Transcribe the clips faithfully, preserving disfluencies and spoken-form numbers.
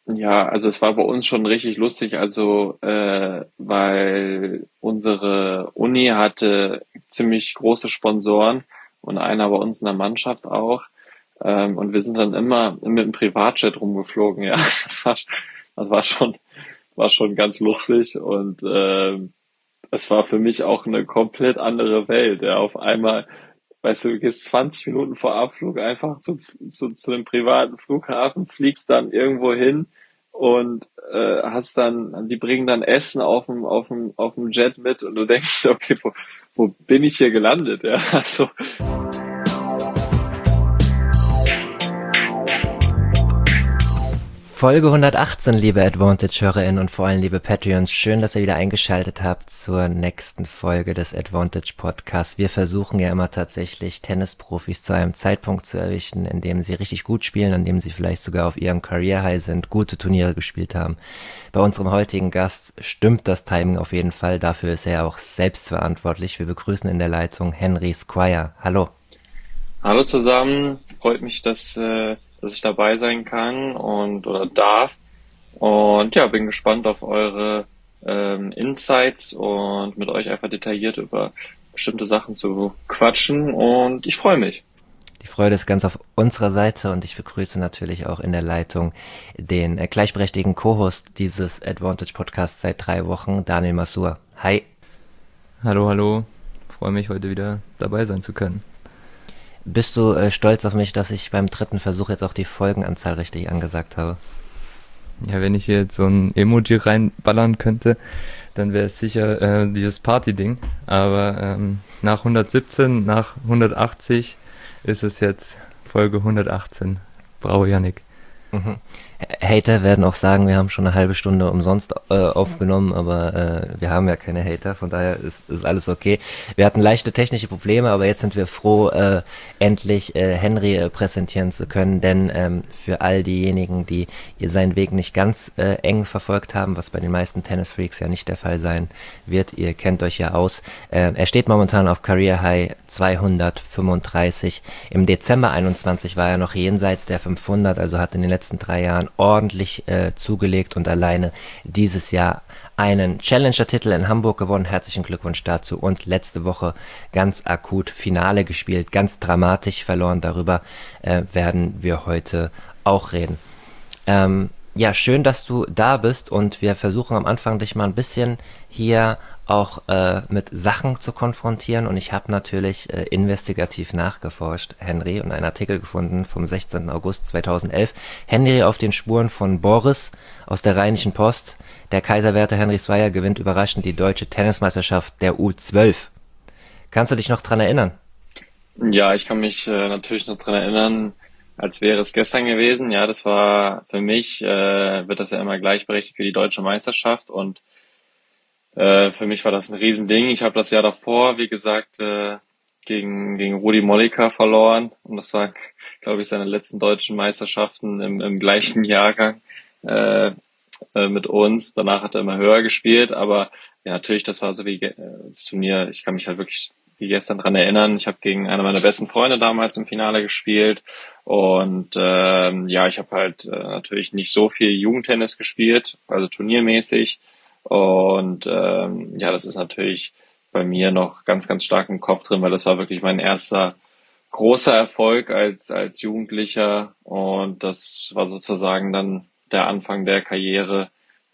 Ja, also es war bei uns schon richtig lustig, also äh, weil unsere Uni hatte ziemlich große Sponsoren und einer bei uns in der Mannschaft auch. Ähm, und wir sind dann immer mit dem Privatjet rumgeflogen, ja. Das war, das war schon, war schon ganz lustig und ähm, es war für mich auch eine komplett andere Welt. Ja, auf einmal, weißt du, du gehst zwanzig Minuten vor Abflug einfach zu, zu, zu einem privaten Flughafen, fliegst dann irgendwo hin und äh, hast dann, die bringen dann Essen auf dem, auf dem, auf dem Jet mit und du denkst, okay, wo, wo bin ich hier gelandet? Ja, also Folge hundertachtzehn, liebe Advantage-HörerInnen und vor allem liebe Patreons. Schön, dass ihr wieder eingeschaltet habt zur nächsten Folge des Advantage-Podcasts. Wir versuchen ja immer tatsächlich Tennisprofis zu einem Zeitpunkt zu erwischen, in dem sie richtig gut spielen, an dem sie vielleicht sogar auf ihrem Career-High sind, gute Turniere gespielt haben. Bei unserem heutigen Gast stimmt das Timing auf jeden Fall. Dafür ist er auch selbst verantwortlich. Wir begrüßen in der Leitung Henry Squire. Hallo. hallo zusammen, freut mich, dass, äh, dass ich dabei sein kann und oder darf. Und ja, bin gespannt auf eure ähm, Insights und mit euch einfach detailliert über bestimmte Sachen zu quatschen. Und ich freue mich. Die Freude ist ganz auf unserer Seite und ich begrüße natürlich auch in der Leitung den äh, gleichberechtigten Co-Host dieses Advantage-Podcasts seit drei Wochen, Daniel Masur. Hi. Hallo, hallo. Freue mich, heute wieder dabei sein zu können. Bist du äh, stolz auf mich, dass ich beim dritten Versuch jetzt auch die Folgenanzahl richtig angesagt habe? Ja, wenn ich hier jetzt so ein Emoji reinballern könnte, dann wäre es sicher äh, dieses Party-Ding. Aber ähm, nach hundertsiebzehn, nach hundertachtzig ist es jetzt Folge hundertachtzehn. Bravo, Yannick. Mhm. Hater werden auch sagen, wir haben schon eine halbe Stunde umsonst äh, aufgenommen, aber äh, wir haben ja keine Hater, von daher ist, ist alles okay. Wir hatten leichte technische Probleme, aber jetzt sind wir froh, äh, endlich äh, Henry äh, präsentieren zu können, denn ähm, für all diejenigen, die ihr seinen Weg nicht ganz äh, eng verfolgt haben, was bei den meisten Tennis-Freaks ja nicht der Fall sein wird, ihr kennt euch ja aus, äh, er steht momentan auf Career High zweihundertfünfunddreißig. Im Dezember einundzwanzig war er noch jenseits der fünfhundert, also hat in den letzten drei Jahren ordentlich äh, zugelegt und alleine dieses Jahr einen Challenger-Titel in Hamburg gewonnen. Herzlichen Glückwunsch dazu. Und letzte Woche ganz akut Finale gespielt, ganz dramatisch verloren. Darüber äh, werden wir heute auch reden. Ähm, ja, schön, dass du da bist und wir versuchen am Anfang dich mal ein bisschen hier auch äh, mit Sachen zu konfrontieren und ich habe natürlich äh, investigativ nachgeforscht, Henry, und einen Artikel gefunden vom sechzehnten August zweitausendelf. Henry auf den Spuren von Boris aus der Rheinischen Post. Der Kaiserwerte Henry Squire gewinnt überraschend die deutsche Tennismeisterschaft der U zwölf. Kannst du dich noch dran erinnern? Ja, ich kann mich äh, natürlich noch dran erinnern, als wäre es gestern gewesen. Ja, das war für mich, äh, wird das ja immer gleichberechtigt wie die deutsche Meisterschaft und Äh, für mich war das ein Riesending. Ich habe das Jahr davor, wie gesagt, äh, gegen, gegen Rudi Mollica verloren. Und das war, glaube ich, seine letzten deutschen Meisterschaften im, im gleichen Jahrgang äh, äh, mit uns. Danach hat er immer höher gespielt. Aber ja, natürlich, das war so wie ge- äh, das Turnier. Ich kann mich halt wirklich wie gestern dran erinnern. Ich habe gegen eine meiner besten Freunde damals im Finale gespielt. Und ähm, ja, ich habe halt äh, natürlich nicht so viel Jugendtennis gespielt, also turniermäßig. Und ähm, ja, das ist natürlich bei mir noch ganz, ganz stark im Kopf drin, weil das war wirklich mein erster großer Erfolg als als Jugendlicher und das war sozusagen dann der Anfang der Karriere.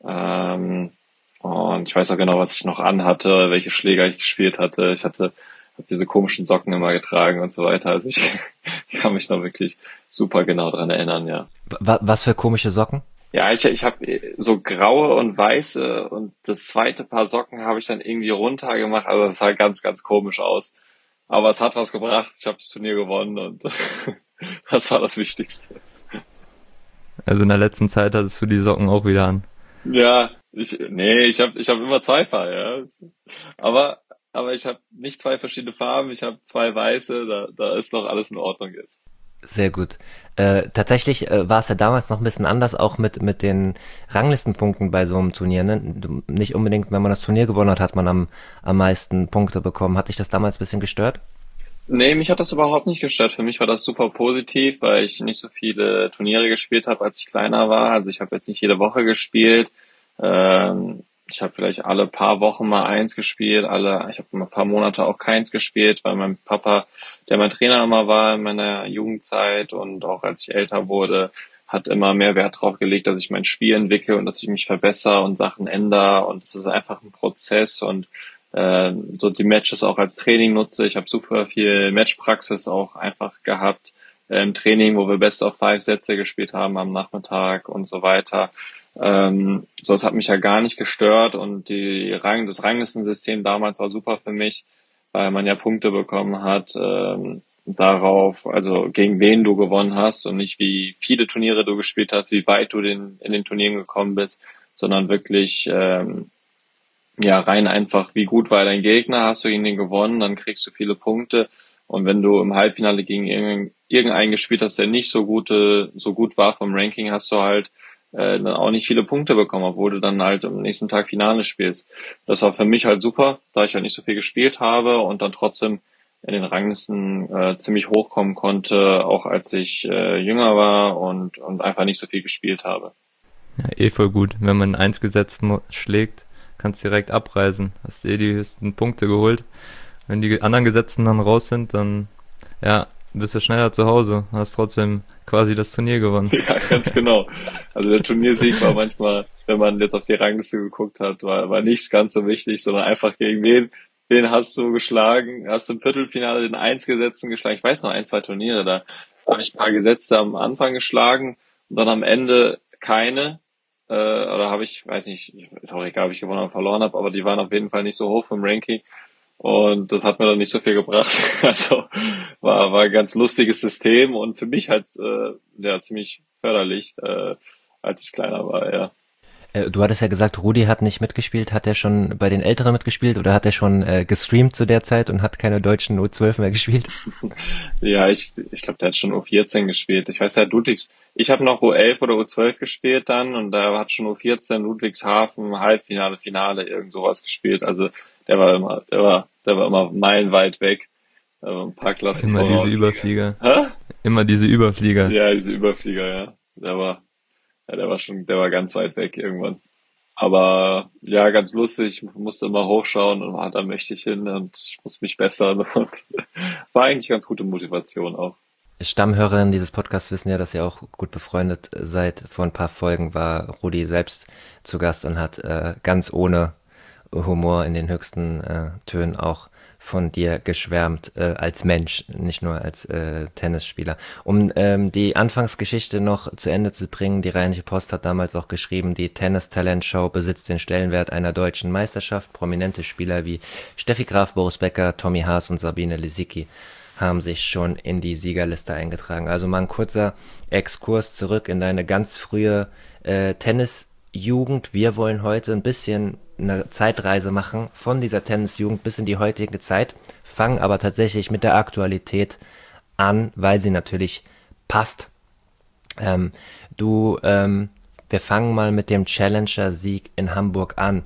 Ähm, und ich weiß auch genau, was ich noch anhatte, welche Schläger ich gespielt hatte. Ich hatte hab diese komischen Socken immer getragen und so weiter. Also ich kann mich noch wirklich super genau dran erinnern, ja. Wa- Was für komische Socken? Ja, ich, ich habe so graue und weiße und das zweite Paar Socken habe ich dann irgendwie runtergemacht. Also das sah ganz, ganz komisch aus. Aber es hat was gebracht. Ich habe das Turnier gewonnen und das war das Wichtigste. Also in der letzten Zeit hattest du die Socken auch wieder an. Ja, ich, nee, ich habe ich hab immer zwei Paar, ja. Aber, aber ich habe nicht zwei verschiedene Farben. Ich habe zwei weiße. Da, da ist noch alles in Ordnung jetzt. Sehr gut. Äh, tatsächlich äh, war es ja damals noch ein bisschen anders, auch mit mit den Ranglistenpunkten bei so einem Turnier. Ne? Du- Nicht unbedingt, wenn man das Turnier gewonnen hat, hat man am, am meisten Punkte bekommen. Hat dich das damals ein bisschen gestört? Nee, mich hat das überhaupt nicht gestört. Für mich war das super positiv, weil ich nicht so viele Turniere gespielt habe, als ich kleiner war. Also ich habe jetzt nicht jede Woche gespielt. Ähm, ich habe vielleicht alle paar Wochen mal eins gespielt, alle, ich habe mal ein paar Monate auch keins gespielt, weil mein Papa, der mein Trainer immer war in meiner Jugendzeit und auch als ich älter wurde, hat immer mehr Wert drauf gelegt, dass ich mein Spiel entwickle und dass ich mich verbessere und Sachen ändere. Und es ist einfach ein Prozess und äh, so die Matches auch als Training nutze. Ich habe super viel Matchpraxis auch einfach gehabt äh, im Training, wo wir Best of Five Sätze gespielt haben am Nachmittag und so weiter. Ähm, so, es hat mich ja gar nicht gestört und die Rang, das Ranglistensystem damals war super für mich, weil man ja Punkte bekommen hat ähm, darauf, also gegen wen du gewonnen hast und nicht wie viele Turniere du gespielt hast, wie weit du den, in den Turnieren gekommen bist, sondern wirklich ähm, ja, rein einfach, wie gut war dein Gegner, hast du gegen den gewonnen, dann kriegst du viele Punkte. Und wenn du im Halbfinale gegen irgendeinen, irgendeinen gespielt hast, der nicht so gute, so gut war vom Ranking, hast du halt äh, dann auch nicht viele Punkte bekommen, obwohl du dann halt am nächsten Tag Finale spielst. Das war für mich halt super, da ich halt nicht so viel gespielt habe und dann trotzdem in den Ranglisten äh, ziemlich hochkommen konnte, auch als ich äh, jünger war und, und einfach nicht so viel gespielt habe. Ja, eh voll gut. Wenn man einen Eins-Gesetzten schlägt, kannst direkt abreisen. Hast eh die höchsten Punkte geholt. Wenn die anderen Gesetzten dann raus sind, dann ja, bist du schneller zu Hause. Hast trotzdem quasi das Turnier gewonnen. Ja, ganz genau. Also der Turniersieg war manchmal, wenn man jetzt auf die Rangliste geguckt hat, war, war nicht ganz so wichtig, sondern einfach gegen wen, wen hast du geschlagen? Hast du im Viertelfinale den Eins-Gesetzten geschlagen? Ich weiß noch ein, zwei Turniere, da habe ich ein paar Gesetze am Anfang geschlagen und dann am Ende keine. Äh, oder habe ich, weiß nicht, ist auch egal, ob ich gewonnen oder verloren habe, aber die waren auf jeden Fall nicht so hoch vom Ranking. Und das hat mir dann nicht so viel gebracht. Also war, war ein ganz lustiges System und für mich halt äh, ja ziemlich förderlich, äh, als ich kleiner war, ja. Äh, du hattest ja gesagt, Rudi hat nicht mitgespielt. Hat er schon bei den Älteren mitgespielt oder hat er schon äh, gestreamt zu der Zeit und hat keine deutschen U zwölf mehr gespielt? Ja, ich, ich glaube, der hat schon U vierzehn gespielt. Ich weiß ja, Ludwigs, ich habe noch U elf oder U zwölf gespielt dann und da hat schon U vierzehn Ludwigshafen, Halbfinale, Finale, irgend sowas gespielt. Also der war immer, der war, der war immer meilenweit weg. Also ein paar Klassen Immer diese voraus. Überflieger. Hä? Immer diese Überflieger. Ja, diese Überflieger, ja. Der war, ja, der war schon, der war ganz weit weg irgendwann. Aber ja, ganz lustig, ich musste immer hochschauen und ah, da möchte ich hin und ich muss mich bessern und war eigentlich ganz gute Motivation auch. Stammhörerinnen dieses Podcasts wissen ja, dass ihr auch gut befreundet seid. Vor ein paar Folgen war Rudi selbst zu Gast und hat äh, ganz ohne Humor in den höchsten äh, Tönen auch von dir geschwärmt äh, als Mensch, nicht nur als äh, Tennisspieler. Um ähm, die Anfangsgeschichte noch zu Ende zu bringen, die Rheinische Post hat damals auch geschrieben, die Tennis-Talent-Show besitzt den Stellenwert einer deutschen Meisterschaft. Prominente Spieler wie Steffi Graf, Boris Becker, Tommy Haas und Sabine Lisicki haben sich schon in die Siegerliste eingetragen. Also mal ein kurzer Exkurs zurück in deine ganz frühe äh, Tennisjugend. Wir wollen heute ein bisschen eine Zeitreise machen von dieser Tennisjugend bis in die heutige Zeit, fangen aber tatsächlich mit der Aktualität an, weil sie natürlich passt. Ähm, du, ähm, wir fangen mal mit dem Challenger-Sieg in Hamburg an.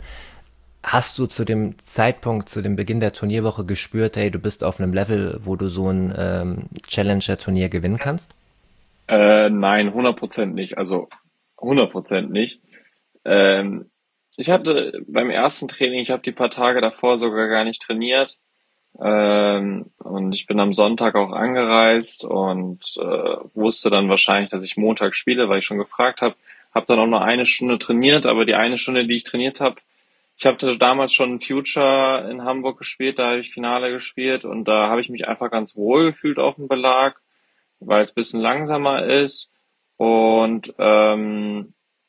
Hast du zu dem Zeitpunkt, zu dem Beginn der Turnierwoche gespürt, hey, du bist auf einem Level, wo du so ein ähm, Challenger-Turnier gewinnen kannst? Äh, nein, hundert Prozent nicht. Also hundert Prozent nicht. Ähm, ich hatte beim ersten Training, ich habe die paar Tage davor sogar gar nicht trainiert. Ähm, und ich bin am Sonntag auch angereist und äh, wusste dann wahrscheinlich, dass ich Montag spiele, weil ich schon gefragt habe. Habe dann auch nur eine Stunde trainiert, aber die eine Stunde, die ich trainiert habe, ich habe damals schon Future in Hamburg gespielt, da habe ich Finale gespielt und da habe ich mich einfach ganz wohl gefühlt auf dem Belag, weil es ein bisschen langsamer ist und ähm,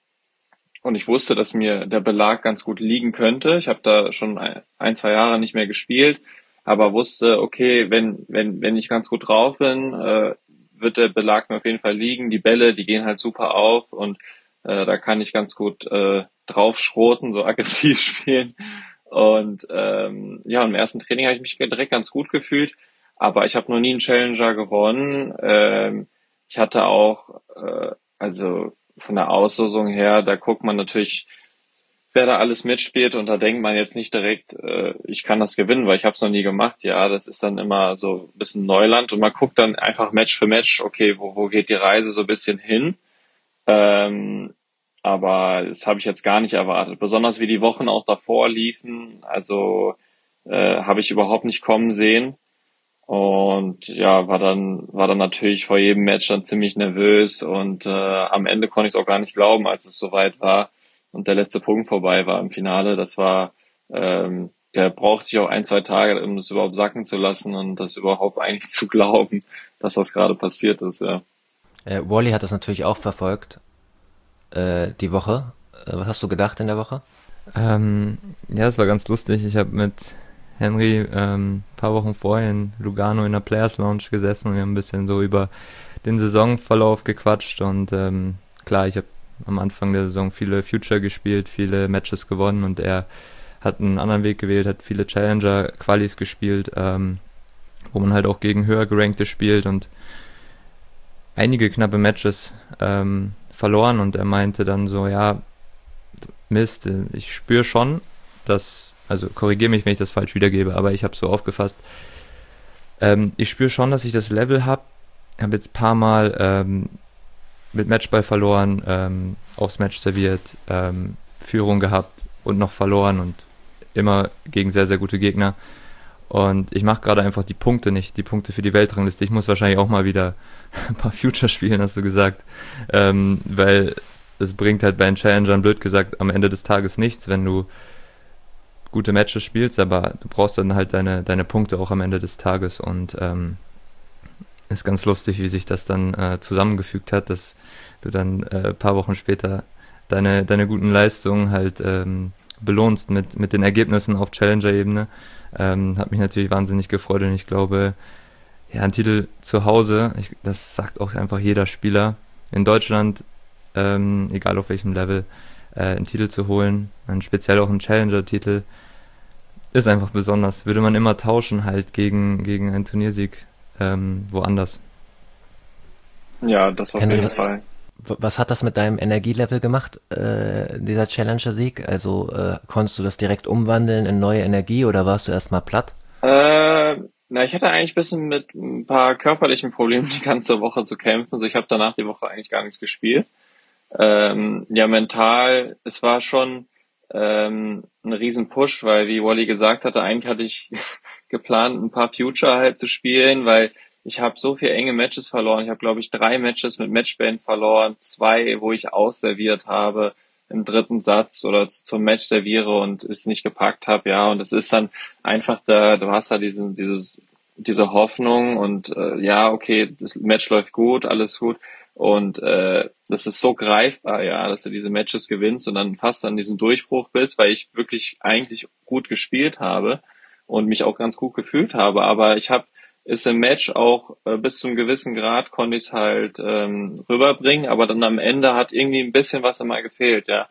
und ich wusste, dass mir der Belag ganz gut liegen könnte. Ich habe da schon ein, ein, zwei Jahre nicht mehr gespielt, aber wusste, okay, wenn wenn wenn ich ganz gut drauf bin, äh, wird der Belag mir auf jeden Fall liegen. Die Bälle, die gehen halt super auf und äh, da kann ich ganz gut äh, drauf schroten, so aggressiv spielen. Und ähm, ja, im ersten Training habe ich mich direkt ganz gut gefühlt, aber ich habe noch nie einen Challenger gewonnen. Ähm, ich hatte auch, äh, also von der Auslosung her, da guckt man natürlich, wer da alles mitspielt, und da denkt man jetzt nicht direkt, äh, ich kann das gewinnen, weil ich habe es noch nie gemacht. Ja, das ist dann immer so ein bisschen Neuland, und man guckt dann einfach Match für Match, okay, wo, wo geht die Reise so ein bisschen hin? Ähm, aber das habe ich jetzt gar nicht erwartet. Besonders wie die Wochen auch davor liefen, also äh, habe ich überhaupt nicht kommen sehen. Und ja, war dann war dann natürlich vor jedem Match dann ziemlich nervös, und äh, am Ende konnte ich es auch gar nicht glauben, als es soweit war und der letzte Punkt vorbei war im Finale. Das war, ähm, der brauchte ich auch ein, zwei Tage, um das überhaupt sacken zu lassen und das überhaupt eigentlich zu glauben, dass das gerade passiert ist, ja. Äh, Wally hat das natürlich auch verfolgt, äh, die Woche. Äh, was hast du gedacht in der Woche? Ähm, ja, es war ganz lustig. Ich habe mit Henry ähm, paar Wochen vorher in Lugano in der Players Lounge gesessen und wir haben ein bisschen so über den Saisonverlauf gequatscht und ähm, klar, ich habe am Anfang der Saison viele Future gespielt, viele Matches gewonnen und er hat einen anderen Weg gewählt, hat viele Challenger-Qualis gespielt, ähm, wo man halt auch gegen höher gerankte spielt und einige knappe Matches ähm, verloren und er meinte dann so, ja, Mist, ich spüre schon, dass, also korrigiere mich, wenn ich das falsch wiedergebe, aber ich habe es so aufgefasst, ähm, ich spüre schon, dass ich das Level habe, habe jetzt ein paar Mal ähm, mit Matchball verloren, ähm, aufs Match serviert, ähm, Führung gehabt und noch verloren und immer gegen sehr, sehr gute Gegner. Und ich mache gerade einfach die Punkte nicht, die Punkte für die Weltrangliste. Ich muss wahrscheinlich auch mal wieder ein paar Future spielen, hast du gesagt. Ähm, weil es bringt halt bei den Challengern, blöd gesagt, am Ende des Tages nichts, wenn du gute Matches spielst, aber du brauchst dann halt deine, deine Punkte auch am Ende des Tages. Und ähm, ist ganz lustig, wie sich das dann äh, zusammengefügt hat, dass du dann äh, ein paar Wochen später deine, deine guten Leistungen halt ähm, belohnst mit, mit den Ergebnissen auf Challenger-Ebene. Ähm, hat mich natürlich wahnsinnig gefreut und ich glaube, ja, ein Titel zu Hause, ich, das sagt auch einfach jeder Spieler in Deutschland, ähm, egal auf welchem Level, äh, einen Titel zu holen, dann speziell auch einen Challenger-Titel, ist einfach besonders. Würde man immer tauschen halt gegen, gegen einen Turniersieg ähm, woanders. Ja, das auf Henry, jeden Fall. was hat das mit deinem Energielevel gemacht, äh, dieser Challenger-Sieg? Also äh, konntest du das direkt umwandeln in neue Energie oder warst du erstmal platt? Äh, na, ich hatte eigentlich ein bisschen mit ein paar körperlichen Problemen die ganze Woche zu kämpfen. Also ich habe danach die Woche eigentlich gar nichts gespielt. Ähm, ja, mental, es war schon ähm, ein riesen Push, weil wie Wally gesagt hatte, eigentlich hatte ich geplant, ein paar Future halt zu spielen, weil ich habe so viele enge Matches verloren. Ich habe, glaube ich, drei Matches mit Matchband verloren, zwei, wo ich ausserviert habe im dritten Satz oder zum Match serviere und es nicht gepackt habe. Ja, und es ist dann einfach da, du hast da diesen, dieses, diese Hoffnung und äh, ja, okay, das Match läuft gut, alles gut. Und äh, das ist so greifbar, ja, dass du diese Matches gewinnst und dann fast an diesem Durchbruch bist, weil ich wirklich eigentlich gut gespielt habe und mich auch ganz gut gefühlt habe. Aber ich habe es im Match auch äh, bis zum gewissen Grad konnte ich es halt ähm, rüberbringen, aber dann am Ende hat irgendwie ein bisschen was immer gefehlt, ja.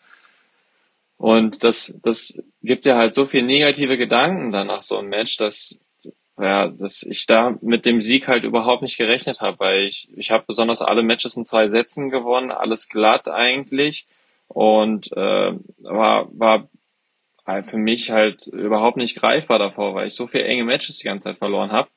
Und das, das gibt dir halt so viel negative Gedanken dann nach so einem Match, dass ja, dass ich da mit dem Sieg halt überhaupt nicht gerechnet habe, weil ich ich habe besonders alle Matches in zwei Sätzen gewonnen, alles glatt eigentlich und äh, war war halt für mich halt überhaupt nicht greifbar davor, weil ich so viele enge Matches die ganze Zeit verloren habe.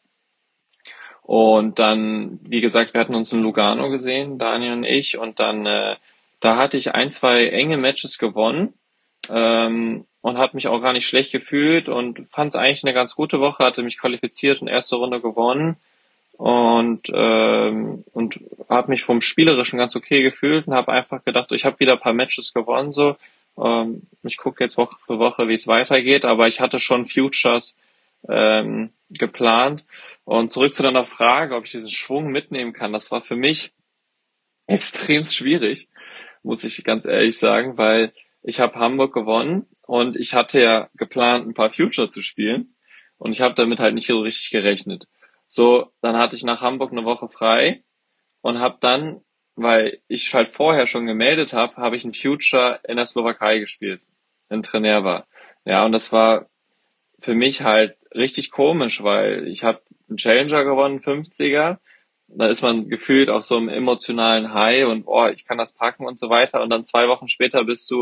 Und dann, wie gesagt, wir hatten uns in Lugano gesehen, Daniel und ich, und dann äh, da hatte ich ein, zwei enge Matches gewonnen ähm, und habe mich auch gar nicht schlecht gefühlt und fand es eigentlich eine ganz gute Woche, hatte mich qualifiziert und erste Runde gewonnen und ähm, und habe mich vom Spielerischen ganz okay gefühlt und habe einfach gedacht, ich habe wieder ein paar Matches gewonnen so. Ähm, ich gucke jetzt Woche für Woche, wie es weitergeht, aber ich hatte schon Futures ähm, geplant. Und zurück zu deiner Frage, ob ich diesen Schwung mitnehmen kann, das war für mich extrem schwierig, muss ich ganz ehrlich sagen, weil ich habe Hamburg gewonnen und ich hatte ja geplant, ein paar Future zu spielen und ich habe damit halt nicht so richtig gerechnet. So, dann hatte ich nach Hamburg eine Woche frei und habe dann, weil ich halt vorher schon gemeldet habe, habe ich ein Future in der Slowakei gespielt, in Trnava. Ja, und das war für mich halt richtig komisch, weil ich habe einen Challenger gewonnen, fünfziger. Da ist man gefühlt auf so einem emotionalen High und oh, ich kann das packen und so weiter. Und dann zwei Wochen später bist du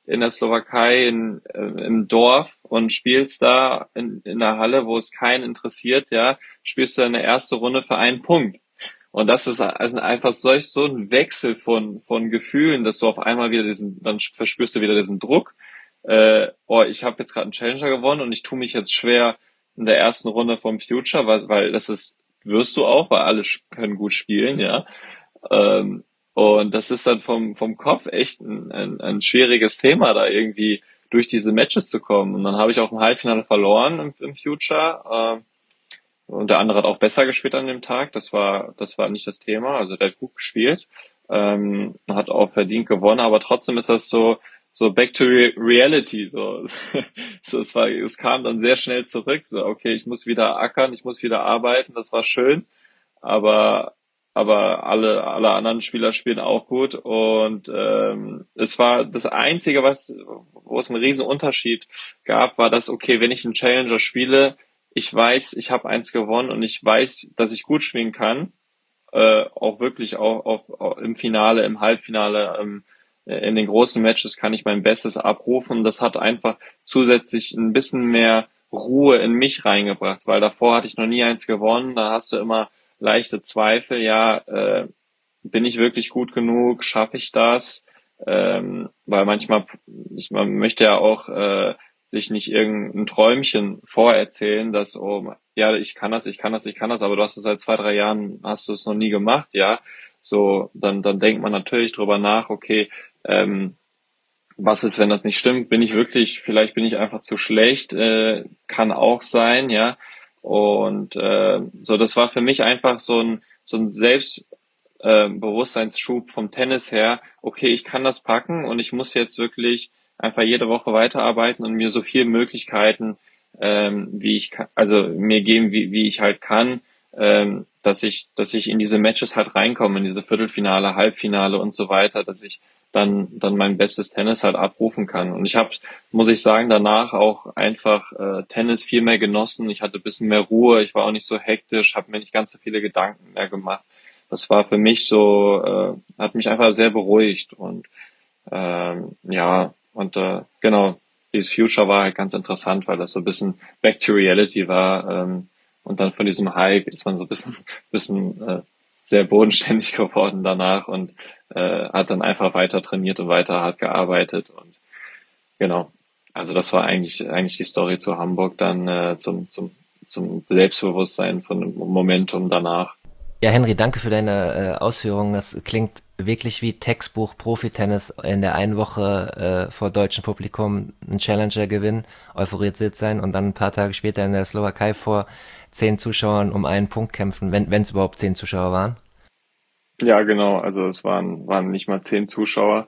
in der Slowakei in, äh, im Dorf und spielst da in, in der Halle, wo es keinen interessiert, ja, spielst du eine erste Runde für einen Punkt. Und das ist also einfach solch, so ein Wechsel von, von Gefühlen, dass du auf einmal wieder diesen, dann verspürst du wieder diesen Druck. Äh, oh, ich habe jetzt gerade einen Challenger gewonnen und ich tue mich jetzt schwer in der ersten Runde vom Future, weil, weil das ist, wirst du auch, weil alle können gut spielen, ja. Ähm, und das ist dann vom, vom Kopf echt ein, ein, ein schwieriges Thema, da irgendwie durch diese Matches zu kommen. Und dann habe ich auch im Halbfinale verloren im, im Future. Äh, und der andere hat auch besser gespielt an dem Tag. Das war, das war nicht das Thema. Also der hat gut gespielt, ähm, hat auch verdient gewonnen. Aber trotzdem ist das so, so back to re- reality. So, so es war, es kam dann sehr schnell zurück. So, okay, ich muss wieder ackern, ich muss wieder arbeiten. Das war schön, aber aber alle alle anderen Spieler spielen auch gut und ähm, es war das Einzige, was wo es einen riesen Unterschied gab, war das, okay, wenn ich einen Challenger spiele, ich weiß, ich habe eins gewonnen und ich weiß, dass ich gut spielen kann, äh, auch wirklich auch auf, auf im Finale, im Halbfinale, ähm, in den großen Matches kann ich mein Bestes abrufen. Das hat einfach zusätzlich ein bisschen mehr Ruhe in mich reingebracht, weil davor hatte ich noch nie eins gewonnen. Da hast du immer leichte Zweifel, ja, äh, bin ich wirklich gut genug, schaffe ich das? Ähm, weil manchmal, ich, man möchte ja auch äh, sich nicht irgendein Träumchen vorerzählen, dass, oh, ja, ich kann das, ich kann das, ich kann das, aber du hast es seit zwei, drei Jahren, hast du es noch nie gemacht, ja. So, dann, dann denkt man natürlich drüber nach, okay, ähm, was ist, wenn das nicht stimmt? Bin ich wirklich, vielleicht bin ich einfach zu schlecht, äh, kann auch sein, ja. Und äh, so, das war für mich einfach so ein so ein Selbstbewusstseinsschub vom Tennis her. Okay, ich kann das packen und ich muss jetzt wirklich einfach jede Woche weiterarbeiten und mir so viele Möglichkeiten, ähm, wie ich kann, also mir geben, wie wie ich halt kann, ähm, dass ich dass ich in diese Matches halt reinkomme, in diese Viertelfinale, Halbfinale und so weiter, dass ich dann dann mein bestes Tennis halt abrufen kann. Und ich habe, muss ich sagen, danach auch einfach äh, Tennis viel mehr genossen. Ich hatte ein bisschen mehr Ruhe, ich war auch nicht so hektisch, habe mir nicht ganz so viele Gedanken mehr gemacht. Das war für mich so, äh, hat mich einfach sehr beruhigt. Und ähm, ja, und äh, genau, dieses Future war halt ganz interessant, weil das so ein bisschen back to reality war. Ähm, und dann von diesem Hype ist man so ein bisschen, bisschen äh, sehr bodenständig geworden danach und äh, hat dann einfach weiter trainiert und weiter hart gearbeitet und genau. Also das war eigentlich eigentlich die Story zu Hamburg dann äh, zum zum zum Selbstbewusstsein von dem Momentum danach. Ja, Henry, danke für deine äh, Ausführungen. Das klingt wirklich wie Textbuch Profi-Tennis in der einen Woche äh, vor deutschem Publikum einen Challenger gewinnen, euphorisiert sein und dann ein paar Tage später in der Slowakei vor zehn Zuschauern um einen Punkt kämpfen, wenn wenn es überhaupt zehn Zuschauer waren. Ja, genau. Also es waren waren nicht mal zehn Zuschauer.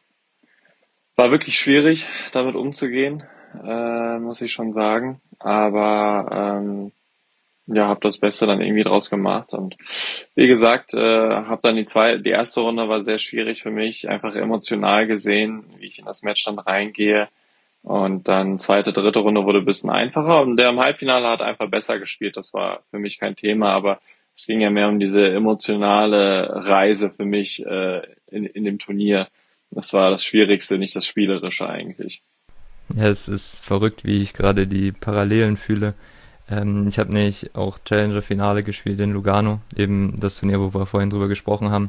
War wirklich schwierig, damit umzugehen, äh, muss ich schon sagen. Aber ähm, ja, habe das Beste dann irgendwie draus gemacht und wie gesagt, äh, habe dann die zwei, die erste Runde war sehr schwierig für mich, einfach emotional gesehen, wie ich in das Match dann reingehe und dann zweite, dritte Runde wurde ein bisschen einfacher und der im Halbfinale hat einfach besser gespielt, das war für mich kein Thema, aber es ging ja mehr um diese emotionale Reise für mich äh, in, in dem Turnier. Das war das Schwierigste, nicht das Spielerische eigentlich. Ja, es ist verrückt, wie ich gerade die Parallelen fühle. Ähm, ich habe nämlich auch Challenger-Finale gespielt in Lugano, eben das Turnier, wo wir vorhin drüber gesprochen haben.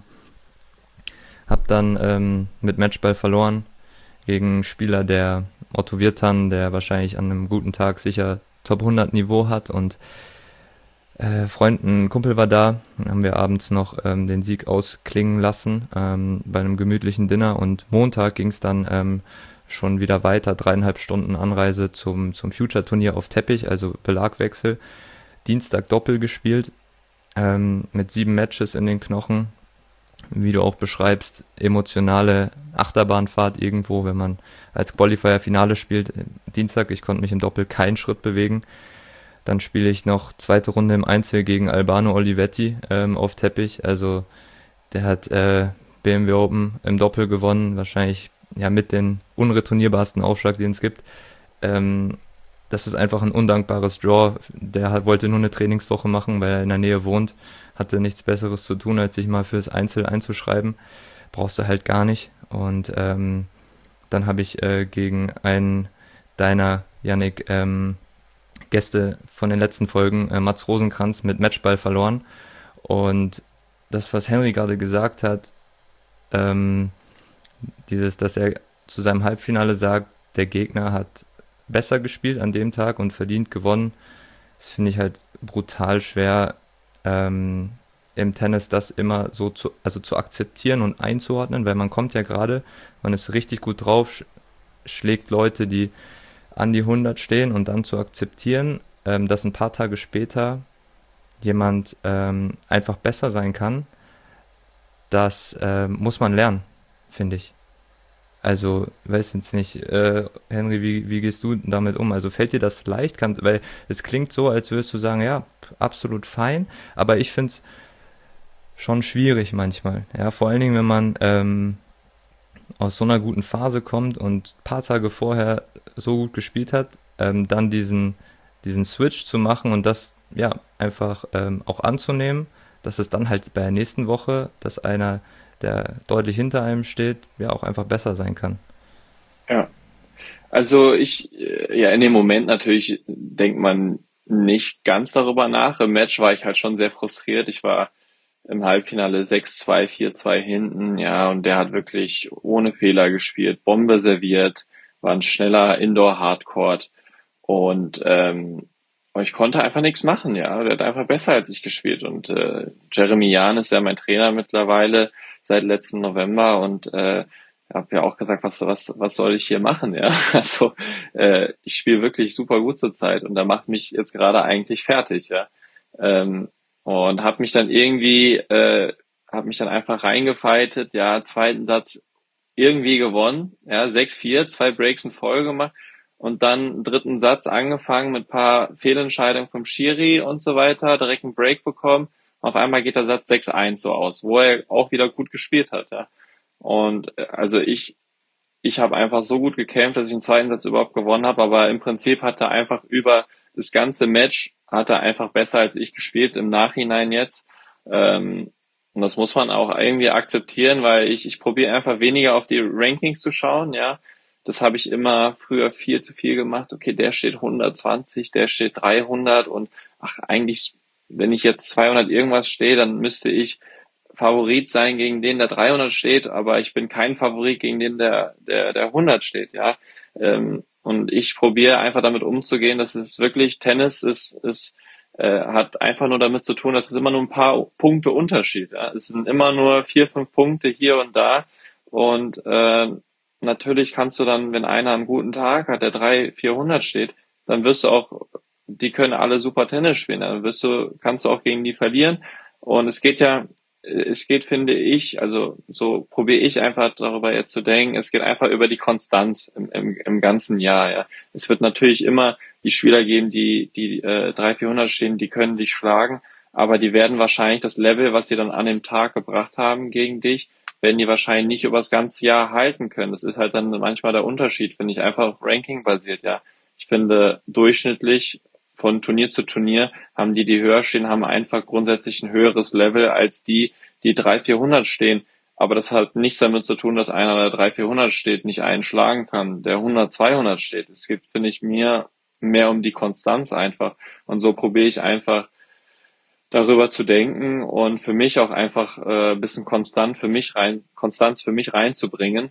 Hab dann ähm, mit Matchball verloren gegen einen Spieler, der Otto Wirtan, der wahrscheinlich an einem guten Tag sicher Top hundert Niveau hat und äh, Freund, ein Kumpel war da, dann haben wir abends noch ähm, den Sieg ausklingen lassen ähm, bei einem gemütlichen Dinner und Montag ging es dann ähm, schon wieder weiter, dreieinhalb Stunden Anreise zum, zum Future-Turnier auf Teppich, also Belagwechsel. Dienstag Doppel gespielt, ähm, mit sieben Matches in den Knochen. Wie du auch beschreibst, emotionale Achterbahnfahrt irgendwo, wenn man als Qualifier Finale spielt. Dienstag, ich konnte mich im Doppel keinen Schritt bewegen. Dann spiele ich noch zweite Runde im Einzel gegen Albano Olivetti ähm, auf Teppich. Also der hat äh, B M W Open im Doppel gewonnen, wahrscheinlich ja mit den unreturnierbarsten Aufschlag, den es gibt. Ähm, das ist einfach ein undankbares Draw. Der hat, wollte nur eine Trainingswoche machen, weil er in der Nähe wohnt, hatte nichts Besseres zu tun, als sich mal fürs Einzel einzuschreiben. Brauchst du halt gar nicht. Und ähm, dann habe ich äh, gegen einen deiner, Yannick, ähm, Gäste von den letzten Folgen, äh, Mats Rosenkranz, mit Matchball verloren. Und das, was Henry gerade gesagt hat, ähm, dieses, dass er zu seinem Halbfinale sagt, der Gegner hat besser gespielt an dem Tag und verdient gewonnen, das finde ich halt brutal schwer, ähm, im Tennis das immer so zu, also zu akzeptieren und einzuordnen, weil man kommt ja gerade, man ist richtig gut drauf, sch schlägt Leute, die an die hundert stehen, und dann zu akzeptieren, ähm, dass ein paar Tage später jemand ähm, einfach besser sein kann, das ähm, muss man lernen, finde ich. Also, weiß jetzt nicht, äh, Henry, wie, wie gehst du damit um? Also fällt dir das leicht? Kann, weil es klingt so, als würdest du sagen, ja, absolut fein, aber ich finde es schon schwierig manchmal. Ja, vor allen Dingen, wenn man ähm, aus so einer guten Phase kommt und ein paar Tage vorher so gut gespielt hat, ähm, dann diesen, diesen Switch zu machen und das ja einfach ähm, auch anzunehmen, dass es dann halt bei der nächsten Woche, dass einer, der deutlich hinter einem steht, ja auch einfach besser sein kann. Ja, also ich, äh, ja, in dem Moment natürlich denkt man nicht ganz darüber nach. Im Match war ich halt schon sehr frustriert. Ich war im Halbfinale sechs zwei, vier zwei hinten, ja, und der hat wirklich ohne Fehler gespielt, Bombe serviert, war ein schneller Indoor-Hardcourt und ähm, und ich konnte einfach nichts machen, ja. Der hat einfach besser als ich gespielt. Und äh, Jeremy Jahn ist ja mein Trainer mittlerweile seit letzten November und äh, habe ja auch gesagt, was was was soll ich hier machen, ja? Also äh, ich spiele wirklich super gut zurzeit und da macht mich jetzt gerade eigentlich fertig, ja. Ähm, und habe mich dann irgendwie äh, habe mich dann einfach reingefightet, ja, zweiten Satz irgendwie gewonnen, ja, sechs vier, zwei Breaks in Folge gemacht und dann einen dritten Satz angefangen mit ein paar Fehlentscheidungen vom Schiri und so weiter, direkt einen Break bekommen. Auf einmal geht der Satz sechs eins so aus, wo er auch wieder gut gespielt hat, ja. Und äh, also ich ich habe einfach so gut gekämpft, dass ich den zweiten Satz überhaupt gewonnen habe, aber im Prinzip hat er einfach über das ganze Match hat er einfach besser als ich gespielt im Nachhinein jetzt. Ähm, und das muss man auch irgendwie akzeptieren, weil ich, ich probiere einfach weniger auf die Rankings zu schauen, ja. Das habe ich immer früher viel zu viel gemacht. Okay, der steht hundertzwanzig, der steht dreihundert und ach, eigentlich, wenn ich jetzt zweihundert irgendwas stehe, dann müsste ich Favorit sein gegen den, der dreihundert steht, aber ich bin kein Favorit gegen den, der, der, der hundert steht, ja. Ähm, und ich probiere einfach damit umzugehen, dass es wirklich Tennis ist, ist äh, hat einfach nur damit zu tun, dass es immer nur ein paar Punkte Unterschied, ja. Es sind immer nur vier, fünf Punkte hier und da und äh, natürlich kannst du dann, wenn einer einen guten Tag hat, der drei, vierhundert steht, dann wirst du auch, die können alle super Tennis spielen, dann wirst du, kannst du auch gegen die verlieren und es geht ja es geht, finde ich, also so probiere ich einfach darüber jetzt zu denken, es geht einfach über die Konstanz im, im, im ganzen Jahr. Ja. Es wird natürlich immer die Spieler geben, die die äh, dreihundert, vierhundert stehen, die können dich schlagen, aber die werden wahrscheinlich das Level, was sie dann an dem Tag gebracht haben gegen dich, werden die wahrscheinlich nicht über das ganze Jahr halten können. Das ist halt dann manchmal der Unterschied, finde ich, einfach auf Ranking basiert. Ja, ich finde durchschnittlich von Turnier zu Turnier haben die, die höher stehen, haben einfach grundsätzlich ein höheres Level als die, die dreihundert, vierhundert stehen. Aber das hat nichts damit zu tun, dass einer, der dreihundert, vierhundert steht, nicht einen schlagen kann, der hundert, zweihundert steht. Es geht, finde ich, mir mehr um die Konstanz einfach. Und so probiere ich einfach darüber zu denken und für mich auch einfach äh, ein bisschen konstant für mich rein, Konstanz für mich reinzubringen.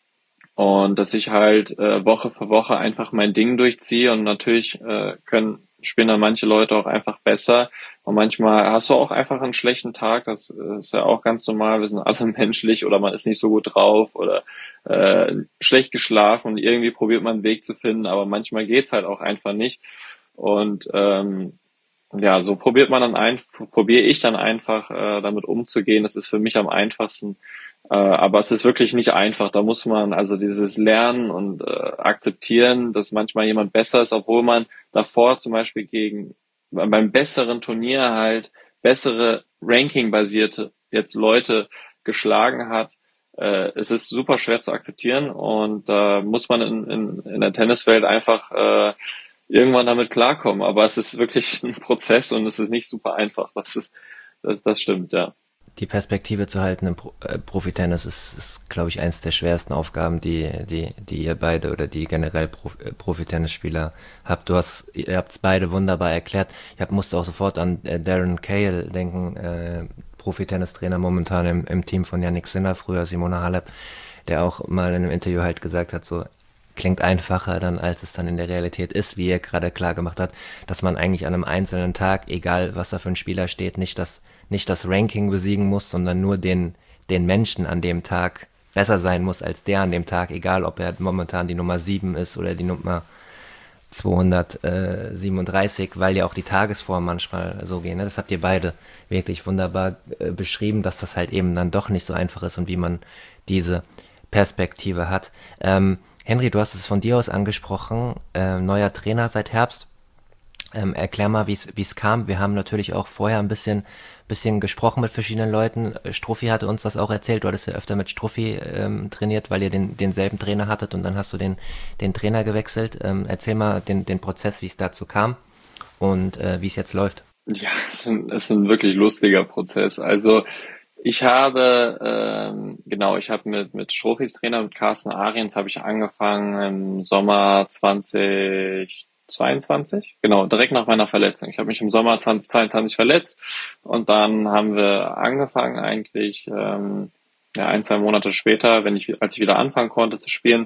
Und dass ich halt äh, Woche für Woche einfach mein Ding durchziehe und natürlich äh, können spielen dann manche Leute auch einfach besser und manchmal hast du auch einfach einen schlechten Tag, das ist ja auch ganz normal, wir sind alle menschlich oder man ist nicht so gut drauf oder äh, schlecht geschlafen und irgendwie probiert man einen Weg zu finden, aber manchmal geht's halt auch einfach nicht und ähm, ja, so probiert man dann ein, probiere ich dann einfach äh, damit umzugehen, das ist für mich am einfachsten. Äh, aber es ist wirklich nicht einfach. Da muss man also dieses Lernen und äh, akzeptieren, dass manchmal jemand besser ist, obwohl man davor zum Beispiel gegen beim besseren Turnier halt bessere Ranking-basierte jetzt Leute geschlagen hat. Äh, es ist super schwer zu akzeptieren und da äh, muss man in, in, in der Tenniswelt einfach äh, irgendwann damit klarkommen. Aber es ist wirklich ein Prozess und es ist nicht super einfach. Das ist das, das stimmt, ja. die Perspektive zu halten im Pro äh, Profitennis ist, ist glaube ich, eins der schwersten Aufgaben, die, die, die ihr beide oder die generell Prof äh, Profitennisspieler habt. Du hast, ihr habt es beide wunderbar erklärt. Ich hab, musste auch sofort an äh, Darren Cahill denken, äh, Profitennistrainer momentan im, im Team von Yannick Sinner, früher Simona Halep, der auch mal in einem Interview halt gesagt hat, so, klingt einfacher dann, als es dann in der Realität ist, wie er gerade klar gemacht hat, dass man eigentlich an einem einzelnen Tag, egal was da für ein Spieler steht, nicht das, nicht das Ranking besiegen muss, sondern nur den, den Menschen an dem Tag besser sein muss als der an dem Tag, egal ob er momentan die Nummer sieben ist oder die Nummer zweihundertsiebenunddreißig, weil ja auch die Tagesform manchmal so gehen. Ne? Das habt ihr beide wirklich wunderbar äh, beschrieben, dass das halt eben dann doch nicht so einfach ist und wie man diese Perspektive hat. Ähm, Henry, du hast es von dir aus angesprochen, äh, neuer Trainer seit Herbst. Ähm, erklär mal, wie es kam. Wir haben natürlich auch vorher ein bisschen, bisschen gesprochen mit verschiedenen Leuten. Struffi hatte uns das auch erzählt. Du hattest ja öfter mit Struffi ähm, trainiert, weil ihr den, denselben Trainer hattet und dann hast du den, den Trainer gewechselt. Ähm, erzähl mal den, den Prozess, wie es dazu kam und äh, wie es jetzt läuft. Ja, es ist ein, es ist ein wirklich lustiger Prozess. Also ich habe, ähm, genau, ich habe mit, mit Strophis Trainer, mit Carsten Ariens, habe ich angefangen im Sommer zweitausendzweiundzwanzig, genau, direkt nach meiner Verletzung. Ich habe mich im Sommer zweitausendzweiundzwanzig verletzt und dann haben wir angefangen eigentlich, ähm, ja, ein, zwei Monate später, wenn ich, als ich wieder anfangen konnte zu spielen.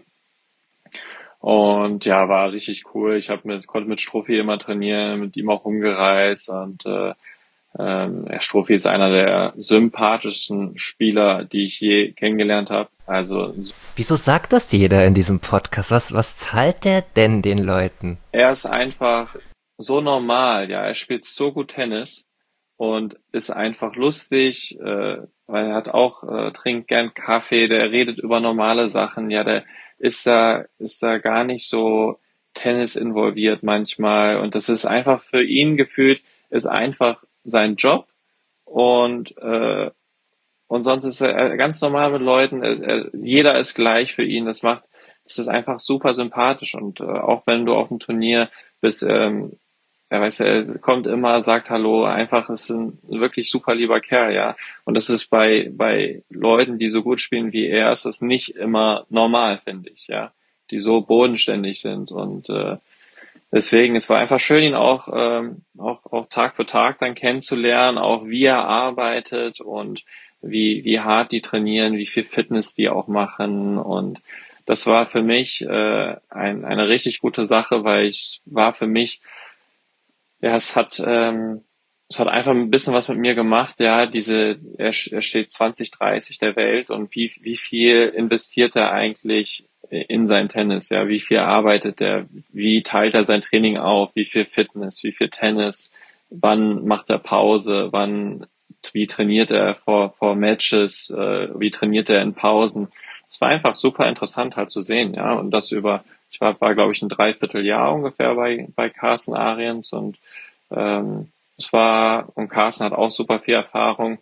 Und ja, war richtig cool. Ich habe mit, konnte mit Struffi immer trainieren, mit ihm auch rumgereist und äh, ähm, Herr Struffi ist einer der sympathischsten Spieler, die ich je kennengelernt habe. Also Wieso sagt das jeder in diesem Podcast? Was, was zahlt der denn den Leuten? er ist einfach so normal, ja. Er spielt so gut Tennis und ist einfach lustig, äh, weil er hat auch, äh, trinkt gern Kaffee, der redet über normale Sachen, ja, der ist da, ist da gar nicht so Tennis involviert manchmal und das ist einfach für ihn gefühlt, ist einfach sein Job und äh, und sonst ist er ganz normal mit Leuten. Er, er, jeder ist gleich für ihn. Das macht, das ist einfach super sympathisch und äh, auch wenn du auf dem Turnier bist, ähm, er weiß, er kommt immer, sagt Hallo. Einfach ist ein wirklich super lieber Kerl, ja. Und das ist bei bei Leuten, die so gut spielen wie er, ist das nicht immer normal, finde ich, ja, die so bodenständig sind und äh, deswegen, es war einfach schön, ihn auch, ähm, auch, auch Tag für Tag dann kennenzulernen, auch wie er arbeitet und wie, wie hart die trainieren, wie viel Fitness die auch machen. Und das war für mich äh, ein, eine richtig gute Sache, weil ich war für mich, ja, es hat, ähm, es hat einfach ein bisschen was mit mir gemacht. Ja, diese, er, er steht zwanzig, dreißig der Welt und wie, wie viel investiert er eigentlich in sein Tennis? Ja, wie viel arbeitet er? Wie teilt er sein Training auf? Wie viel Fitness? Wie viel Tennis? Wann macht er Pause? Wann, wie trainiert er vor, vor Matches? Äh, wie trainiert er in Pausen? Es war einfach super interessant halt zu sehen, ja, und das über, ich war, war glaube ich ein Dreivierteljahr ungefähr bei, bei Carsten Ariens und ähm, es war, und Carsten hat auch super viel Erfahrung.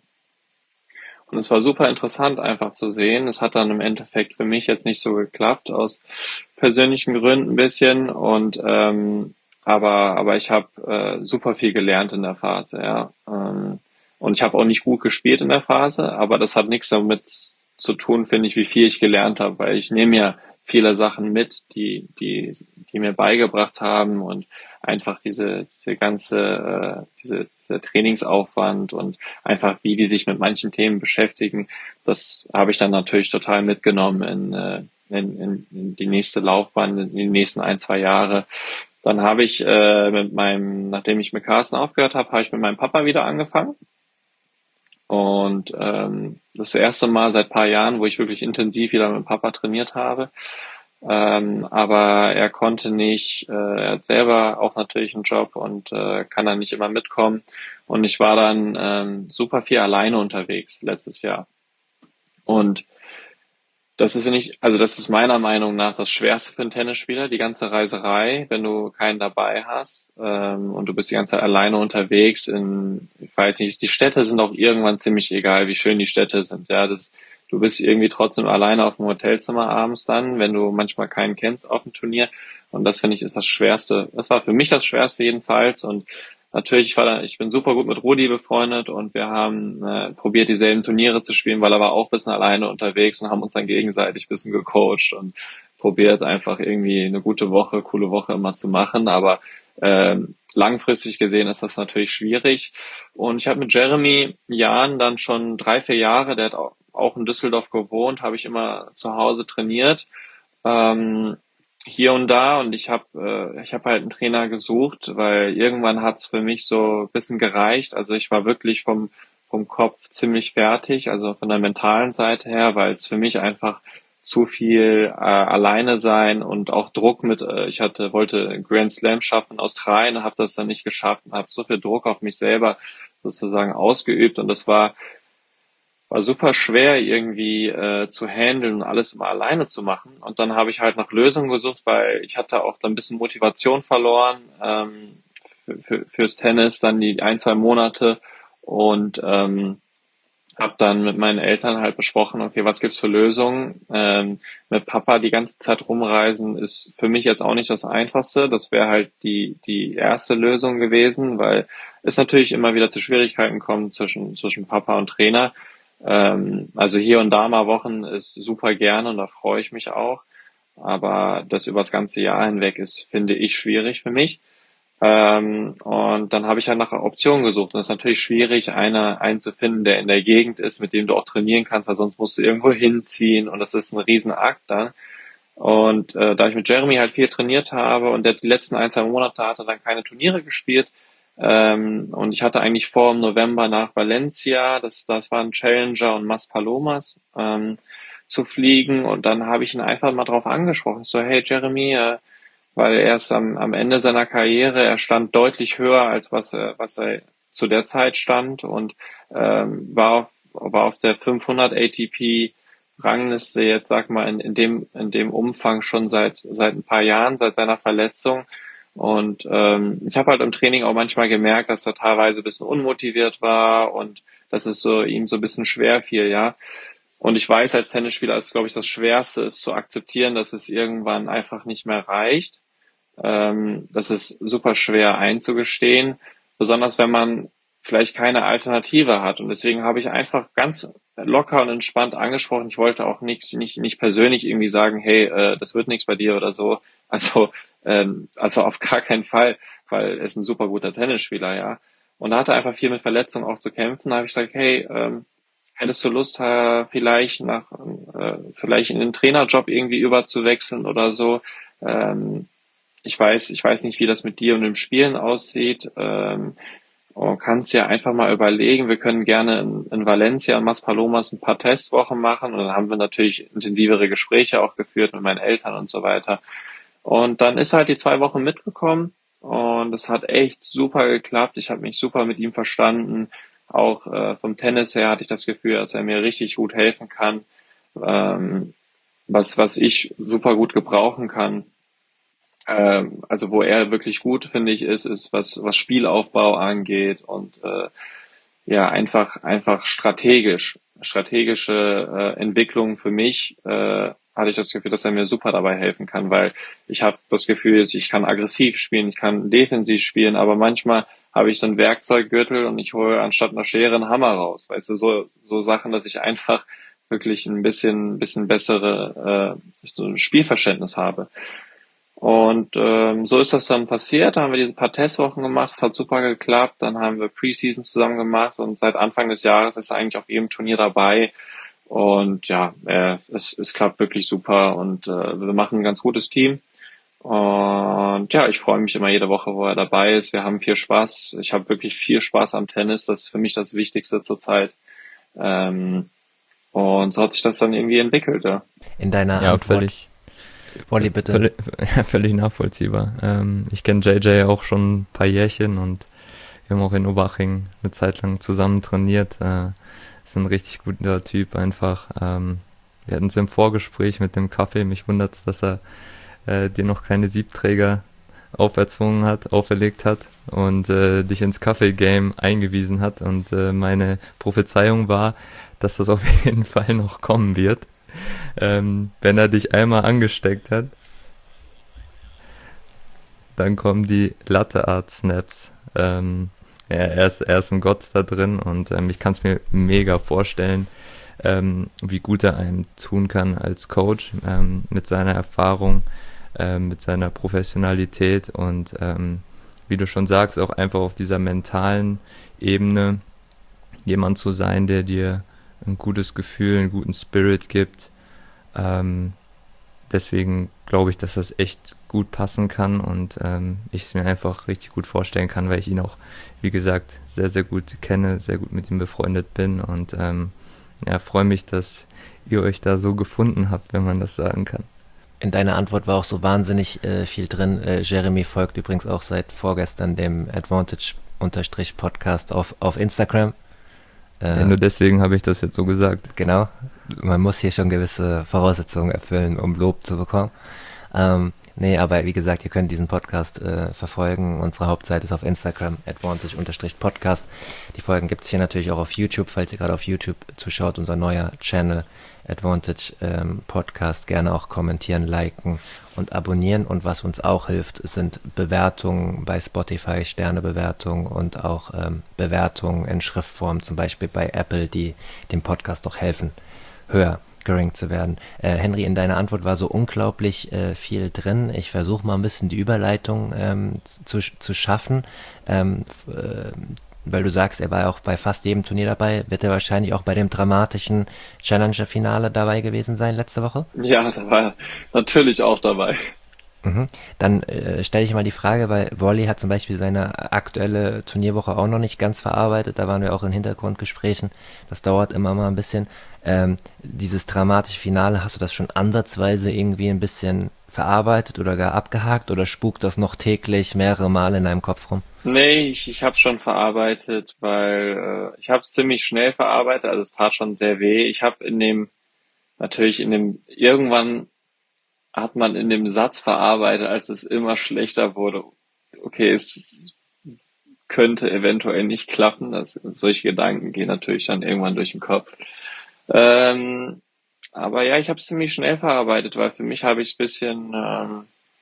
Und es war super interessant einfach zu sehen. Es hat dann im Endeffekt für mich jetzt nicht so geklappt, aus persönlichen Gründen ein bisschen. Und ähm, aber aber ich habe äh, super viel gelernt in der Phase, ja. Ähm, und ich habe auch nicht gut gespielt in der Phase, aber das hat nichts damit zu tun, finde ich, wie viel ich gelernt habe, weil ich nehme ja viele Sachen mit, die die die mir beigebracht haben und einfach diese diese ganze äh, diese dieser Trainingsaufwand und einfach wie die sich mit manchen Themen beschäftigen, das habe ich dann natürlich total mitgenommen in, äh, in, in, in die nächste Laufbahn, in die nächsten ein, zwei Jahre. Dann habe ich äh, mit meinem, nachdem ich mit Carsten aufgehört habe, habe ich mit meinem Papa wieder angefangen. Und ähm, das erste Mal seit paar Jahren, wo ich wirklich intensiv wieder mit Papa trainiert habe. Ähm, aber er konnte nicht, äh, er hat selber auch natürlich einen Job und äh, kann dann nicht immer mitkommen. Und ich war dann ähm, super viel alleine unterwegs letztes Jahr. Und das ist, finde ich, also das ist meiner Meinung nach das Schwerste für einen Tennisspieler, die ganze Reiserei, wenn du keinen dabei hast ähm, und du bist die ganze Zeit alleine unterwegs in, ich weiß nicht, die Städte sind auch irgendwann ziemlich egal, wie schön die Städte sind. Ja, das, du bist irgendwie trotzdem alleine auf dem Hotelzimmer abends dann, wenn du manchmal keinen kennst auf dem Turnier. Und das, finde ich, ist das Schwerste. Das war für mich das Schwerste jedenfalls. Und natürlich, ich war da, ich bin super gut mit Rudi befreundet und wir haben äh, probiert, dieselben Turniere zu spielen, weil er war auch ein bisschen alleine unterwegs und haben uns dann gegenseitig ein bisschen gecoacht und probiert einfach irgendwie eine gute Woche, coole Woche immer zu machen, aber ähm, langfristig gesehen ist das natürlich schwierig. Und ich habe mit Jeremy Jahn dann schon drei, vier Jahre, der hat auch, auch in Düsseldorf gewohnt, habe ich immer zu Hause trainiert, ähm, hier und da. Und ich habe äh, ich habe halt einen Trainer gesucht, weil irgendwann hat's für mich so ein bisschen gereicht. Also ich war wirklich vom vom Kopf ziemlich fertig, also von der mentalen Seite her, weil es für mich einfach zu viel äh, alleine sein und auch Druck mit, äh, ich hatte, wollte Grand Slam schaffen in Australien, habe das dann nicht geschafft und habe so viel Druck auf mich selber sozusagen ausgeübt und das war war super schwer irgendwie äh, zu handeln und alles immer alleine zu machen. Und dann habe ich halt nach Lösungen gesucht, weil ich hatte auch dann ein bisschen Motivation verloren ähm, für, für, fürs Tennis, dann die ein, zwei Monate und ähm, habe dann mit meinen Eltern halt besprochen, okay, was gibt's für Lösungen? Ähm, mit Papa die ganze Zeit rumreisen ist für mich jetzt auch nicht das Einfachste. Das wäre halt die die erste Lösung gewesen, weil es natürlich immer wieder zu Schwierigkeiten kommt zwischen zwischen Papa und Trainer. Ähm, also hier und da mal Wochen ist super gerne und da freue ich mich auch. Aber das über das ganze Jahr hinweg ist, finde ich, schwierig für mich. Ähm, und dann habe ich halt nach Optionen gesucht. Und es ist natürlich schwierig, einer einen zu finden, der in der Gegend ist, mit dem du auch trainieren kannst, weil sonst musst du irgendwo hinziehen und das ist ein Riesenakt dann. Und äh, da ich mit Jeremy halt viel trainiert habe und der die letzten ein, zwei Monate hatte dann keine Turniere gespielt, ähm, und ich hatte eigentlich vor, im November nach Valencia, das, das waren Challenger und Maspalomas, ähm, zu fliegen. Und dann habe ich ihn einfach mal drauf angesprochen. So, hey Jeremy, äh, weil er ist am, am Ende seiner Karriere, er stand deutlich höher, als was er, was er zu der Zeit stand und ähm, war auf, war auf der fünfhundert A T P Rangliste jetzt, sag mal, in, in dem, in dem Umfang schon seit, seit ein paar Jahren, seit seiner Verletzung. Und ähm, ich habe halt im Training auch manchmal gemerkt, dass er teilweise ein bisschen unmotiviert war und dass es so ihm so ein bisschen schwer fiel, ja. Und ich weiß als Tennisspieler, als glaube ich das Schwerste ist zu akzeptieren, dass es irgendwann einfach nicht mehr reicht. Ähm, das ist super schwer einzugestehen, besonders wenn man vielleicht keine Alternative hat. Und deswegen habe ich einfach ganz locker und entspannt angesprochen. Ich wollte auch nicht nicht nicht persönlich irgendwie sagen, hey, äh, das wird nichts bei dir oder so. Also ähm, also auf gar keinen Fall, weil er ist ein super guter Tennisspieler, ja. Und da hatte er einfach viel mit Verletzungen auch zu kämpfen. Da habe ich gesagt, hey, ähm, hättest du Lust, äh, vielleicht nach äh, vielleicht in den Trainerjob irgendwie überzuwechseln oder so? Ähm, ich weiß, ich weiß nicht, wie das mit dir und dem Spielen aussieht. Ähm, Du kannst ja einfach mal überlegen, wir können gerne in, in Valencia und Maspalomas ein paar Testwochen machen und dann haben wir natürlich intensivere Gespräche auch geführt mit meinen Eltern und so weiter. Und dann ist halt die zwei Wochen mitgekommen und es hat echt super geklappt. Ich habe mich super mit ihm verstanden. Auch äh, vom Tennis her hatte ich das Gefühl, dass er mir richtig gut helfen kann, ähm, was, was ich super gut gebrauchen kann. Ähm, also wo er wirklich gut, finde ich, ist, ist was, was Spielaufbau angeht und äh, ja, einfach, einfach strategisch, strategische äh, Entwicklung für mich, äh, hatte ich das Gefühl, dass er mir super dabei helfen kann, weil ich habe das Gefühl, ich kann aggressiv spielen, ich kann defensiv spielen, aber manchmal habe ich so ein Werkzeuggürtel und ich hole anstatt einer Schere einen Hammer raus, weißt du, so, so Sachen, dass ich einfach wirklich ein bisschen, bisschen bessere äh, so ein Spielverständnis habe. Und ähm, so ist das dann passiert. Da haben wir diese paar Testwochen gemacht. Es hat super geklappt. Dann haben wir Preseason zusammen gemacht und seit Anfang des Jahres ist er eigentlich auf jedem Turnier dabei. Und ja, äh, es, es klappt wirklich super und äh, wir machen ein ganz gutes Team. Und ja, ich freue mich immer jede Woche, wo er dabei ist. Wir haben viel Spaß. Ich habe wirklich viel Spaß am Tennis. Das ist für mich das Wichtigste zurzeit. Ähm, und so hat sich das dann irgendwie entwickelt. Ja, In deiner Ja, Antwort, völlig, Wolli, bitte. völlig, ja, völlig nachvollziehbar. Ähm, ich kenne J J auch schon ein paar Jährchen und wir haben auch in Oberhaching eine Zeit lang zusammen trainiert. Äh, ist ein richtig guter Typ einfach. Ähm, wir hatten es im Vorgespräch mit dem Kaffee. Mich wundert es, dass er äh, dir noch keine Siebträger auferzwungen hat, auferlegt hat und äh, dich ins Kaffee-Game eingewiesen hat. Und äh, meine Prophezeiung war, dass das auf jeden Fall noch kommen wird. Ähm, wenn er dich einmal angesteckt hat, dann kommen die Latte Art Snaps. Ähm, ja, er ist, er ist ein Gott da drin und ähm, ich kann es mir mega vorstellen, ähm, wie gut er einem tun kann als Coach, ähm, mit seiner Erfahrung, ähm, mit seiner Professionalität und ähm, wie du schon sagst, auch einfach auf dieser mentalen Ebene jemand zu sein, der dir ein gutes Gefühl, einen guten Spirit gibt. Ähm, deswegen glaube ich, dass das echt gut passen kann und ähm, ich es mir einfach richtig gut vorstellen kann, weil ich ihn auch, wie gesagt, sehr, sehr gut kenne, sehr gut mit ihm befreundet bin und ähm, ja, freue mich, dass ihr euch da so gefunden habt, wenn man das sagen kann. In deiner Antwort war auch so wahnsinnig äh, viel drin. Äh, Jeremy folgt übrigens auch seit vorgestern dem Advantage-Podcast auf, auf Instagram. Äh, ja, nur deswegen habe ich das jetzt so gesagt. Genau. Man muss hier schon gewisse Voraussetzungen erfüllen, um Lob zu bekommen. Ähm, nee, aber wie gesagt, ihr könnt diesen Podcast äh, verfolgen. Unsere Hauptseite ist auf Instagram, advantage-podcast. Die Folgen gibt es hier natürlich auch auf YouTube, falls ihr gerade auf YouTube zuschaut. Unser neuer Channel, Advantage ähm, Podcast, gerne auch kommentieren, liken und abonnieren. Und was uns auch hilft, sind Bewertungen bei Spotify, Sternebewertungen und auch ähm, Bewertungen in Schriftform, zum Beispiel bei Apple, die dem Podcast noch helfen, höher gerankt zu werden. Äh, Henry, in deiner Antwort war so unglaublich äh, viel drin. Ich versuche mal ein bisschen die Überleitung ähm, zu, zu schaffen. Ähm, äh, weil du sagst, er war auch bei fast jedem Turnier dabei, wird er wahrscheinlich auch bei dem dramatischen Challenger-Finale dabei gewesen sein letzte Woche? Ja, da war er natürlich auch dabei. Mhm. Dann äh, stelle ich mal die Frage, weil Volley hat zum Beispiel seine aktuelle Turnierwoche auch noch nicht ganz verarbeitet, da waren wir auch in Hintergrundgesprächen, das dauert immer mal ein bisschen. Ähm, dieses dramatische Finale, hast du das schon ansatzweise irgendwie ein bisschen verarbeitet oder gar abgehakt oder spukt das noch täglich mehrere Male in deinem Kopf rum? Nee, ich, ich habe es schon verarbeitet, weil äh, ich habe es ziemlich schnell verarbeitet, also es tat schon sehr weh. Ich habe in dem, natürlich in dem, irgendwann hat man in dem Satz verarbeitet, als es immer schlechter wurde. Okay, es könnte eventuell nicht klappen, das, solche Gedanken gehen natürlich dann irgendwann durch den Kopf. Ähm, aber ja, ich habe es ziemlich schnell verarbeitet, weil für mich habe ich es bisschen, ähm,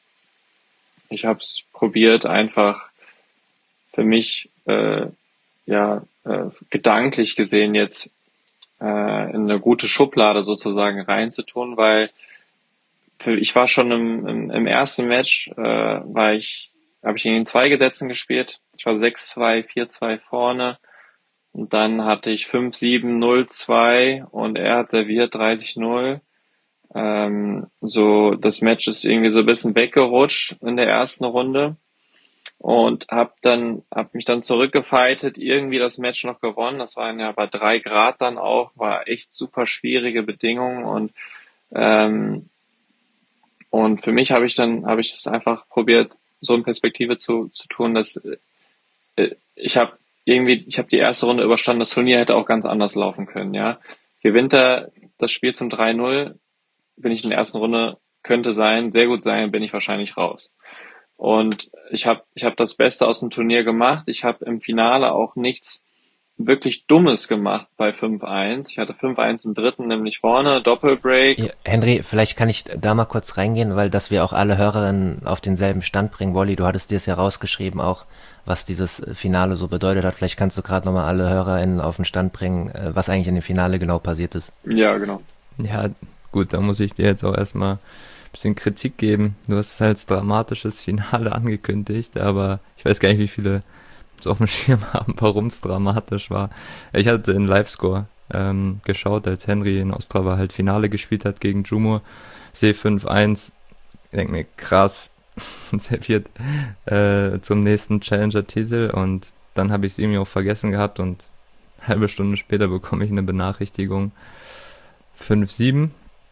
ich habe es probiert einfach für mich äh, ja äh, gedanklich gesehen jetzt äh, in eine gute Schublade sozusagen reinzutun, weil für, ich war schon im, im, im ersten Match, äh, war ich, habe ich in den zwei Gesetzen gespielt. Ich war sechs zwei, vier zwei vorne und dann hatte ich fünf sieben, null zwei und er hat serviert dreißig null. Ähm, so das Match ist irgendwie so ein bisschen weggerutscht in der ersten Runde. Und hab dann, hab mich dann zurückgefightet, irgendwie das Match noch gewonnen. Das waren ja bei drei Grad dann auch, war echt super schwierige Bedingungen und ähm, und für mich habe ich dann, habe ich es einfach probiert, so in Perspektive zu zu tun, dass äh, ich habe irgendwie, ich habe die erste Runde überstanden. Das Turnier hätte auch ganz anders laufen können, ja. Gewinnt er das Spiel zum drei null, bin ich in der ersten Runde, könnte sein, sehr gut sein, bin ich wahrscheinlich raus. Und ich habe ich hab das Beste aus dem Turnier gemacht. Ich habe im Finale auch nichts wirklich Dummes gemacht bei fünf eins. Ich hatte fünf eins im dritten, nämlich vorne, Doppelbreak. Ja, Henry, vielleicht kann ich da mal kurz reingehen, weil dass wir auch alle Hörerinnen auf denselben Stand bringen. Wolli, du hattest dir es ja rausgeschrieben, auch was dieses Finale so bedeutet hat. Vielleicht kannst du gerade nochmal alle HörerInnen auf den Stand bringen, was eigentlich in dem Finale genau passiert ist. Ja, genau. Ja, gut, da muss ich dir jetzt auch erstmal bisschen Kritik geben. Du hast es als dramatisches Finale angekündigt, aber ich weiß gar nicht, wie viele es auf dem Schirm haben, warum es dramatisch war. Ich hatte in Livescore ähm, geschaut, als Henry in Ostrava halt Finale gespielt hat gegen Djumur, sehe fünf eins, ich denke mir, krass, serviert äh, zum nächsten Challenger-Titel und dann habe ich es irgendwie auch vergessen gehabt und eine halbe Stunde später bekomme ich eine Benachrichtigung fünf sieben.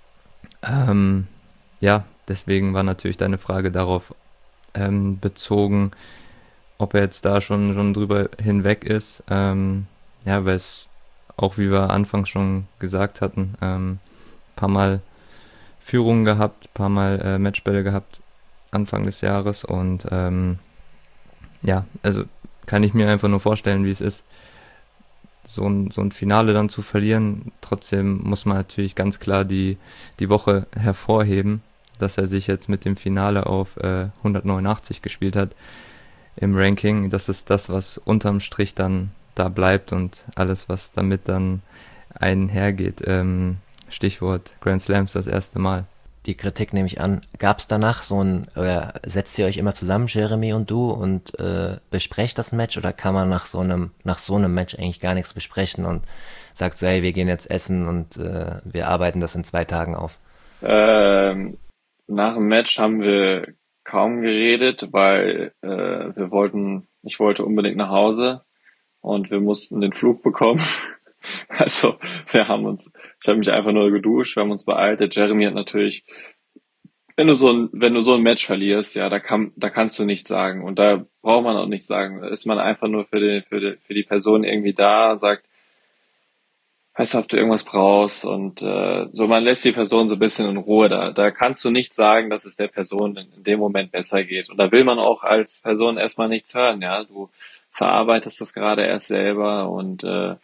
Ähm, Ja, deswegen war natürlich deine Frage darauf ähm, bezogen, ob er jetzt da schon schon drüber hinweg ist. Ähm, ja, weil es auch, wie wir anfangs schon gesagt hatten, ähm, paar Mal Führungen gehabt, paar Mal äh, Matchbälle gehabt Anfang des Jahres und ähm, ja, also kann ich mir einfach nur vorstellen, wie es ist, so ein, so ein Finale dann zu verlieren. Trotzdem muss man natürlich ganz klar die, die Woche hervorheben, dass er sich jetzt mit dem Finale auf äh, hundertneunundachtzig gespielt hat. im Ranking. Das ist das, was unterm Strich dann da bleibt und alles, was damit dann einhergeht. Ähm, Stichwort Grand Slams das erste Mal. Die Kritik nehme ich an. Gab es danach so ein, oder setzt ihr euch immer zusammen, Jeremy und du, und äh, besprecht das Match, oder kann man nach so einem, nach so einem Match eigentlich gar nichts besprechen und sagt so, hey, wir gehen jetzt essen und äh, wir arbeiten das in zwei Tagen auf? Ähm, Nach dem Match haben wir kaum geredet, weil äh, wir wollten, ich wollte unbedingt nach Hause und wir mussten den Flug bekommen. Also wir haben uns, ich habe mich einfach nur geduscht, wir haben uns beeilt. Der Jeremy hat natürlich, wenn du so ein, wenn du so ein Match verlierst, ja, da kann, da kannst du nichts sagen und da braucht man auch nichts sagen. Da ist man einfach nur für die, für die, für die Person irgendwie da, sagt, weißt du, ob du irgendwas brauchst und äh, so, man lässt die Person so ein bisschen in Ruhe da. Da kannst du nicht sagen, dass es der Person in, in dem Moment besser geht. Und da will man auch als Person erstmal nichts hören, ja. Du verarbeitest das gerade erst selber und äh,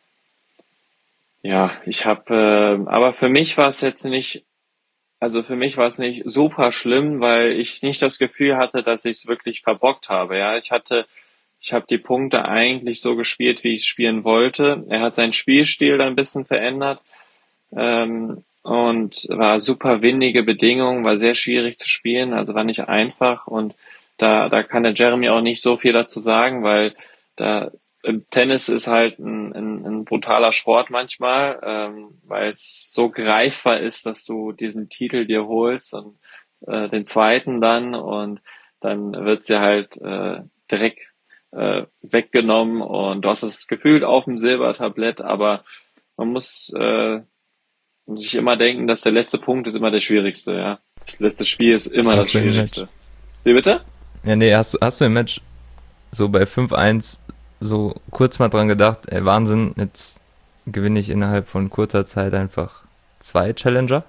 ja, ich habe, äh, aber für mich war es jetzt nicht, also für mich war es nicht super schlimm, weil ich nicht das Gefühl hatte, dass ich es wirklich verbockt habe, ja. Ich hatte Ich habe die Punkte eigentlich so gespielt, wie ich spielen wollte. Er hat seinen Spielstil dann ein bisschen verändert ähm, und war super windige Bedingungen, war sehr schwierig zu spielen, also war nicht einfach und da da kann der Jeremy auch nicht so viel dazu sagen, weil da im Tennis ist halt ein, ein, ein brutaler Sport manchmal, ähm, weil es so greifbar ist, dass du diesen Titel dir holst und äh, den zweiten dann und dann wird's dir halt äh, direkt äh, weggenommen und du hast es gefühlt auf dem Silbertablett, aber man muss äh, sich immer denken, dass der letzte Punkt ist immer der schwierigste, ja. Das letzte Spiel ist immer das Hast du im Match? Schwierigste. Wie bitte? Ja, nee, hast du, hast du im Match so bei fünf eins so kurz mal dran gedacht, ey, Wahnsinn, jetzt gewinne ich innerhalb von kurzer Zeit einfach zwei Challenger?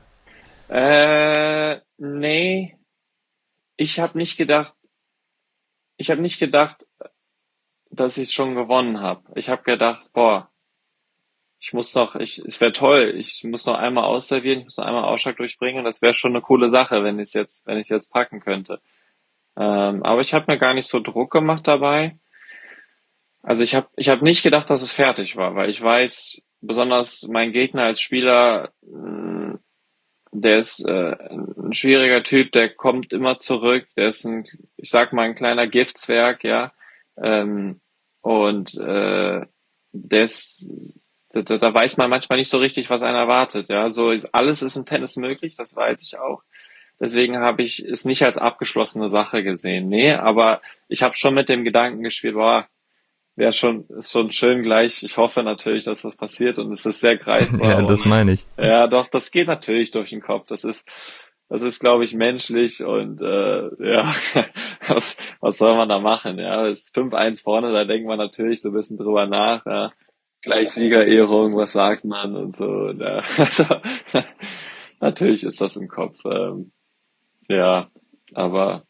Äh, nee, ich habe nicht gedacht, ich habe nicht gedacht, dass ich es schon gewonnen habe. Ich habe gedacht, boah, ich muss noch, ich, es wäre toll, ich muss noch einmal ausservieren, ich muss noch einmal Ausschlag durchbringen. Das wäre schon eine coole Sache, wenn ich es jetzt, wenn ich es jetzt packen könnte. Ähm, aber ich habe mir gar nicht so Druck gemacht dabei. Also ich habe, ich habe nicht gedacht, dass es fertig war, weil ich weiß, besonders mein Gegner als Spieler, mh, der ist äh, ein schwieriger Typ, der kommt immer zurück, der ist ein, ich sag mal, ein kleiner Giftzwerg, ja. Ähm, und äh, der ist, da, da da weiß man manchmal nicht so richtig, was einen erwartet, ja. So ist, alles ist im Tennis möglich, das weiß ich auch. Deswegen habe ich es nicht als abgeschlossene Sache gesehen. Nee, aber ich habe schon mit dem Gedanken gespielt, boah, wäre schon, ist schon schön gleich. Ich hoffe natürlich, dass das passiert und es ist sehr greifbar Ja, das und meine ich. ja, doch, das geht natürlich durch den Kopf. Das ist, das ist, glaube ich, menschlich und äh, ja, was, was soll man da machen? Ja, es ist fünf eins vorne, da denkt man natürlich so ein bisschen drüber nach. Ja. Gleich Siegerehrung, was sagt man und so. Und, ja, also, natürlich ist das im Kopf. Ähm, ja, aber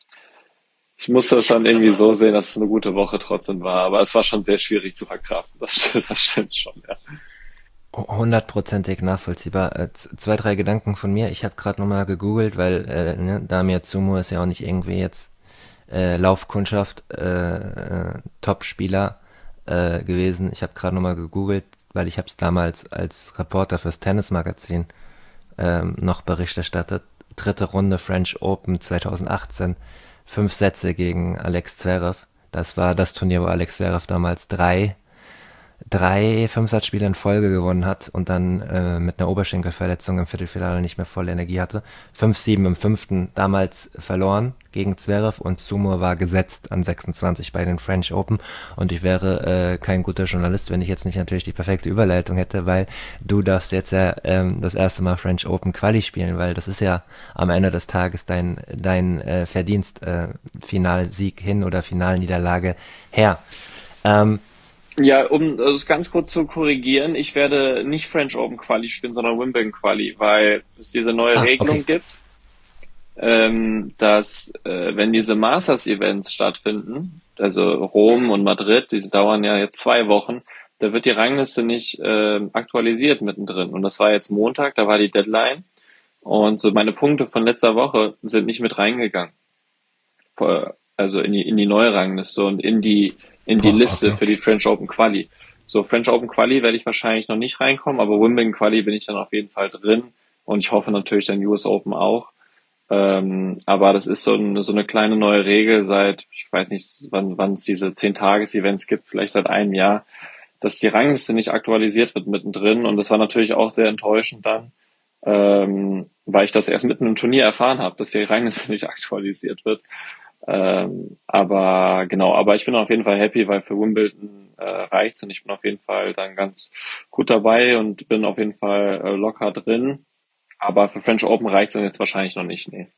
ich musste es dann irgendwie so sehen, dass es eine gute Woche trotzdem war. Aber es war schon sehr schwierig zu verkraften. Das stimmt, das stimmt schon, ja. Hundertprozentig nachvollziehbar. Äh, z- zwei, drei Gedanken von mir. Ich habe gerade nochmal gegoogelt, weil äh, ne, Damir Sumo ist ja auch nicht irgendwie jetzt äh, Laufkundschaft, äh, äh, Top-Spieler äh, gewesen. Ich habe gerade nochmal gegoogelt, weil ich habe es damals als Reporter fürs Tennismagazin ähm, noch Bericht erstattet. Dritte Runde French Open zwanzig achtzehn. Fünf Sätze gegen Alex Zverev. Das war das Turnier, wo Alex Zverev damals drei drei Fünfsatzspiele in Folge gewonnen hat und dann äh, mit einer Oberschenkelverletzung im Viertelfinale nicht mehr volle Energie hatte. fünf sieben im fünften damals verloren gegen Zverev und Sumo war gesetzt an sechsundzwanzig bei den French Open und ich wäre äh, kein guter Journalist, wenn ich jetzt nicht natürlich die perfekte Überleitung hätte, weil du darfst jetzt ja ähm, das erste Mal French Open Quali spielen, weil das ist ja am Ende des Tages dein, dein äh, Verdienst, äh, Finalsieg hin oder Finalniederlage her. Ähm, Ja, um das ganz kurz zu korrigieren, ich werde nicht French Open Quali spielen, sondern Wimbledon Quali, weil es diese neue ah, Regelung okay. gibt, ähm, dass äh, wenn diese Masters Events stattfinden, also Rom und Madrid, diese dauern ja jetzt zwei Wochen, da wird die Rangliste nicht äh, aktualisiert mittendrin. Und das war jetzt Montag, da war die Deadline. Und so meine Punkte von letzter Woche sind nicht mit reingegangen. also in die, in die neue Rangliste und in die, in die Boah, Liste okay. für die French Open Quali. So, French Open Quali werde ich wahrscheinlich noch nicht reinkommen, aber Wimbledon Quali bin ich dann auf jeden Fall drin und ich hoffe natürlich dann U S Open auch. Ähm, aber das ist so, ein, so eine kleine neue Regel seit, ich weiß nicht, wann wann es diese zehn-Tages-Events gibt, vielleicht seit einem Jahr, dass die Rangliste nicht aktualisiert wird mittendrin. Und das war natürlich auch sehr enttäuschend dann, ähm, weil ich das erst mitten im Turnier erfahren habe, dass die Rangliste nicht aktualisiert wird. Ähm, aber genau, aber ich bin auf jeden Fall happy, weil für Wimbledon äh, reicht's und ich bin auf jeden Fall dann ganz gut dabei und bin auf jeden Fall äh, locker drin. Aber für French Open reicht's dann jetzt wahrscheinlich noch nicht, nee.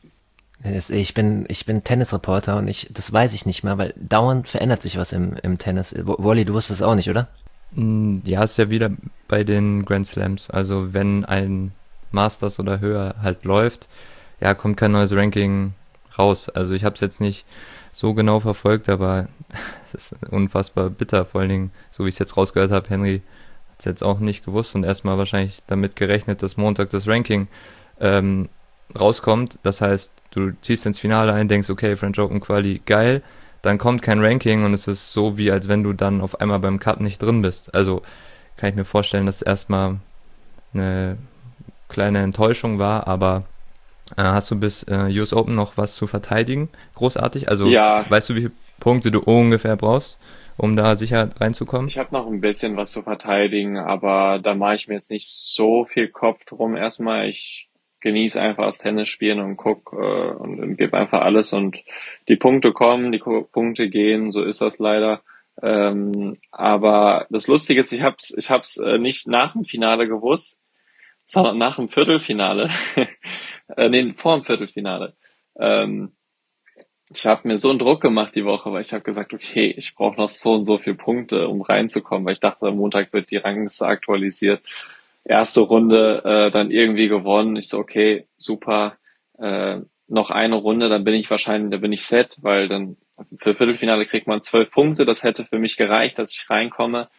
Es- Ich bin, ich bin Tennisreporter und ich, das weiß ich nicht mehr, weil dauernd verändert sich was im, im Tennis. Wo- Wally, du wusstest es auch nicht, oder? Mm, Ja, ist ja wieder bei den Grand Slams. Also wenn ein Masters oder höher halt läuft, ja, kommt kein neues Ranking raus. Also ich habe es jetzt nicht so genau verfolgt, aber es ist unfassbar bitter. Vor allen Dingen, so wie ich es jetzt rausgehört habe, Henry hat es jetzt auch nicht gewusst und erstmal wahrscheinlich damit gerechnet, dass Montag das Ranking ähm, rauskommt. Das heißt, du ziehst ins Finale ein, denkst, okay, French Open Quali, geil. Dann kommt kein Ranking und es ist so, wie als wenn du dann auf einmal beim Cut nicht drin bist. Also kann ich mir vorstellen, dass es erstmal eine kleine Enttäuschung war, aber äh, hast du bis äh, U S Open noch was zu verteidigen? Großartig? Also Ja, weißt du, wie viele Punkte du ungefähr brauchst, um da sicher reinzukommen? ich habe noch ein bisschen was zu verteidigen, aber da mache ich mir jetzt nicht so viel Kopf drum. Erstmal, ich genieße einfach das Tennisspielen und guck äh, und, und gebe einfach alles und die Punkte kommen, die Ko- Punkte gehen, so ist das leider. Ähm, aber das Lustige ist, ich hab's, ich hab's äh, nicht nach dem Finale gewusst, sondern nach dem Viertelfinale. äh, nee, vor dem Viertelfinale. Ähm, Ich habe mir so einen Druck gemacht die Woche, weil ich habe gesagt, okay, ich brauche noch so und so viele Punkte, um reinzukommen, weil ich dachte, am Montag wird die Rangliste aktualisiert. Erste Runde äh, dann irgendwie gewonnen. Ich so, okay, super. Äh, noch eine Runde, dann bin ich wahrscheinlich, da bin ich set, weil dann für Viertelfinale kriegt man zwölf Punkte. Das hätte für mich gereicht, dass ich reinkomme.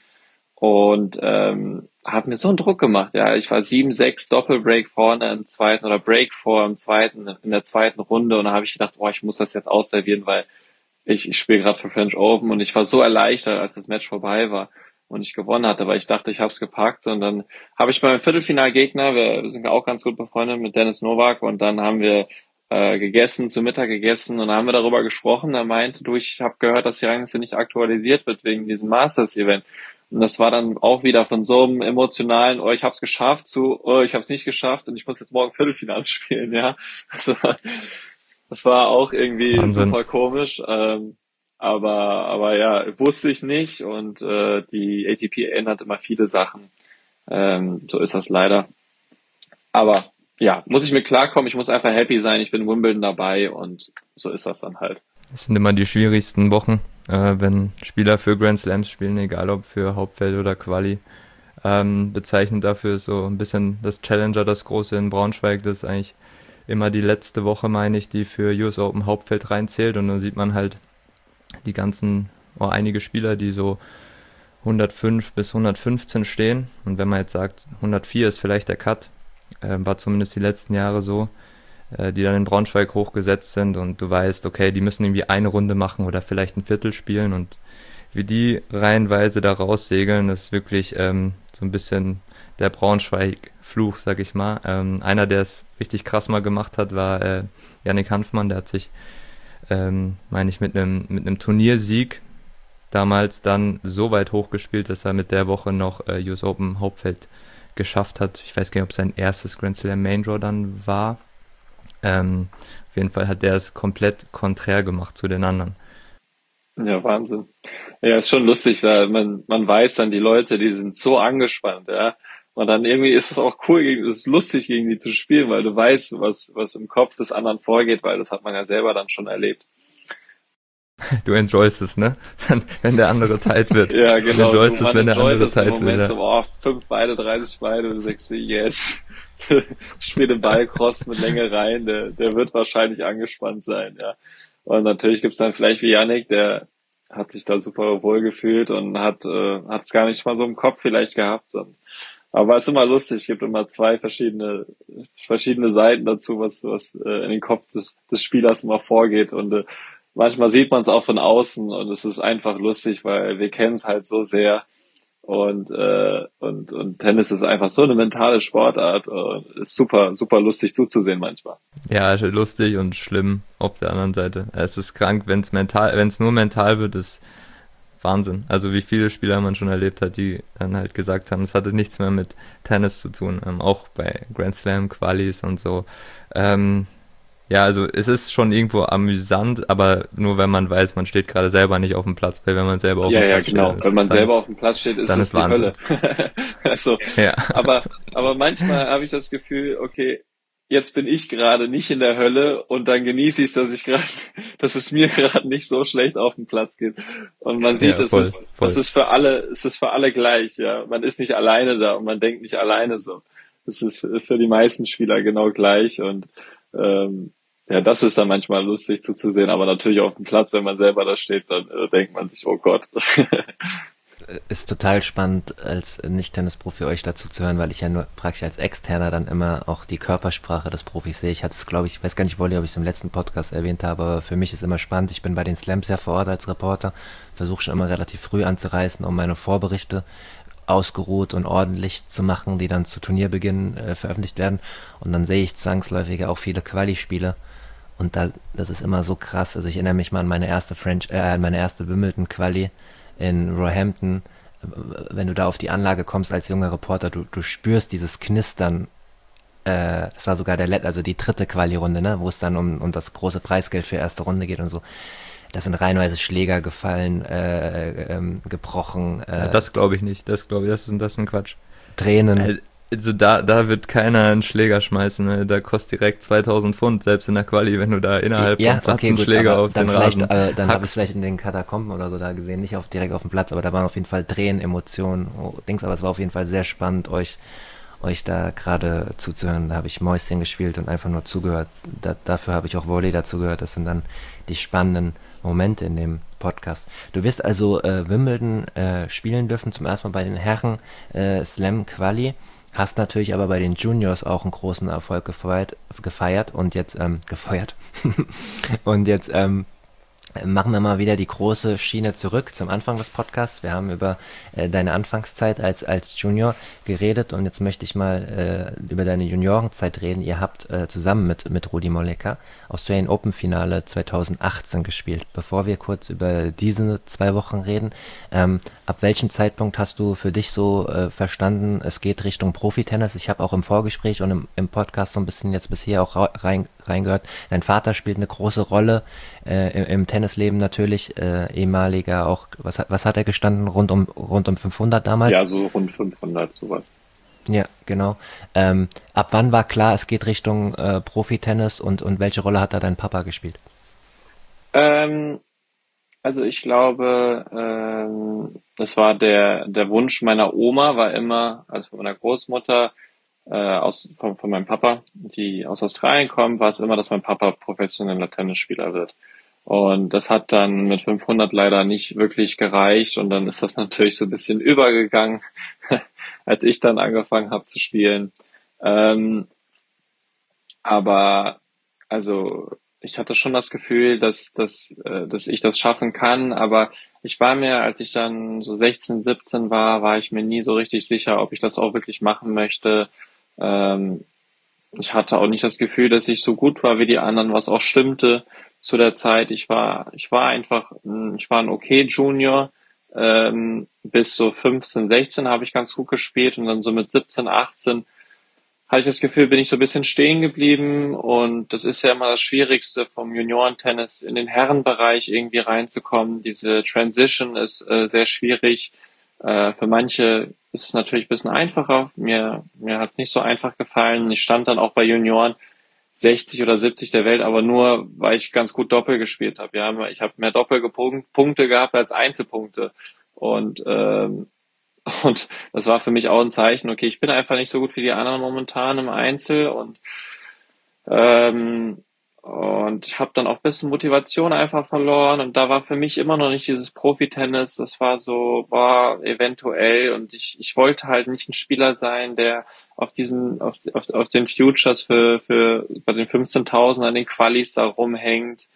Und ähm, habe mir so einen Druck gemacht. Ja, ich war sieben sechs Doppelbreak vorne im zweiten oder Break vor im zweiten, in der zweiten Runde. Und da habe ich gedacht, oh, ich muss das jetzt ausservieren, weil ich, ich spiele gerade für French Open und ich war so erleichtert, als das Match vorbei war und ich gewonnen hatte, weil ich dachte, ich habe es gepackt. Und dann habe ich beim Viertelfinalgegner, wir, wir sind ja auch ganz gut befreundet mit Dennis Novak, und dann haben wir äh, gegessen, zu Mittag gegessen, und dann haben wir darüber gesprochen. Er meinte, du, ich habe gehört, dass die Rangliste nicht aktualisiert wird wegen diesem Masters-Event. Und das war dann auch wieder von so einem emotionalen, oh, ich habe es geschafft, zu, oh, ich habe es nicht geschafft und ich muss jetzt morgen Viertelfinale spielen, ja. Also, das war auch irgendwie Wahnsinn. super komisch. Ähm, aber, aber ja, wusste ich nicht, und äh, die A T P ändert immer viele Sachen. Ähm, so ist das leider. Aber ja, muss ich mit klarkommen. Ich muss einfach happy sein. Ich bin in Wimbledon dabei und so ist das dann halt. Das sind immer die schwierigsten Wochen, äh, wenn Spieler für Grand Slams spielen, egal ob für Hauptfeld oder Quali. Ähm, bezeichnend dafür ist so ein bisschen das Challenger, das große in Braunschweig, das ist eigentlich immer die letzte Woche, meine ich, die für U S Open Hauptfeld reinzählt, und dann sieht man halt die ganzen, oh, einige Spieler, die so hundertfünf bis hundertfünfzehn stehen, und wenn man jetzt sagt, hundertvier ist vielleicht der Cut, äh, war zumindest die letzten Jahre so, äh, die dann in Braunschweig hochgesetzt sind, und du weißt, okay, die müssen irgendwie eine Runde machen oder vielleicht ein Viertel spielen, und wie die reihenweise da raussegeln, das ist wirklich ähm, so ein bisschen der Braunschweig-Fluch, sag ich mal. Ähm, einer, der es richtig krass mal gemacht hat, war äh, Yannick Hanfmann, der hat sich, ähm, meine ich, mit einem mit einem Turniersieg damals dann so weit hochgespielt, dass er mit der Woche noch äh, U S Open Hauptfeld geschafft hat. Ich weiß gar nicht, ob sein erstes Grand Slam Main Draw dann war. Ähm, auf jeden Fall hat der es komplett konträr gemacht zu den anderen. Ja, Wahnsinn. Ja, ist schon lustig, da man, man weiß dann, die Leute, die sind so angespannt, ja. Und dann irgendwie ist es auch cool, gegen- es ist lustig, gegen die zu spielen, weil du weißt, was, was im Kopf des anderen vorgeht, weil das hat man ja selber dann schon erlebt. Du enjoyst es, ne? Wenn der andere tight wird. Ja, Du genau. Du, enjoyst es, man wenn der enjoyt andere es im tight wird. Moment Ja. so, oh, fünf Beine, dreißig Beine, du sagst dir, yes. Spiel den Ball, cross mit Länge rein, der, der wird wahrscheinlich angespannt sein, ja. Und natürlich gibt's dann vielleicht wie Yannick, der hat sich da super wohl gefühlt und hat äh, hat es gar nicht mal so im Kopf vielleicht gehabt. Und, aber es ist immer lustig, es gibt immer zwei verschiedene verschiedene Seiten dazu, was was äh, in den Kopf des, des Spielers immer vorgeht. Und äh, manchmal sieht man es auch von außen und es ist einfach lustig, weil wir kennen es halt so sehr. Und, äh, und, und Tennis ist einfach so eine mentale Sportart. Und ist super, super lustig zuzusehen manchmal. Ja, also lustig und schlimm auf der anderen Seite. Es ist krank, wenn es mental, wenn es nur mental wird, ist Wahnsinn. Also wie viele Spieler man schon erlebt hat, die dann halt gesagt haben, es hatte nichts mehr mit Tennis zu tun. Ähm, auch bei Grand Slam Qualis und so. Ähm, Ja, also es ist schon irgendwo amüsant, aber nur wenn man weiß, man steht gerade selber nicht auf dem Platz, weil wenn man selber auf Ja, dem ja, Platz genau. steht, Wenn man dann selber ist, auf dem Platz steht, ist dann es ist die Wahnsinn. Hölle. Also, Ja, aber, aber manchmal habe ich das Gefühl, okay, jetzt bin ich gerade nicht in der Hölle und dann genieße ich es, dass ich gerade, dass es mir gerade nicht so schlecht auf dem Platz geht. Und man sieht, ja, es voll, ist, es voll. ist für alle, es ist für alle gleich, ja. Man ist nicht alleine da und man denkt nicht alleine so. Es ist für, für die meisten Spieler genau gleich und, ähm, ja, das ist dann manchmal lustig zuzusehen, aber natürlich auf dem Platz, wenn man selber da steht, dann äh, denkt man sich, oh Gott. Ist total spannend, als Nicht-Tennis-Profi euch dazu zu hören, weil ich ja nur praktisch als Externer dann immer auch die Körpersprache des Profis sehe. Ich hatte es, glaube ich, weiß gar nicht, Wolli, ob ich es im letzten Podcast erwähnt habe, aber für mich ist immer spannend. Ich bin bei den Slams ja vor Ort als Reporter, versuche schon immer relativ früh anzureißen, um meine Vorberichte ausgeruht und ordentlich zu machen, die dann zu Turnierbeginn äh, veröffentlicht werden. Und dann sehe ich zwangsläufig auch viele Quali-Spiele. Und da, das ist immer so krass. Also ich erinnere mich mal an meine erste French, äh, an meine erste Wimbledon-Quali in Roehampton. Wenn du da auf die Anlage kommst als junger Reporter, du, du spürst dieses Knistern. Äh, es war sogar der Let also die dritte Quali-Runde, ne, wo es dann um, um das große Preisgeld für erste Runde geht und so. Da sind reihenweise Schläger gefallen, äh, ähm, gebrochen, Ja, äh, das glaube ich nicht. Das glaube ich, das ist, das ist ein Quatsch. Tränen. Also da, da wird keiner einen Schläger schmeißen. Ne? Da kostet direkt zweitausend Pfund, selbst in der Quali, wenn du da innerhalb Ja, vom Platz okay, einen gut, Schläger aber auf dann den vielleicht, Rasen äh, dann habe ich es hackst. vielleicht in den Katakomben oder so da gesehen, nicht auf, direkt auf dem Platz, aber da waren auf jeden Fall Tränen, Emotionen, oh, Dings, aber es war auf jeden Fall sehr spannend, euch, euch da gerade zuzuhören. Da habe ich Mäuschen gespielt und einfach nur zugehört. Da, dafür habe ich auch Volley dazu gehört. Das sind dann die spannenden Momente in dem Podcast. Du wirst also äh, Wimbledon äh, spielen dürfen, zum ersten Mal bei den Herren äh, Slam Quali. Hast natürlich aber bei den Juniors auch einen großen Erfolg gefeiert, gefeiert und jetzt, ähm, gefeuert. Und jetzt, ähm, machen wir mal wieder die große Schiene zurück zum Anfang des Podcasts. Wir haben über äh, deine Anfangszeit als, als Junior geredet und jetzt möchte ich mal äh, über deine Juniorenzeit reden. Ihr habt äh, zusammen mit, mit Rudi Molleker Australian Open Finale zweitausendachtzehn gespielt. Bevor wir kurz über diese zwei Wochen reden, ähm, ab welchem Zeitpunkt hast du für dich so äh, verstanden, es geht Richtung Profitennis? Ich habe auch im Vorgespräch und im, im Podcast so ein bisschen jetzt bisher auch rein, reingehört. Dein Vater spielt eine große Rolle äh, im, im Tennisleben natürlich, äh, ehemaliger auch, was hat, was hat er gestanden, rund um, rund um fünfhundert damals? Ja, so rund fünfhundert, sowas. Ja, genau. Ähm, ab wann war klar, es geht Richtung äh, Profitennis und, und welche Rolle hat da dein Papa gespielt? Ähm, also ich glaube, ähm, das war der, der Wunsch meiner Oma, war immer, also von meiner Großmutter, äh, aus, von, von meinem Papa, die aus Australien kommt, war es immer, dass mein Papa professioneller Tennisspieler wird. Und das hat dann mit fünfhundert leider nicht wirklich gereicht und dann ist das natürlich so ein bisschen übergegangen, als ich dann angefangen habe zu spielen. Ähm, aber also ich hatte schon das Gefühl, dass, dass, äh, dass ich das schaffen kann, aber ich war mir, als ich dann so sechzehn, siebzehn war, war ich mir nie so richtig sicher, ob ich das auch wirklich machen möchte. Ähm, ich hatte auch nicht das Gefühl, dass ich so gut war wie die anderen, was auch stimmte zu der Zeit. Ich war, ich war einfach, ein- ich war ein okay Junior. Ähm, bis so fünfzehn, sechzehn habe ich ganz gut gespielt und dann so mit siebzehn, achtzehn hatte ich das Gefühl, bin ich so ein bisschen stehen geblieben und das ist ja immer das Schwierigste vom Juniorentennis in den Herrenbereich irgendwie reinzukommen. Diese Transition ist äh, sehr schwierig. Äh, für manche ist es natürlich ein bisschen einfacher. Mir, mir hat es nicht so einfach gefallen. Ich stand dann auch bei Junioren sechzig oder siebzig der Welt, aber nur, weil ich ganz gut Doppel gespielt habe. Ja, ich habe mehr Doppelpunkte gehabt als Einzelpunkte. Und ähm, und das war für mich auch ein Zeichen, okay, ich bin einfach nicht so gut wie die anderen momentan im Einzel und ähm, und ich habe dann auch ein bisschen Motivation einfach verloren und da war für mich immer noch nicht dieses Profi-Tennis, das war so, boah, eventuell und ich ich wollte halt nicht ein Spieler sein, der auf diesen, auf, auf, auf den Futures für, für bei den fünfzehntausend an den Qualis da rumhängt.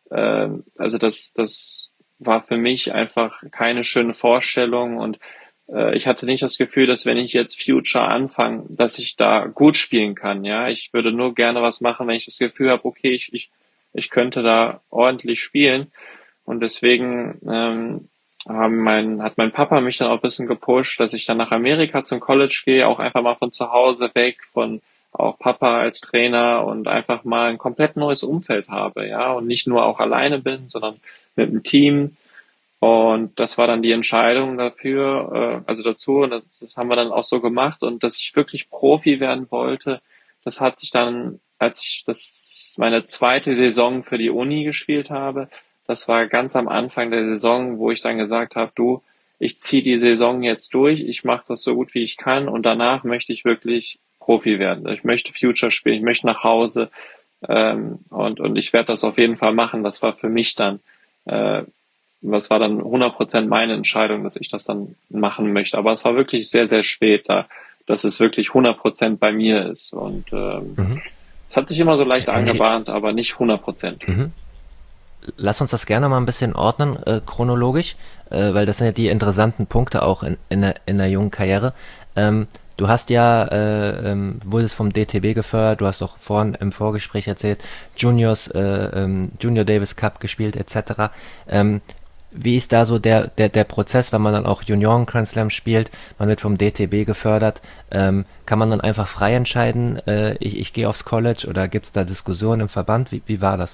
ähm, also das, das war für mich einfach keine schöne Vorstellung und äh, ich hatte nicht das Gefühl, dass wenn ich jetzt Future anfange, dass ich da gut spielen kann. Ja, ich würde nur gerne was machen, wenn ich das Gefühl habe, okay, ich, ich, ich könnte da ordentlich spielen. Und deswegen ähm, haben mein, hat mein Papa mich dann auch ein bisschen gepusht, dass ich dann nach Amerika zum College gehe, auch einfach mal von zu Hause weg, von auch Papa als Trainer und einfach mal ein komplett neues Umfeld habe, ja, und nicht nur auch alleine bin, sondern mit einem Team. Und das war dann die Entscheidung dafür, äh, also dazu, und das, das haben wir dann auch so gemacht. Und dass ich wirklich Profi werden wollte, das hat sich dann, als ich das meine zweite Saison für die Uni gespielt habe, das war ganz am Anfang der Saison, wo ich dann gesagt habe, du, ich ziehe die Saison jetzt durch, ich mache das so gut wie ich kann und danach möchte ich wirklich Profi werden. Ich möchte Future spielen, ich möchte nach Hause ähm, und, und ich werde das auf jeden Fall machen. Das war für mich dann äh, das war dann hundert Prozent meine Entscheidung, dass ich das dann machen möchte. Aber es war wirklich sehr, sehr spät da, dass es wirklich hundert Prozent bei mir ist. Und ähm, Mhm. es hat sich immer so leicht Henry, angebahnt, aber nicht hundert Prozent. mhm. Lass uns das gerne mal ein bisschen ordnen, äh, chronologisch, äh, weil das sind ja die interessanten Punkte auch in, in, der, in der jungen Karriere. Ähm, du hast ja, äh, ähm, wurdest vom D T B gefördert, du hast auch vorhin im Vorgespräch erzählt, Juniors, äh, ähm, Junior Davis Cup gespielt et cetera. Ähm, wie ist da so der, der, der Prozess, wenn man dann auch Junioren Grand Slam spielt, man wird vom D T B gefördert, ähm, kann man dann einfach frei entscheiden, äh, ich, ich gehe aufs College oder gibt es da Diskussionen im Verband? Wie, wie war das?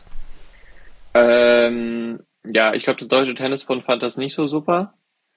Ähm, ja, ich glaube, der Deutsche Tennisbund fand das nicht so super,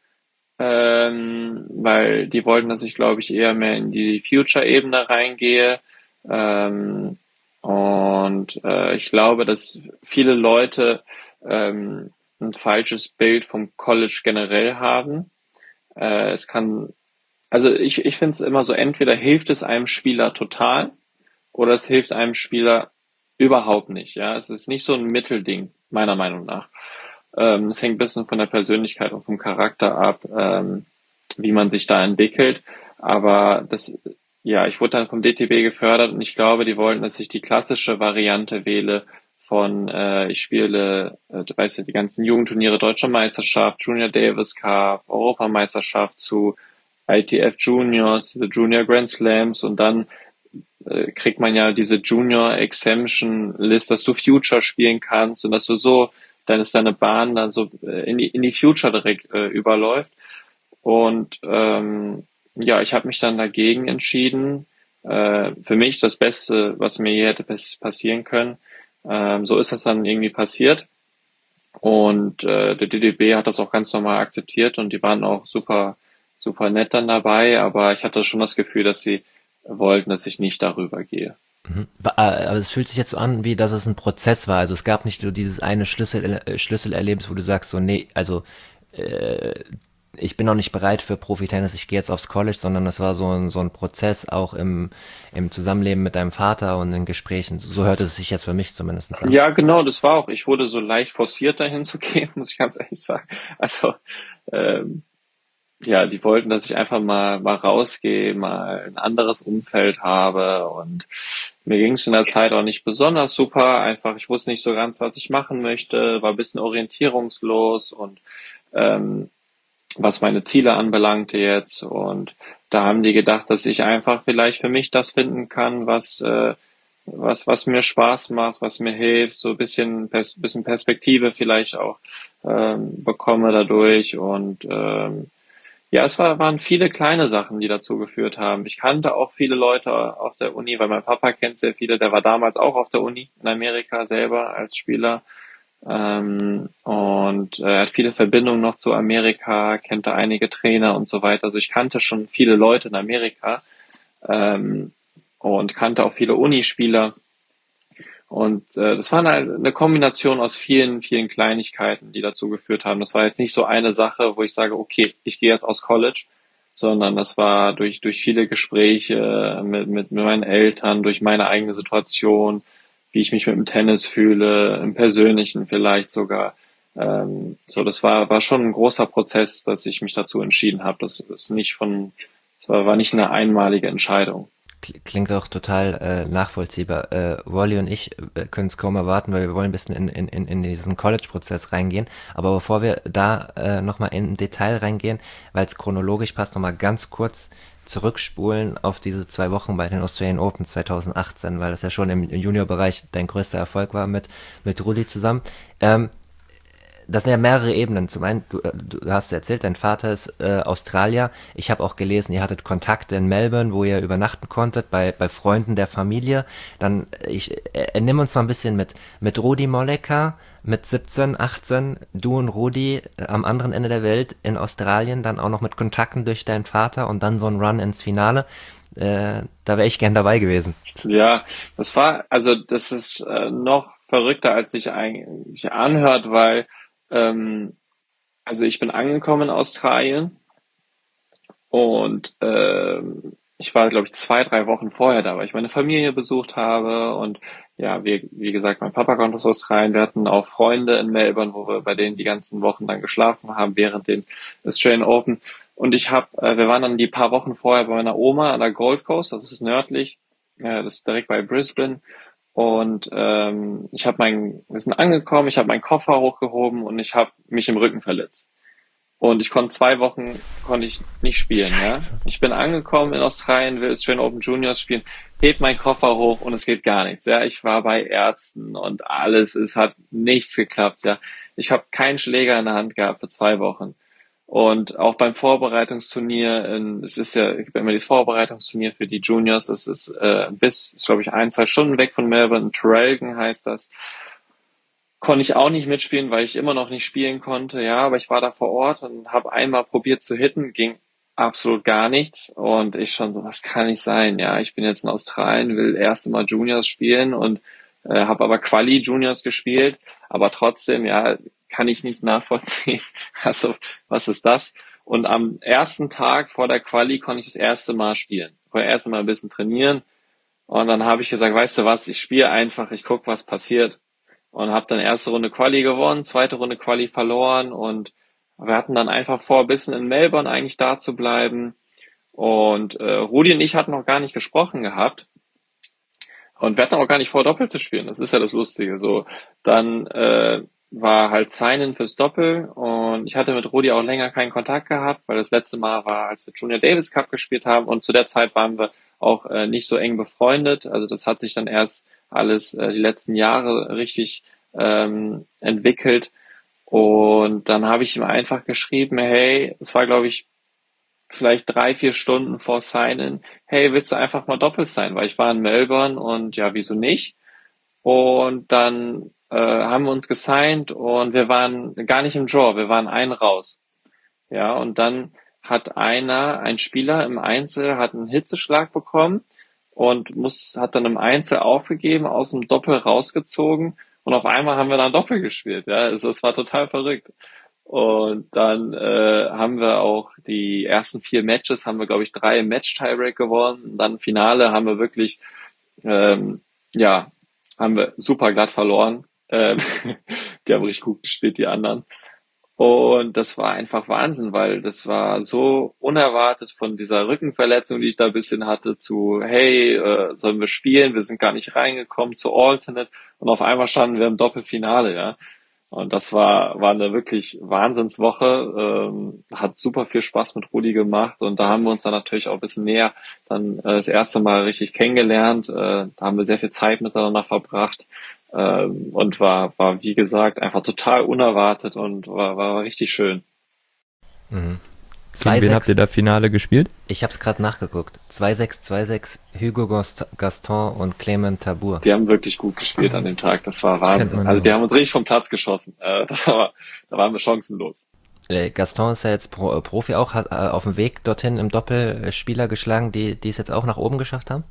ähm, weil die wollten, dass ich, glaube ich, eher mehr in die Future-Ebene reingehe. Ähm, und äh, ich glaube, dass viele Leute ähm, ein falsches Bild vom College generell haben. Äh, es kann, also ich, ich finde es immer so, entweder hilft es einem Spieler total oder es hilft einem Spieler überhaupt nicht. Ja, es ist nicht so ein Mittelding, meiner Meinung nach. Ähm, es hängt ein bisschen von der Persönlichkeit und vom Charakter ab, ähm, wie man sich da entwickelt. Aber das, ja, ich wurde dann vom D T B gefördert und ich glaube, die wollten, dass ich die klassische Variante wähle von, äh, ich spiele, äh, du weißt ja, die ganzen Jugendturniere, Deutsche Meisterschaft, Junior Davis Cup, Europameisterschaft zu I T F Juniors, diese Junior Grand Slams und dann äh, kriegt man ja diese Junior Exemption List, dass du Future spielen kannst und dass du so, dann ist deine Bahn dann so äh, in die in die Future direkt äh, überläuft. Und ähm, ja, ich habe mich dann dagegen entschieden. Äh, für mich das Beste, was mir je hätte passieren können. Ähm, so ist das dann irgendwie passiert. Und äh, der D D B hat das auch ganz normal akzeptiert und die waren auch super, super nett dann dabei. Aber ich hatte schon das Gefühl, dass sie wollten, dass ich nicht darüber gehe. Mhm. Wa- äh, Aber es fühlt sich jetzt so an, wie dass es ein Prozess war. Also es gab nicht so dieses eine Schlüssel, äh, Schlüsselerlebnis, wo du sagst, so, nee, also äh, ich bin noch nicht bereit für Profi-Tennis, ich gehe jetzt aufs College, sondern es war so ein, so ein Prozess auch im, im Zusammenleben mit deinem Vater und in Gesprächen. So hört es sich jetzt für mich zumindest an. Ja, genau, das war auch. Ich wurde so leicht forciert, dahin zu gehen, muss ich ganz ehrlich sagen. Also ähm, ja, die wollten, dass ich einfach mal mal rausgehe, mal ein anderes Umfeld habe und mir ging es in der Zeit auch nicht besonders super. Einfach, ich wusste nicht so ganz, was ich machen möchte, war ein bisschen orientierungslos und ähm, was meine Ziele anbelangte jetzt und da haben die gedacht, dass ich einfach vielleicht für mich das finden kann, was äh, was was mir Spaß macht, was mir hilft, so ein bisschen Pers bisschen Perspektive vielleicht auch ähm, bekomme dadurch und ähm, ja, es war, waren viele kleine Sachen, die dazu geführt haben. Ich kannte auch viele Leute auf der Uni, weil mein Papa kennt sehr viele. Der war damals auch auf der Uni in Amerika selber als Spieler. Ähm, und äh, er hat viele Verbindungen noch zu Amerika, kennt da einige Trainer und so weiter. Also ich kannte schon viele Leute in Amerika ähm, und kannte auch viele Unispieler. Und äh, das war eine, eine Kombination aus vielen, vielen Kleinigkeiten, die dazu geführt haben. Das war jetzt nicht so eine Sache, wo ich sage, okay, ich gehe jetzt aus College, sondern das war durch durch viele Gespräche mit, mit, mit meinen Eltern, durch meine eigene Situation, wie ich mich mit dem Tennis fühle, im Persönlichen vielleicht sogar. Ähm, so, das war war schon ein großer Prozess, dass ich mich dazu entschieden habe. Das ist nicht von, das war, war nicht eine einmalige Entscheidung. Klingt auch total äh, nachvollziehbar. Äh, Wally und ich äh, können es kaum erwarten, weil wir wollen ein bisschen in, in, in in diesen College-Prozess reingehen. Aber bevor wir da äh, nochmal in Detail reingehen, weil es chronologisch passt, nochmal ganz kurz zurückspulen auf diese zwei Wochen bei den Australian Open zwanzig achtzehn, weil das ja schon im Juniorbereich dein größter Erfolg war mit, mit Rudi zusammen. Ähm, Das sind ja mehrere Ebenen. Zum einen, du, du hast erzählt, dein Vater ist äh, Australier. Ich habe auch gelesen, ihr hattet Kontakte in Melbourne, wo ihr übernachten konntet, bei, bei Freunden der Familie. Dann, ich, äh, nimm uns mal ein bisschen mit. Mit Rudi Molleker, mit siebzehn, achtzehn, du und Rudi äh, am anderen Ende der Welt in Australien, dann auch noch mit Kontakten durch deinen Vater und dann so ein Run ins Finale. Äh, da wäre ich gern dabei gewesen. Ja, das war, also das ist äh, noch verrückter, als sich eigentlich anhört, weil ähm, also ich bin angekommen in Australien und ähm, ich war, glaube ich, zwei, drei Wochen vorher da, weil ich meine Familie besucht habe und ja, wie, wie gesagt, mein Papa kommt aus Australien. Wir hatten auch Freunde in Melbourne, wo wir bei denen die ganzen Wochen dann geschlafen haben während den Australian Open. Und ich habe, äh, wir waren dann die paar Wochen vorher bei meiner Oma an der Gold Coast, das ist nördlich, äh, das ist direkt bei Brisbane. Und ähm, ich habe mein, wir sind angekommen, ich habe meinen Koffer hochgehoben und ich habe mich im Rücken verletzt. Und ich konnte zwei Wochen konnte ich nicht spielen, ja. Scheiße. Ich bin angekommen in Australien, will Australian Open Juniors spielen, heb meinen Koffer hoch und es geht gar nichts, ja. Ich war bei Ärzten und alles, es hat nichts geklappt, ja. Ich habe keinen Schläger in der Hand gehabt für zwei Wochen. Und auch beim Vorbereitungsturnier, in, es ist ja, es gibt ja immer dieses Vorbereitungsturnier für die Juniors, das ist äh, bis, ist, glaube ich, ein, zwei Stunden weg von Melbourne, Traralgon heißt das. Konnte ich auch nicht mitspielen, weil ich immer noch nicht spielen konnte, ja, aber ich war da vor Ort und habe einmal probiert zu hitten, ging absolut gar nichts und ich schon so, was kann nicht sein, ja, ich bin jetzt in Australien, will erst Mal Juniors spielen und äh, habe aber Quali Juniors gespielt, aber trotzdem, ja, kann ich nicht nachvollziehen, also was ist das? Und am ersten Tag vor der Quali konnte ich das erste Mal spielen, konnte das erste Mal ein bisschen trainieren und dann habe ich gesagt, weißt du was, ich spiele einfach, ich guck, was passiert. Und habe dann erste Runde Quali gewonnen, zweite Runde Quali verloren und wir hatten dann einfach vor, ein bisschen in Melbourne eigentlich da zu bleiben. Und äh, Rudi und ich hatten noch gar nicht gesprochen gehabt und wir hatten auch gar nicht vor, Doppel zu spielen. Das ist ja das Lustige. So, dann äh, war halt Signen fürs Doppel und ich hatte mit Rudi auch länger keinen Kontakt gehabt, weil das letzte Mal war, als wir Junior Davis Cup gespielt haben und zu der Zeit waren wir auch äh, nicht so eng befreundet. Also das hat sich dann erst alles äh, die letzten Jahre richtig ähm, entwickelt. Und dann habe ich ihm einfach geschrieben, hey, es war, glaube ich, vielleicht drei, vier Stunden vor Sign-In, hey, willst du einfach mal doppelt sein? Weil ich war in Melbourne und ja, wieso nicht? Und dann äh, haben wir uns gesigned und wir waren gar nicht im Draw, wir waren ein raus. Ja, und dann hat einer, ein Spieler im Einzel, hat einen Hitzeschlag bekommen und muss, hat dann im Einzel aufgegeben, aus dem Doppel rausgezogen und auf einmal haben wir dann Doppel gespielt. Ja, also es war total verrückt. Und dann äh, haben wir auch die ersten vier Matches, haben wir, glaube ich, drei im Match-Tiebreak gewonnen. Und dann Finale haben wir wirklich, ähm, ja, haben wir super glatt verloren. Ähm, die haben richtig gut gespielt, die anderen. Und das war einfach Wahnsinn, weil das war so unerwartet von dieser Rückenverletzung, die ich da ein bisschen hatte, zu, hey, äh, sollen wir spielen? Wir sind gar nicht reingekommen, zu Alternate. Und auf einmal standen wir im Doppelfinale, ja. Und das war, war eine wirklich Wahnsinnswoche, ähm, hat super viel Spaß mit Rudi gemacht und da haben wir uns dann natürlich auch ein bisschen näher dann äh, das erste Mal richtig kennengelernt, äh, da haben wir sehr viel Zeit miteinander verbracht ähm, und war, war wie gesagt einfach total unerwartet und war, war richtig schön. Mhm. Gegen wen habt ihr da Finale gespielt? Ich habe es gerade nachgeguckt. zwei sechs, zwei sechs, Hugo Gaston und Clement Tabour. Die haben wirklich gut gespielt an dem Tag, das war Wahnsinn. Also die haben uns richtig vom Platz geschossen, äh, da, war, da waren wir chancenlos. Äh, Gaston ist ja jetzt Pro, Profi auch, hat äh, auf dem Weg dorthin im Doppel äh, Spieler geschlagen, die die es jetzt auch nach oben geschafft haben?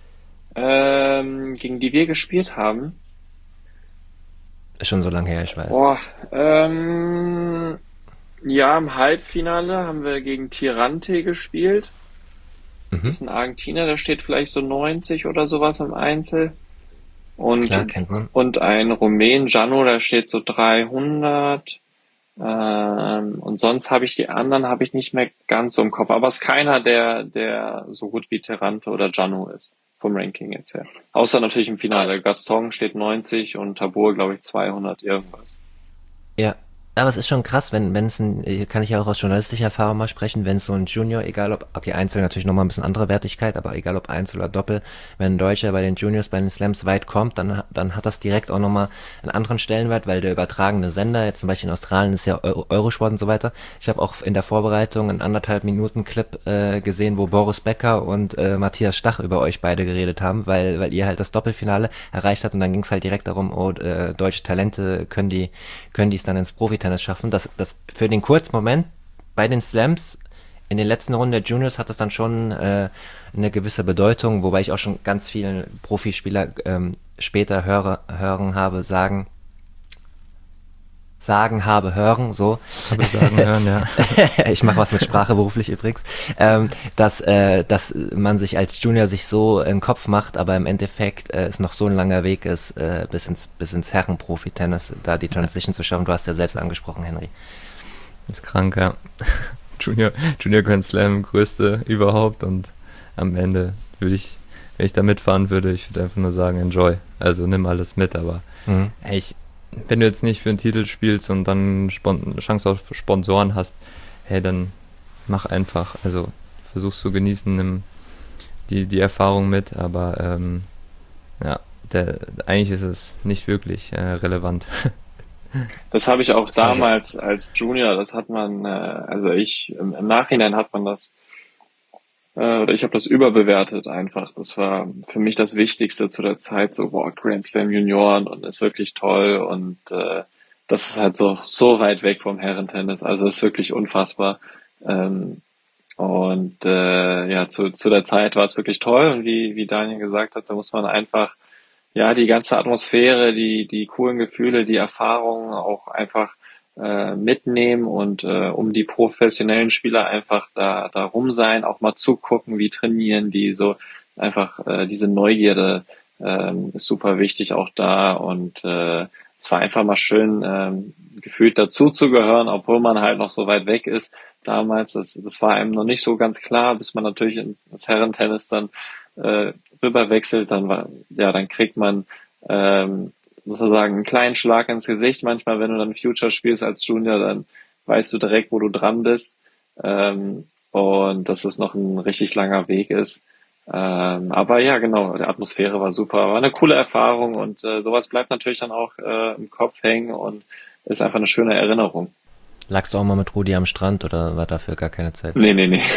Ähm, gegen die wir gespielt haben? Ist schon so lange her, ich weiß. Boah, ähm... Ja, im Halbfinale haben wir gegen Tirante gespielt. Mhm. Das ist ein Argentinier, der steht vielleicht so neunzig oder sowas im Einzel. Und, Klar, kennt man. und ein Rumän, Jano, der steht so dreihundert. Ähm, und sonst habe ich die anderen habe ich nicht mehr ganz so im Kopf. Aber es ist keiner, der, der so gut wie Terrante oder Janu ist, vom Ranking jetzt her. Außer natürlich im Finale. Gaston steht neunzig und Tabur, glaube ich, zweihundert irgendwas. Ja, aber es ist schon krass, wenn wenn es ein, hier kann ich ja auch aus journalistischer Erfahrung mal sprechen, wenn so ein Junior, egal ob, okay, Einzel natürlich nochmal ein bisschen andere Wertigkeit, aber egal ob Einzel oder Doppel, wenn ein Deutscher bei den Juniors, bei den Slams weit kommt, dann, dann hat das direkt auch nochmal einen anderen Stellenwert, weil der übertragene Sender, jetzt zum Beispiel in Australien ist ja Euro, Eurosport und so weiter. Ich habe auch in der Vorbereitung einen anderthalb Minuten Clip äh, gesehen, wo Boris Becker und äh, Matthias Stach über euch beide geredet haben, weil, weil ihr halt das Doppelfinale erreicht habt und dann ging es halt direkt darum, oh, äh, deutsche Talente können die können die es dann ins Profitennis schaffen. Das, das für den kurzen Moment bei den Slams in den letzten Runden der Juniors hat das dann schon äh, eine gewisse Bedeutung, wobei ich auch schon ganz vielen Profispieler ähm, später höre, hören habe, sagen, sagen habe, hören, so. Habe sagen hören, ja. Ich mache was mit Sprache beruflich übrigens, ähm, dass, äh, dass man sich als Junior sich so im Kopf macht, aber im Endeffekt äh, es noch so ein langer Weg ist, äh, bis ins, bis ins Herren-Profi-Tennis, da die Transition zu schaffen. Du hast ja selbst angesprochen, Henry. Ist krank, ja. Junior, Junior Grand Slam, größte überhaupt und am Ende würde ich, wenn ich da mitfahren würde, ich würde einfach nur sagen, enjoy. Also nimm alles mit, aber Mhm. ey, ich, wenn du jetzt nicht für einen Titel spielst und dann Spon Chance auf Sponsoren hast, hey, dann mach einfach. Also versuchst zu genießen, nimm die, die Erfahrung mit, aber ähm, ja, der, eigentlich ist es nicht wirklich äh, relevant. Das habe ich auch Sorry. damals als Junior, das hat man, äh, also ich, im, im Nachhinein hat man das, äh, oder ich habe das überbewertet einfach. Das war für mich das Wichtigste zu der Zeit, so, boah, Grand Slam Junioren und ist wirklich toll und äh, das ist halt so, so weit weg vom Herrentennis, also ist wirklich unfassbar. Ähm, und äh, ja, zu, zu der Zeit war es wirklich toll und wie, wie Daniel gesagt hat, da muss man einfach ja, die ganze Atmosphäre, die, die coolen Gefühle, die Erfahrungen auch einfach äh, mitnehmen und äh, um die professionellen Spieler einfach da, da rum sein, auch mal zugucken, wie trainieren die, so einfach äh, diese Neugierde ähm, ist super wichtig auch da und äh, es war einfach mal schön, ähm, gefühlt dazuzugehören, obwohl man halt noch so weit weg ist. Damals, das, das war einem noch nicht so ganz klar, bis man natürlich ins, ins Herrentennis dann äh, rüberwechselt, dann war, ja, dann kriegt man ähm, sozusagen einen kleinen Schlag ins Gesicht. Manchmal, wenn du dann Future spielst als Junior, dann weißt du direkt, wo du dran bist. Ähm, und dass es noch ein richtig langer Weg ist. Ähm, aber ja, genau, die Atmosphäre war super, war eine coole Erfahrung und äh, sowas bleibt natürlich dann auch äh, im Kopf hängen und ist einfach eine schöne Erinnerung. Lagst du auch mal mit Rudi am Strand oder war dafür gar keine Zeit? Nee, nee, nee.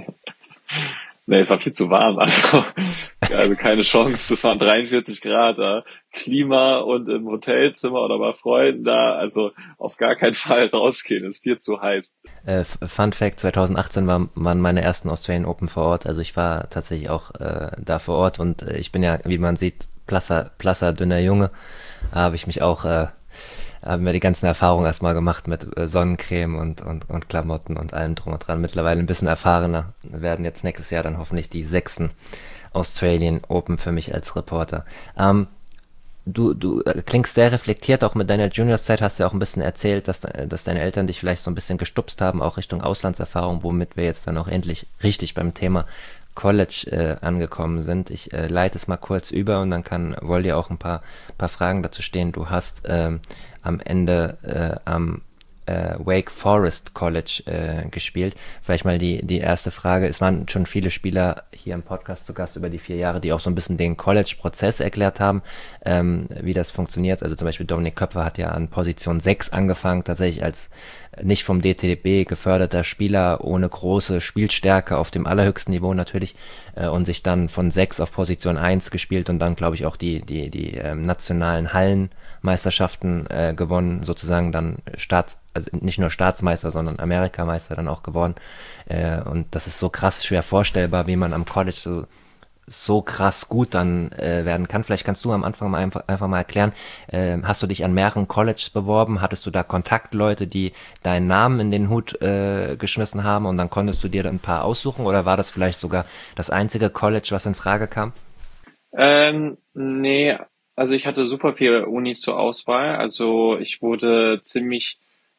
Nee, es war viel zu warm, also, also keine Chance. Es waren dreiundvierzig Grad da, Klima und im Hotelzimmer oder bei Freunden da, also auf gar keinen Fall rausgehen, ist viel zu heiß. Äh, Fun Fact, zwanzig achtzehn war, waren meine ersten Australian Open vor Ort, also ich war tatsächlich auch äh, da vor Ort und äh, ich bin ja, wie man sieht, blasser, blasser dünner Junge, da habe ich mich auch, äh, haben wir die ganzen Erfahrungen erstmal gemacht mit äh, Sonnencreme und, und, und Klamotten und allem drum und dran. Mittlerweile ein bisschen erfahrener, werden jetzt nächstes Jahr dann hoffentlich die sechsten Australian Open für mich als Reporter. Ähm, Du, du äh, klingst sehr reflektiert, auch mit deiner Juniorszeit hast du ja auch ein bisschen erzählt, dass, de- dass deine Eltern dich vielleicht so ein bisschen gestupst haben, auch Richtung Auslandserfahrung, womit wir jetzt dann auch endlich richtig beim Thema College äh, angekommen sind. Ich äh, leite es mal kurz über und dann kann Wolli auch ein paar, paar Fragen dazu stehen. Du hast ähm, am Ende äh, am äh, Wake Forest College äh, gespielt. Vielleicht mal die, die erste Frage. Es waren schon viele Spieler hier im Podcast zu Gast über die vier Jahre, die auch so ein bisschen den College-Prozess erklärt haben, ähm, wie das funktioniert. Also zum Beispiel Dominik Köpfer hat ja an Position sechs angefangen, tatsächlich als nicht vom D T D B geförderter Spieler ohne große Spielstärke auf dem allerhöchsten Niveau natürlich äh, und sich dann von sechs auf Position eins gespielt und dann glaube ich auch die die die ähm, nationalen Hallenmeisterschaften äh, gewonnen, sozusagen dann Staats also nicht nur Staatsmeister, sondern Amerikameister dann auch geworden. Äh, und das ist so krass schwer vorstellbar, wie man am College so so krass gut dann äh, werden kann. Vielleicht kannst du am Anfang mal einfach, einfach mal erklären, äh, hast du dich an mehreren Colleges beworben? Hattest du da Kontaktleute, die deinen Namen in den Hut äh, geschmissen haben und dann konntest du dir dann ein paar aussuchen oder war das vielleicht sogar das einzige College, was in Frage kam? Ähm, nee, also ich hatte super viele Unis zur Auswahl. Also ich wurde ziemlich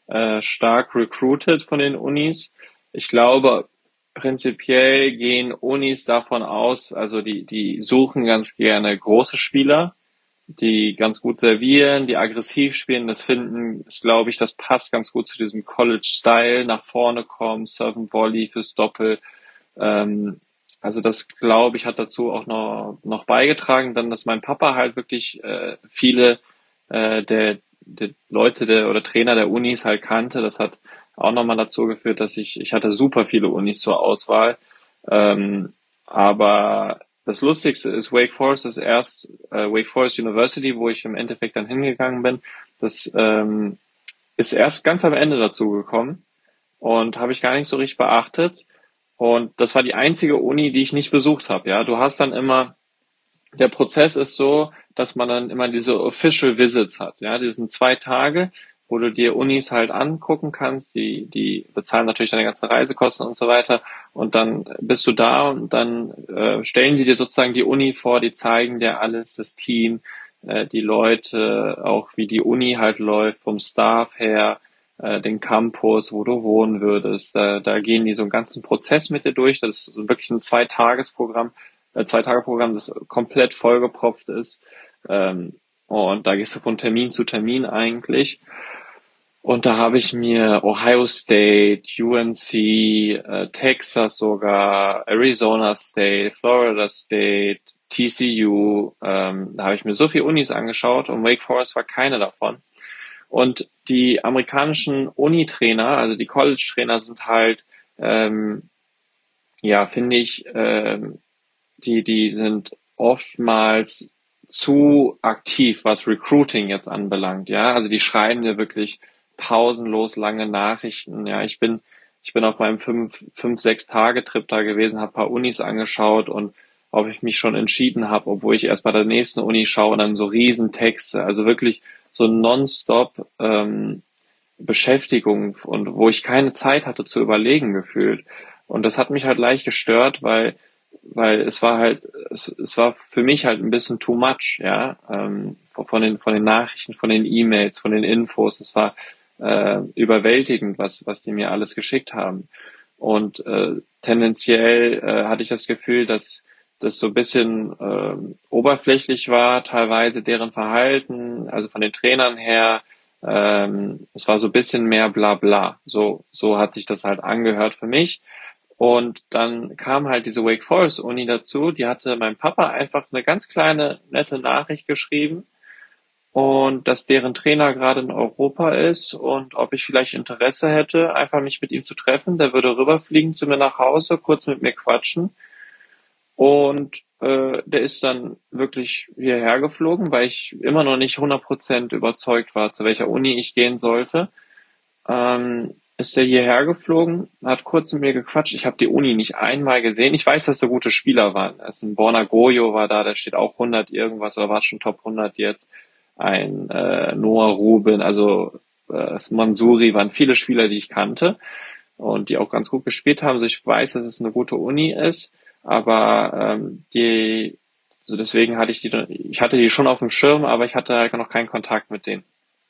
äh, stark recruited von den Unis. Ich glaube, prinzipiell gehen Unis davon aus, also die, die suchen ganz gerne große Spieler, die ganz gut servieren, die aggressiv spielen. Das finden, ist, glaube ich, das passt ganz gut zu diesem College-Style, nach vorne kommen, Serve Volley fürs Doppel. Ähm, also das, glaube ich, hat dazu auch noch, noch beigetragen, dann, dass mein Papa halt wirklich äh, viele äh, der, der Leute der, oder Trainer der Unis halt kannte. Das hat auch nochmal dazu geführt, dass ich, ich hatte super viele Unis zur Auswahl. Ähm, aber das Lustigste ist, Wake Forest ist erst, äh, Wake Forest University, wo ich im Endeffekt dann hingegangen bin, das ähm, ist erst ganz am Ende dazu gekommen und habe ich gar nicht so richtig beachtet. Und das war die einzige Uni, die ich nicht besucht habe. Ja, du hast dann immer, der Prozess ist so, dass man dann immer diese Official Visits hat. Ja, die sind zwei Tage, wo du dir Unis halt angucken kannst. Die, die bezahlen natürlich deine ganzen Reisekosten und so weiter. Und dann bist du da und dann äh, stellen die dir sozusagen die Uni vor, die zeigen dir alles, das Team, äh, die Leute, auch wie die Uni halt läuft, vom Staff her, äh, den Campus, wo du wohnen würdest. Da, da gehen die so einen ganzen Prozess mit dir durch. Das ist wirklich ein Zweitagesprogramm, äh, Zwei-Tage-Programm, das komplett vollgepropft ist. Ähm, und da gehst du von Termin zu Termin eigentlich. Und da habe ich mir Ohio State, U N C, äh, Texas sogar, Arizona State, Florida State, T C U, ähm, da habe ich mir so viele Unis angeschaut und Wake Forest war keine davon. Und die amerikanischen Uni-Trainer, also die College-Trainer sind halt, ähm, ja, finde ich, ähm, die, die sind oftmals zu aktiv, was Recruiting jetzt anbelangt, ja. Also die schreiben dir wirklich pausenlos lange Nachrichten, ja. Ich bin, ich bin auf meinem fünf, fünf, sechs Tage Trip da gewesen, habe ein paar Unis angeschaut und ob ich mich schon entschieden habe, obwohl ich erst bei der nächsten Uni schaue und dann so Riesentexte, also wirklich so nonstop ähm, Beschäftigung und wo ich keine Zeit hatte zu überlegen gefühlt. Und das hat mich halt leicht gestört, weil weil es war halt, es, es war für mich halt ein bisschen too much, ja, ähm, von den von den Nachrichten, von den E-Mails, von den Infos. Es war äh, überwältigend, was was die mir alles geschickt haben. Und äh, tendenziell äh, hatte ich das Gefühl, dass das so ein bisschen äh, oberflächlich war, teilweise deren Verhalten, also von den Trainern her. Ähm, es war so ein bisschen mehr bla bla. So, so hat sich das halt angehört für mich. Und dann kam halt diese Wake Forest Uni dazu, die hatte meinem Papa einfach eine ganz kleine, nette Nachricht geschrieben und dass deren Trainer gerade in Europa ist und ob ich vielleicht Interesse hätte, einfach mich mit ihm zu treffen. Der würde rüberfliegen zu mir nach Hause, kurz mit mir quatschen und äh, der ist dann wirklich hierher geflogen, weil ich immer noch nicht hundert Prozent überzeugt war, zu welcher Uni ich gehen sollte. Ähm, ist er hierher geflogen, hat kurz mit mir gequatscht. Ich habe die Uni nicht einmal gesehen. Ich weiß, dass da gute Spieler waren. Es ist ein Borna Goyo war da, der steht auch hundert irgendwas oder war schon Top hundert jetzt. Ein äh, Noah Rubin, also äh, Mansouri, waren viele Spieler, die ich kannte und die auch ganz gut gespielt haben. Also ich weiß, dass es eine gute Uni ist, aber ähm, die, also deswegen hatte ich die, ich hatte die schon auf dem Schirm, aber ich hatte halt noch keinen Kontakt mit denen.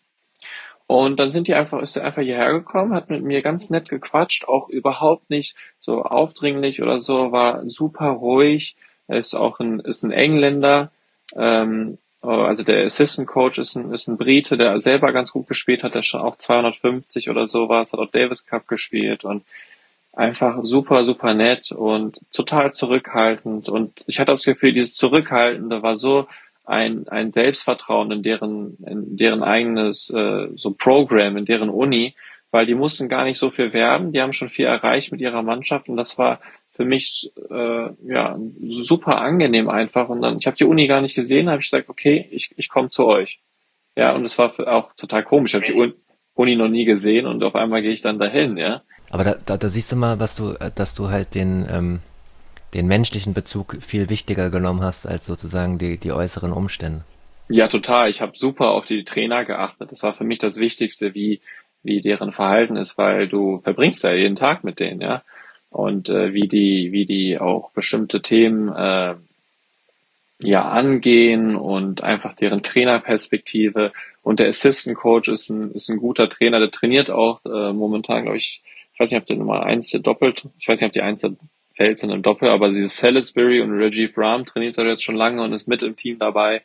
Und dann sind die einfach, ist er einfach hierher gekommen, hat mit mir ganz nett gequatscht, auch überhaupt nicht so aufdringlich oder so, war super ruhig. Er ist auch ein, ist ein Engländer, ähm, also der Assistant Coach ist ein, ist ein Brite, der selber ganz gut gespielt hat, der schon auch zweihundertfünfzig oder sowas, hat auch Davis Cup gespielt und einfach super, super nett und total zurückhaltend. Und ich hatte das Gefühl, dieses Zurückhaltende war so ein, ein Selbstvertrauen in deren, in deren eigenes äh, so Programm, in deren Uni, weil die mussten gar nicht so viel werben, die haben schon viel erreicht mit ihrer Mannschaft und das war für mich äh, ja super angenehm einfach. Und dann, ich habe die Uni gar nicht gesehen, habe ich gesagt, okay, ich, ich komme zu euch. Ja, und es war für, auch total komisch. Ich habe die Uni noch nie gesehen und auf einmal gehe ich dann dahin, ja. Aber da, da, da siehst du mal, was du, äh, dass du halt den, ähm, den menschlichen Bezug viel wichtiger genommen hast als sozusagen die, die äußeren Umstände. Ja, total. Ich habe super auf die Trainer geachtet. Das war für mich das Wichtigste, wie wie deren Verhalten ist, weil du verbringst ja jeden Tag mit denen, ja. Und äh, wie die wie die auch bestimmte Themen äh, ja angehen und einfach deren Trainerperspektive. Und der Assistant Coach ist ein, ist ein guter Trainer, der trainiert auch äh, momentan, glaube ich, ich weiß nicht, ob der Nummer eins hier doppelt, ich weiß nicht, ob die eins fällt sind im Doppel, aber dieses Salisbury und Rajiv Ram trainiert er jetzt schon lange und ist mit im Team dabei.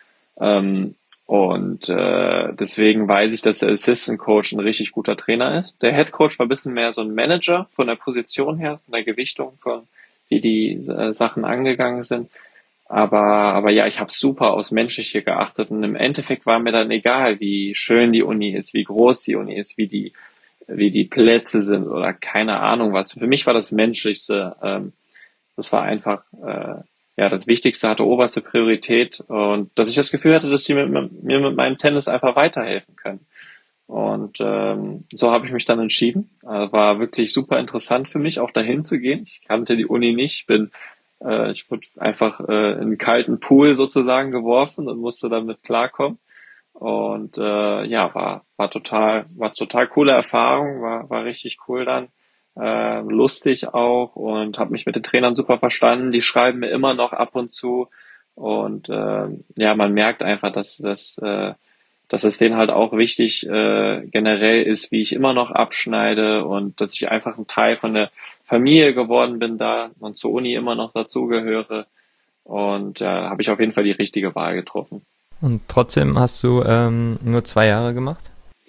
Ähm, und äh, deswegen weiß ich, dass der Assistant Coach ein richtig guter Trainer ist. Der Head Coach war ein bisschen mehr so ein Manager von der Position her, von der Gewichtung, von wie die äh, Sachen angegangen sind. Aber, aber ja, ich habe super aufs Menschliche geachtet und im Endeffekt war mir dann egal, wie schön die Uni ist, wie groß die Uni ist, wie die, wie die Plätze sind oder keine Ahnung was. Für mich war das Menschlichste, ähm, das war einfach, äh, ja, das Wichtigste, hatte oberste Priorität und dass ich das Gefühl hatte, dass sie mit, mir mit meinem Tennis einfach weiterhelfen können. Und ähm, so habe ich mich dann entschieden. Äh, war wirklich super interessant für mich, auch dahin zu gehen. Ich kannte die Uni nicht, bin äh, ich wurde einfach äh, in einen kalten Pool sozusagen geworfen und musste damit klarkommen. Und äh, ja, war war total war total coole Erfahrung, war war richtig cool dann, äh, lustig auch und habe mich mit den Trainern super verstanden. Die schreiben mir immer noch ab und zu und äh, ja, man merkt einfach, dass dass äh, dass es denen halt auch wichtig äh, generell ist, wie ich immer noch abschneide und dass ich einfach ein Teil von der Familie geworden bin da und zur Uni immer noch dazugehöre. Und äh, habe ich auf jeden Fall die richtige Wahl getroffen. Und trotzdem hast du ähm, nur zwei Jahre gemacht?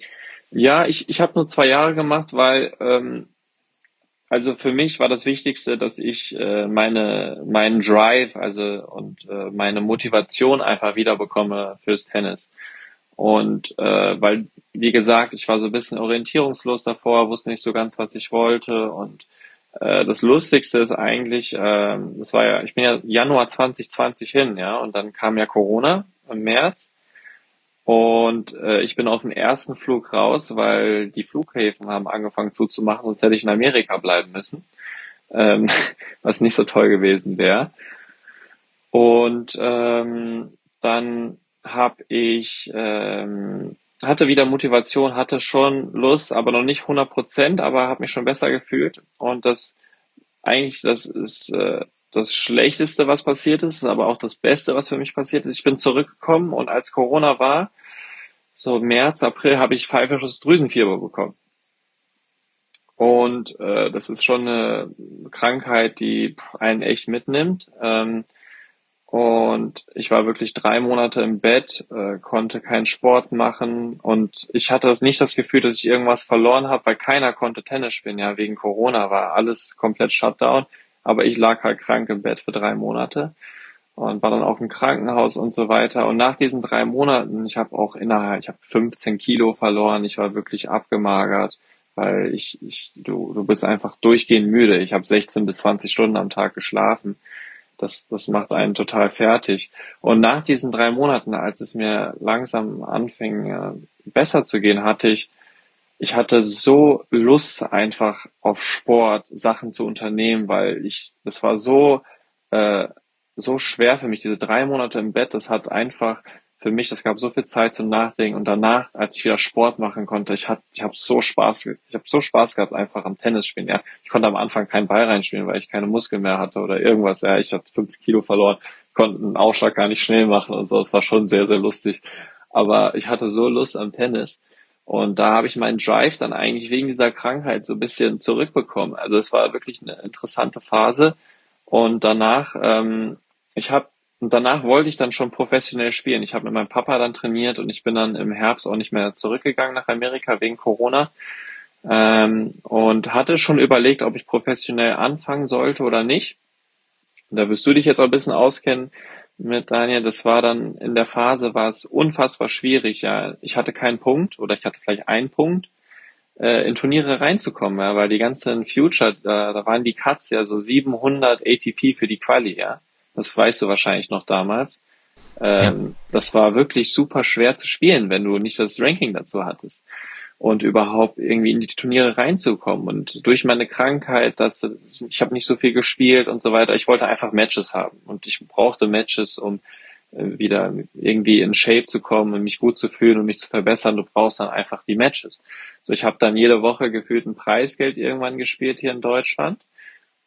Ja, ich, ich habe nur zwei Jahre gemacht, weil ähm, also für mich war das Wichtigste, dass ich äh, meine meinen Drive also und äh, meine Motivation einfach wieder bekomme fürs Tennis. Und äh, weil, wie gesagt, ich war so ein bisschen orientierungslos davor, wusste nicht so ganz, was ich wollte. Und äh, das Lustigste ist eigentlich, äh, das war ja, ich bin ja Januar zwanzig zwanzig hin, ja, und dann kam ja Corona im März. Und äh, ich bin auf den ersten Flug raus, weil die Flughäfen haben angefangen zuzumachen, sonst hätte ich in Amerika bleiben müssen, ähm, was nicht so toll gewesen wäre. Und ähm, dann habe ich ähm, hatte wieder Motivation, hatte schon Lust, aber noch nicht hundert Prozent, aber habe mich schon besser gefühlt. Und das eigentlich, das ist äh, das Schlechteste, was passiert ist, ist aber auch das Beste, was für mich passiert ist. Ich bin zurückgekommen und als Corona war, so März, April, habe ich pfeifisches Drüsenfieber bekommen. Und äh, das ist schon eine Krankheit, die einen echt mitnimmt. Ähm, und ich war wirklich drei Monate im Bett, äh, konnte keinen Sport machen und ich hatte nicht das Gefühl, dass ich irgendwas verloren habe, weil keiner konnte Tennis spielen. Ja, wegen Corona war alles komplett Shutdown, aber ich lag halt krank im Bett für drei Monate und war dann auch im Krankenhaus und so weiter. Und nach diesen drei Monaten, ich habe auch innerhalb, ich habe fünfzehn Kilo verloren, ich war wirklich abgemagert, weil ich, ich du, du bist einfach durchgehend müde. Ich habe sechzehn bis zwanzig Stunden am Tag geschlafen. Das, das macht einen total fertig. Und nach diesen drei Monaten, als es mir langsam anfing, äh, besser zu gehen, hatte ich, ich hatte so Lust einfach auf Sport, Sachen zu unternehmen, weil ich, das war so, äh, so schwer für mich, diese drei Monate im Bett, das hat einfach für mich, das gab so viel Zeit zum Nachdenken und danach, als ich wieder Sport machen konnte, ich hatte, ich habe so Spaß, ich habe so Spaß gehabt einfach am Tennis spielen. Ja, ich konnte am Anfang keinen Ball reinspielen, weil ich keine Muskeln mehr hatte oder irgendwas. Ja, ich hatte fünfzig Kilo verloren, konnte einen Aufschlag gar nicht schnell machen und so. Es war schon sehr, sehr lustig. Aber ich hatte so Lust am Tennis. Und da habe ich meinen Drive dann eigentlich wegen dieser Krankheit so ein bisschen zurückbekommen. Also es war wirklich eine interessante Phase. Und danach, ähm, ich habe und danach wollte ich dann schon professionell spielen. Ich habe mit meinem Papa dann trainiert und ich bin dann im Herbst auch nicht mehr zurückgegangen nach Amerika wegen Corona. Ähm, und hatte schon überlegt, ob ich professionell anfangen sollte oder nicht. Und da wirst du dich jetzt auch ein bisschen auskennen mit Daniel. Das war dann in der Phase, war es unfassbar schwierig. Ja, ich hatte keinen Punkt oder ich hatte vielleicht einen Punkt, äh, in Turniere reinzukommen, ja, weil die ganzen Future, da, da waren die Cuts ja so siebenhundert A T P für die Quali, ja. Das weißt du wahrscheinlich noch damals. Ja. Ähm, das war wirklich super schwer zu spielen, wenn du nicht das Ranking dazu hattest und überhaupt irgendwie in die Turniere reinzukommen. Und durch meine Krankheit, dass ich habe nicht so viel gespielt und so weiter, ich wollte einfach Matches haben und ich brauchte Matches, um äh, wieder irgendwie in Shape zu kommen und mich gut zu fühlen und mich zu verbessern. Du brauchst dann einfach die Matches. So, ich habe dann jede Woche gefühlt ein Preisgeld irgendwann gespielt hier in Deutschland.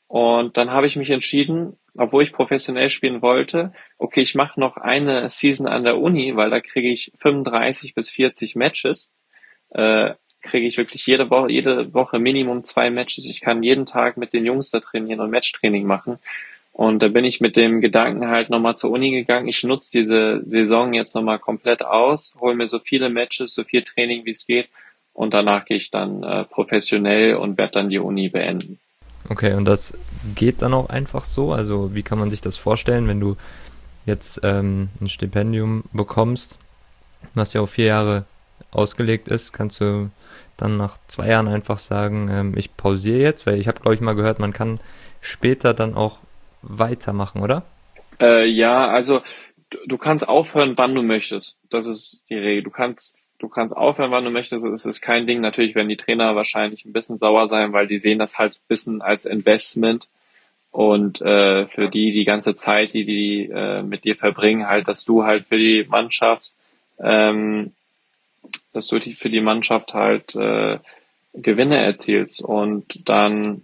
Und dann habe ich mich entschieden, obwohl ich professionell spielen wollte, okay, ich mache noch eine Season an der Uni, weil da kriege ich fünfunddreißig bis vierzig Matches, äh, kriege ich wirklich jede Woche, jede Woche Minimum zwei Matches. Ich kann jeden Tag mit den Jungs da trainieren und Matchtraining machen. Und da bin ich mit dem Gedanken halt nochmal zur Uni gegangen. Ich nutze diese Saison jetzt nochmal komplett aus, hole mir so viele Matches, so viel Training wie es geht und danach gehe ich dann äh, professionell und werde dann die Uni beenden. Okay, und das geht dann auch einfach so? Also wie kann man sich das vorstellen, wenn du jetzt ähm, ein Stipendium bekommst, was ja auf vier Jahre ausgelegt ist, kannst du dann nach zwei Jahren einfach sagen, ähm, ich pausiere jetzt, weil ich habe, glaube ich, mal gehört, man kann später dann auch weitermachen, oder? Äh, ja, also du, du kannst aufhören, wann du möchtest. Das ist die Regel. Du kannst, du kannst aufhören, wann du möchtest. Es ist kein Ding. Natürlich werden die Trainer wahrscheinlich ein bisschen sauer sein, weil die sehen das halt ein bisschen als Investment. Und äh, für die die ganze Zeit, die die äh, mit dir verbringen, halt, dass du halt für die Mannschaft, ähm, dass du die, für die Mannschaft halt äh, Gewinne erzielst. Und dann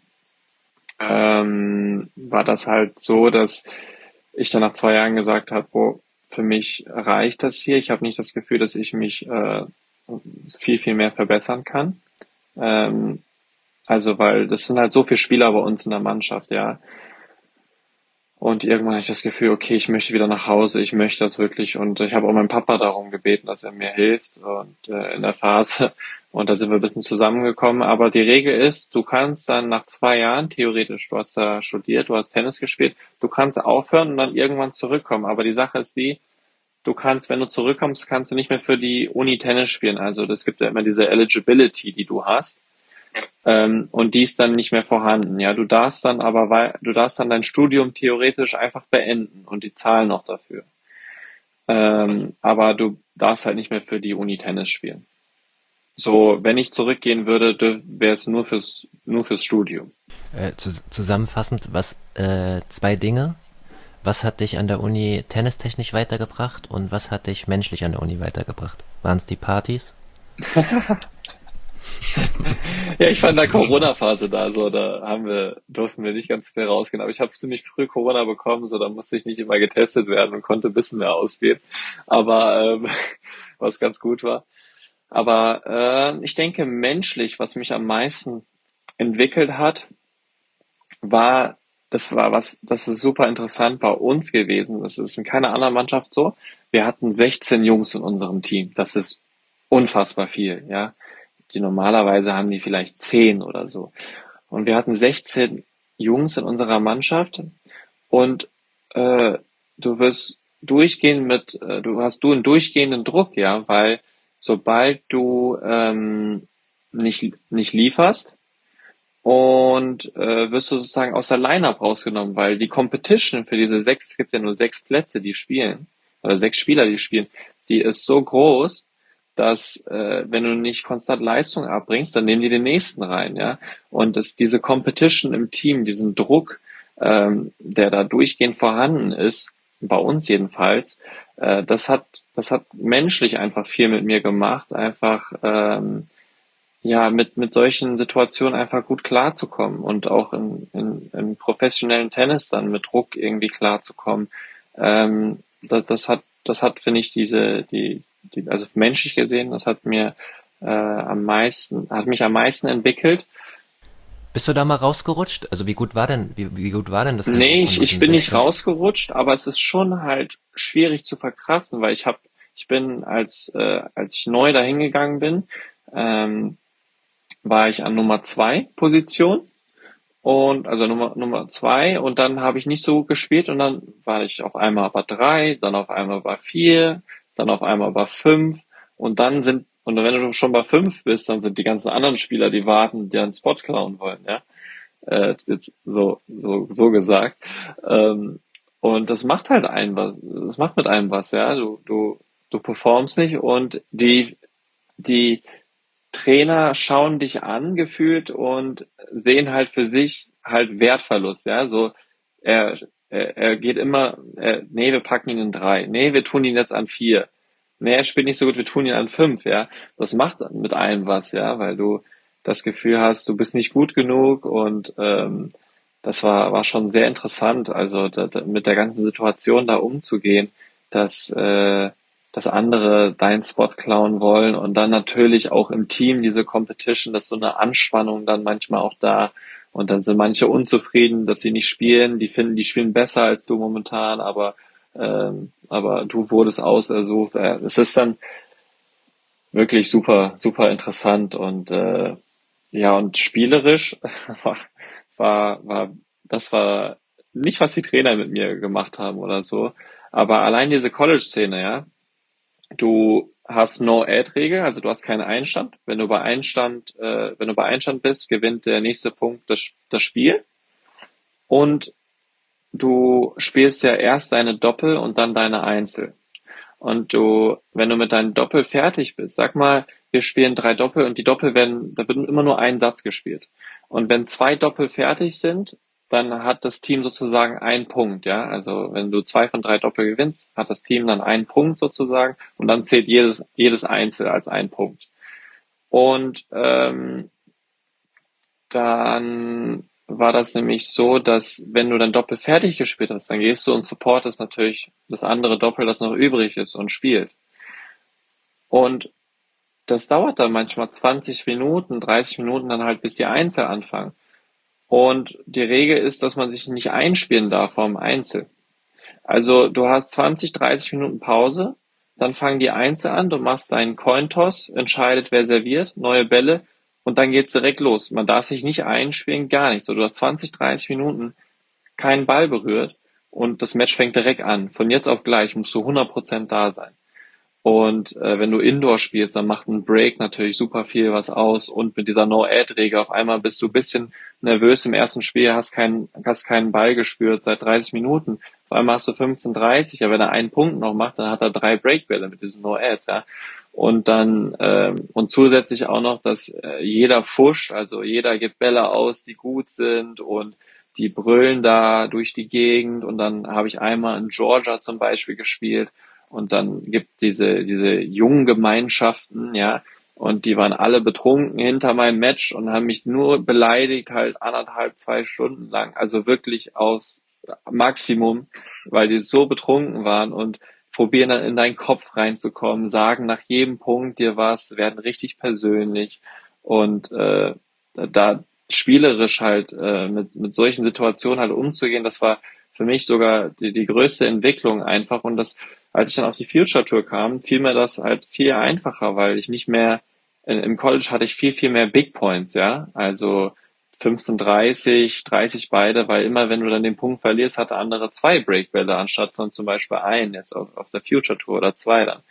ähm, war das halt so, dass ich dann nach zwei Jahren gesagt habe, boah, für mich reicht das hier. Ich habe nicht das Gefühl, dass ich mich äh, viel, viel mehr verbessern kann. Ähm, also, weil das sind halt so viele Spieler bei uns in der Mannschaft, ja. Und irgendwann habe ich das Gefühl, okay, ich möchte wieder nach Hause, ich möchte das wirklich. Und ich habe auch meinen Papa darum gebeten, dass er mir hilft und äh, in der Phase. Und da sind wir ein bisschen zusammengekommen. Aber die Regel ist, du kannst dann nach zwei Jahren, theoretisch, du hast da studiert, du hast Tennis gespielt, du kannst aufhören und dann irgendwann zurückkommen. Aber die Sache ist die, du kannst, wenn du zurückkommst, kannst du nicht mehr für die Uni Tennis spielen. Also es gibt ja immer diese Eligibility, die du hast. Ähm, und die ist dann nicht mehr vorhanden. Ja, du darfst dann aber, weil du darfst dann dein Studium theoretisch einfach beenden und die zahlen noch dafür. Ähm, aber du darfst halt nicht mehr für die Uni Tennis spielen. So, wenn ich zurückgehen würde, wäre es nur fürs nur fürs Studium. Äh, zu, zusammenfassend, was äh, zwei Dinge. Was hat dich an der Uni tennistechnisch weitergebracht und was hat dich menschlich an der Uni weitergebracht? Waren es die Partys? Ja, ich war in der Corona-Phase da, so, da haben wir, durften wir nicht ganz viel rausgehen, aber ich habe ziemlich früh Corona bekommen, so, da musste ich nicht immer getestet werden und konnte ein bisschen mehr ausgehen, aber, ähm, was ganz gut war. Aber, äh, ich denke, menschlich, was mich am meisten entwickelt hat, war, das war was, das ist super interessant bei uns gewesen, das ist in keiner anderen Mannschaft so. Wir hatten sechzehn Jungs in unserem Team, das ist unfassbar viel, ja. Die normalerweise haben die vielleicht zehn oder so. Und wir hatten sechzehn Jungs in unserer Mannschaft und äh, du wirst durchgehen mit, äh, du hast du einen durchgehenden Druck, ja, weil sobald du ähm, nicht nicht lieferst und äh, wirst du sozusagen aus der Line-Up rausgenommen, weil die Competition für diese sechs, es gibt ja nur sechs Plätze, die spielen, oder sechs Spieler, die spielen, die ist so groß, dass äh, wenn du nicht konstant Leistung abbringst, dann nehmen die den nächsten rein, ja. Und das, diese Competition im Team, diesen Druck, ähm, der da durchgehend vorhanden ist, bei uns jedenfalls, äh, das hat, das hat menschlich einfach viel mit mir gemacht, einfach ähm, ja mit mit solchen Situationen einfach gut klarzukommen und auch in, in, im professionellen Tennis dann mit Druck irgendwie klarzukommen. Ähm, das, das hat das hat finde ich diese die die also menschlich gesehen, das hat mir äh, am meisten hat mich am meisten entwickelt. Bist du da mal rausgerutscht? Also wie gut war denn, wie, wie gut war denn das Niveau Nee, von ich, ich diesen bin nicht sechzehn? rausgerutscht, aber es ist schon halt schwierig zu verkraften, weil ich habe ich bin als äh, als ich neu dahin gegangen bin, ähm, war ich an Nummer zwei Position und also Nummer Nummer zwei und dann habe ich nicht so gut gespielt und dann war ich auf einmal bei drei, dann auf einmal bei vier, dann auf einmal bei fünf und dann sind und wenn du schon bei fünf bist, dann sind die ganzen anderen Spieler, die warten, die einen Spot klauen wollen, ja. Äh, jetzt so so so gesagt. Ähm, und das macht halt einen was, das macht mit einem was, ja. Du du du performst nicht und die die Trainer schauen dich an gefühlt und sehen halt für sich halt Wertverlust, ja, so er er, er geht immer, er, nee, wir packen ihn in drei, nee, wir tun ihn jetzt an vier, nee, er spielt nicht so gut, wir tun ihn an fünf, ja, das macht mit einem was, ja, weil du das Gefühl hast, du bist nicht gut genug und ähm, das war, war schon sehr interessant, also da, da, mit der ganzen Situation da umzugehen, dass, äh, dass andere deinen Spot klauen wollen und dann natürlich auch im Team diese Competition, dass so eine Anspannung dann manchmal auch da und dann sind manche unzufrieden, dass sie nicht spielen, die finden, die spielen besser als du momentan, aber, ähm, aber du wurdest ausersucht. Äh, Es ist dann wirklich super, super interessant und äh, ja, und spielerisch war, war, war, das war nicht, was die Trainer mit mir gemacht haben oder so, aber allein diese College-Szene, ja, du hast No-Ad-Regel, also du hast keinen Einstand. Wenn du bei Einstand, äh, wenn du bei Einstand bist, gewinnt der nächste Punkt das, das Spiel. Und du spielst ja erst deine Doppel und dann deine Einzel. Und du, wenn du mit deinem Doppel fertig bist, sag mal, wir spielen drei Doppel und die Doppel werden, da wird immer nur ein Satz gespielt. Und wenn zwei Doppel fertig sind, dann hat das Team sozusagen einen Punkt, ja. Also wenn du zwei von drei Doppel gewinnst, hat das Team dann einen Punkt sozusagen und dann zählt jedes, jedes Einzel als ein Punkt. Und ähm, dann war das nämlich so, dass wenn du dann Doppel fertig gespielt hast, dann gehst du und supportest natürlich das andere Doppel, das noch übrig ist und spielt. Und das dauert dann manchmal zwanzig Minuten, dreißig Minuten dann halt, bis die Einzel anfangen. Und die Regel ist, dass man sich nicht einspielen darf vom Einzel. Also du hast zwanzig, dreißig Minuten Pause, dann fangen die Einzel an, du machst deinen Cointoss, entscheidet, wer serviert, neue Bälle und dann geht's direkt los. Man darf sich nicht einspielen, gar nichts. So, du hast zwanzig, dreißig Minuten keinen Ball berührt und das Match fängt direkt an. Von jetzt auf gleich musst du hundert Prozent da sein. Und äh, wenn du Indoor spielst, dann macht ein Break natürlich super viel was aus. Und mit dieser No-Ad-Regel auf einmal bist du ein bisschen nervös im ersten Spiel, hast keinen, hast keinen Ball gespürt seit dreißig Minuten. Auf einmal hast du fünfzehn dreißig, ja, wenn er einen Punkt noch macht, dann hat er drei Breakbälle mit diesem No-Ad, ja. Und dann, ähm, und zusätzlich auch noch, dass äh, jeder fuscht, also jeder gibt Bälle aus, die gut sind und die brüllen da durch die Gegend. Und dann habe ich einmal in Georgia zum Beispiel gespielt. Und dann gibt diese, diese jungen Gemeinschaften, ja, und die waren alle betrunken hinter meinem Match und haben mich nur beleidigt, halt anderthalb, zwei Stunden lang. Also wirklich aus Maximum, weil die so betrunken waren und probieren dann in deinen Kopf reinzukommen, sagen nach jedem Punkt dir was, werden richtig persönlich und äh, da spielerisch halt äh, mit, mit solchen Situationen halt umzugehen, das war für mich sogar die, die größte Entwicklung einfach. Und das, als ich dann auf die Future Tour kam, fiel mir das halt viel einfacher, weil ich nicht mehr, in, im College hatte ich viel, viel mehr Big Points, ja, also fünfzehn dreißig, dreißig beide, weil immer, wenn du dann den Punkt verlierst, hatte andere zwei Breakbälle, anstatt von zum Beispiel einen, jetzt auf, auf der Future Tour oder zwei dann.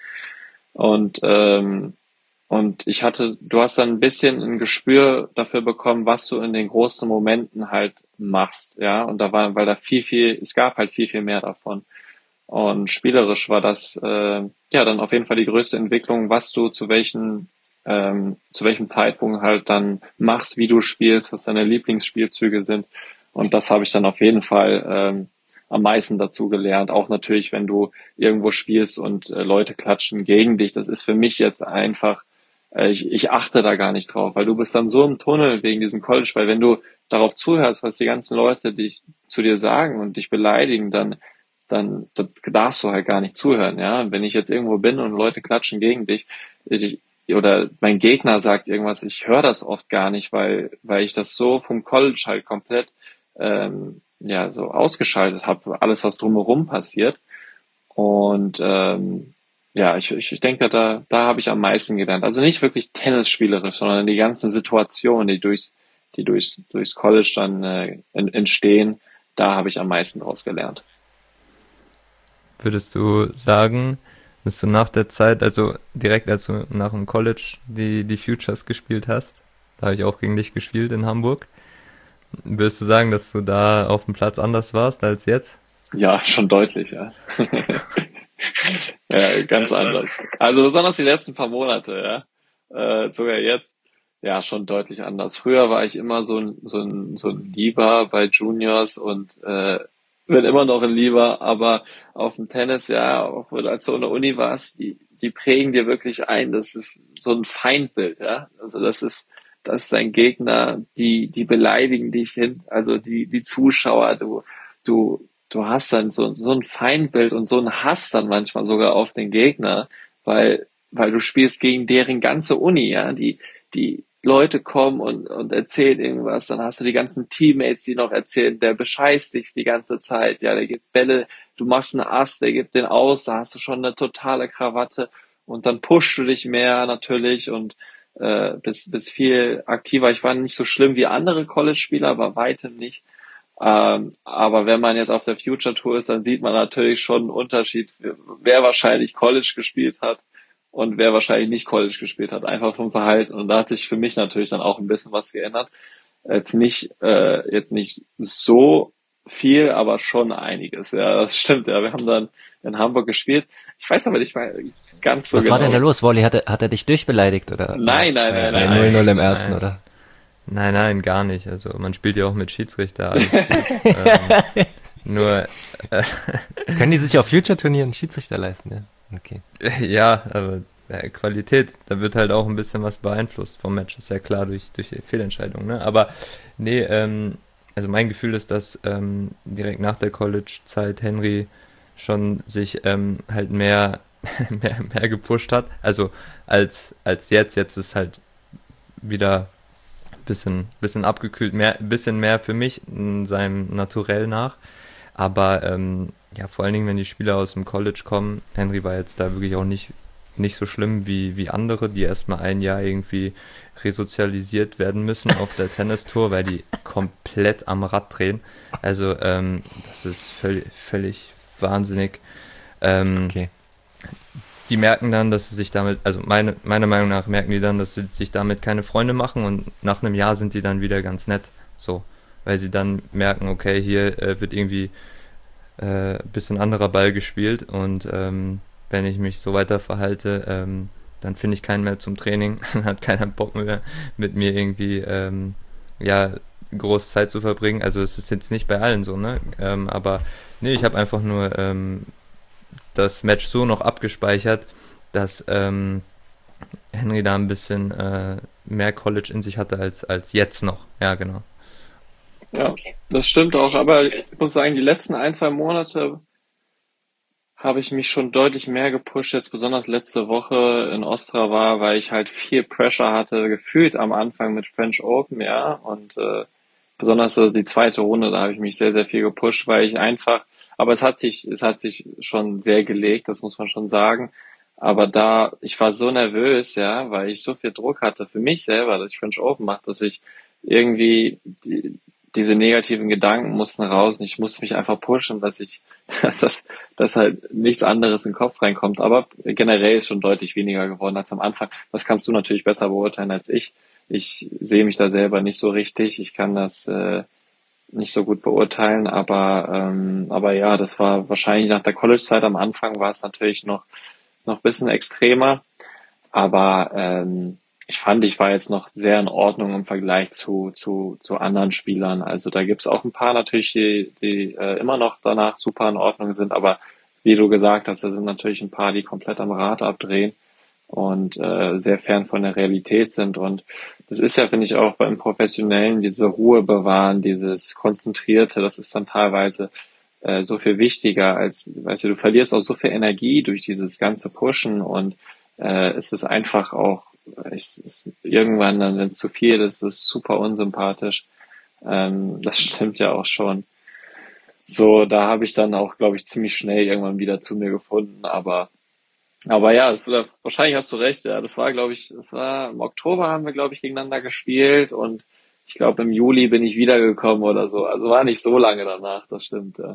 Und, ähm, und ich hatte, du hast dann ein bisschen ein Gespür dafür bekommen, was du in den großen Momenten halt machst, ja, und da war, weil da viel, viel, es gab halt viel, viel mehr davon. Und spielerisch war das, äh, ja, dann auf jeden Fall die größte Entwicklung, was du zu welchen, ähm, zu welchem Zeitpunkt halt dann machst, wie du spielst, was deine Lieblingsspielzüge sind. Und das habe ich dann auf jeden Fall, ähm, am meisten dazu gelernt. Auch natürlich, wenn du irgendwo spielst und äh, Leute klatschen gegen dich. Das ist für mich jetzt einfach, äh, ich, ich achte da gar nicht drauf, weil du bist dann so im Tunnel wegen diesem College, weil wenn du darauf zuhörst, was die ganzen Leute dich zu dir sagen und dich beleidigen, dann dann da darfst du halt gar nicht zuhören, ja. Und wenn ich jetzt irgendwo bin und Leute klatschen gegen dich, ich, oder mein Gegner sagt irgendwas, ich höre das oft gar nicht, weil weil ich das so vom College halt komplett ähm, ja so ausgeschaltet habe, alles was drumherum passiert. Und ähm, ja, ich, ich, ich denke, da da habe ich am meisten gelernt. Also nicht wirklich tennisspielerisch, sondern die ganzen Situationen, die durchs die durchs durchs College dann äh, entstehen, da habe ich am meisten draus gelernt. Würdest du sagen, dass du nach der Zeit, also direkt als du nach dem College die, die Futures gespielt hast, da habe ich auch gegen dich gespielt in Hamburg, würdest du sagen, dass du da auf dem Platz anders warst als jetzt? Ja, schon deutlich, ja. Ja, ganz anders. Also besonders die letzten paar Monate, ja. Äh, sogar jetzt, ja, schon deutlich anders. Früher war ich immer so ein, so ein, so ein Lieber bei Juniors und äh, bin immer noch ein Lieber, aber auf dem Tennis, ja, auch als du in der Uni warst, die, die prägen dir wirklich ein. Das ist so ein Feindbild, ja. Also das ist, dass dein Gegner, die, die beleidigen dich hin, also die, die Zuschauer, du, du, du hast dann so, so ein Feindbild und so einen Hass dann manchmal sogar auf den Gegner, weil, weil du spielst gegen deren ganze Uni, ja, die, die Leute kommen und, und erzählen irgendwas, dann hast du die ganzen Teammates, die noch erzählen, der bescheißt dich die ganze Zeit, ja, der gibt Bälle, du machst einen Ass, der gibt den aus, da hast du schon eine totale Krawatte und dann pushst du dich mehr natürlich und äh, bist, bist viel aktiver. Ich war nicht so schlimm wie andere College-Spieler, aber weitem nicht. Ähm, aber wenn man jetzt auf der Future Tour ist, dann sieht man natürlich schon einen Unterschied, wer wahrscheinlich College gespielt hat und wer wahrscheinlich nicht College gespielt hat, einfach vom Verhalten. Und da hat sich für mich natürlich dann auch ein bisschen was geändert. Jetzt nicht, äh, jetzt nicht so viel, aber schon einiges. Ja, das stimmt. Ja, wir haben dann in Hamburg gespielt. Ich weiß aber nicht mal ganz so Was genau. war denn da los? Wolli, hat er, hat er dich durchbeleidigt oder? Nein, nein, Bei- nein, bei nein, null null im nein. ersten, Nein. oder? Nein, nein, gar nicht. Also man spielt ja auch mit Schiedsrichter, alles gut. ähm, nur, äh, Können die sich auf Future-Turnieren einen Schiedsrichter leisten, ja? Okay. ja, aber äh, Qualität, da wird halt auch ein bisschen was beeinflusst vom Match, ist ja klar, durch, durch Fehlentscheidungen, ne? Aber nee, ähm, also mein Gefühl ist, dass ähm, direkt nach der College-Zeit Henry schon sich ähm, halt mehr, mehr, mehr gepusht hat. Also als, als jetzt, jetzt ist halt wieder ein bisschen, bisschen abgekühlt, mehr, ein bisschen mehr für mich in seinem Naturell nach. Aber ähm, ja, vor allen Dingen, wenn die Spieler aus dem College kommen, Henry war jetzt da wirklich auch nicht, nicht so schlimm wie, wie andere, die erstmal ein Jahr irgendwie resozialisiert werden müssen auf der Tennistour, weil die komplett am Rad drehen. Also ähm, das ist völlig, völlig wahnsinnig. Ähm, Okay. Die merken dann, dass sie sich damit, also meine, meiner Meinung nach merken die dann, dass sie sich damit keine Freunde machen und nach einem Jahr sind die dann wieder ganz nett, so, weil sie dann merken, okay, hier äh, wird irgendwie äh, ein bisschen anderer Ball gespielt und ähm, wenn ich mich so weiter verhalte, ähm, dann finde ich keinen mehr zum Training, dann hat keiner Bock mehr mit mir irgendwie, ähm, ja, groß Zeit zu verbringen, also es ist jetzt nicht bei allen so, ne, ähm, aber nee, ich habe einfach nur ähm, das Match so noch abgespeichert, dass ähm, Henry da ein bisschen äh, mehr College in sich hatte als, als jetzt noch. Ja, genau. Ja, das stimmt auch. Aber ich muss sagen, die letzten ein, zwei Monate habe ich mich schon deutlich mehr gepusht, jetzt besonders letzte Woche in Ostrava, weil ich halt viel Pressure hatte, gefühlt am Anfang mit French Open, ja, und äh, besonders so die zweite Runde, da habe ich mich sehr, sehr viel gepusht, weil ich einfach, aber es hat sich, es hat sich schon sehr gelegt, das muss man schon sagen. Aber da, ich war so nervös, ja, weil ich so viel Druck hatte für mich selber, dass ich French Open mache, dass ich irgendwie die, diese negativen Gedanken mussten raus und ich musste mich einfach pushen, dass ich, dass das, dass halt nichts anderes in den Kopf reinkommt. Aber generell ist schon deutlich weniger geworden als am Anfang. Das kannst du natürlich besser beurteilen als ich. Ich sehe mich da selber nicht so richtig. Ich kann das äh, nicht so gut beurteilen, aber ähm, aber ja, das war wahrscheinlich nach der College-Zeit am Anfang war es natürlich noch noch ein bisschen extremer, aber ähm, ich fand, ich war jetzt noch sehr in Ordnung im Vergleich zu zu zu anderen Spielern. Also da gibt's auch ein paar natürlich, die die äh, immer noch danach super in Ordnung sind, aber wie du gesagt hast, da sind natürlich ein paar, die komplett am Rad abdrehen und äh, sehr fern von der Realität sind. Und das ist ja, finde ich, auch beim Professionellen, diese Ruhe bewahren, dieses Konzentrierte, das ist dann teilweise äh, so viel wichtiger, als, weißt du, du verlierst auch so viel Energie durch dieses ganze Pushen und äh, es ist einfach auch, es ist irgendwann dann, wenn es zu viel ist, ist es super unsympathisch. Ähm, das stimmt ja auch schon. So, da habe ich dann auch, glaube ich, ziemlich schnell irgendwann wieder zu mir gefunden, aber aber ja, wahrscheinlich hast du recht, ja. Das war, glaube ich, das war im Oktober haben wir, glaube ich, gegeneinander gespielt und ich glaube im Juli bin ich wiedergekommen oder so. Also war nicht so lange danach, das stimmt, ja.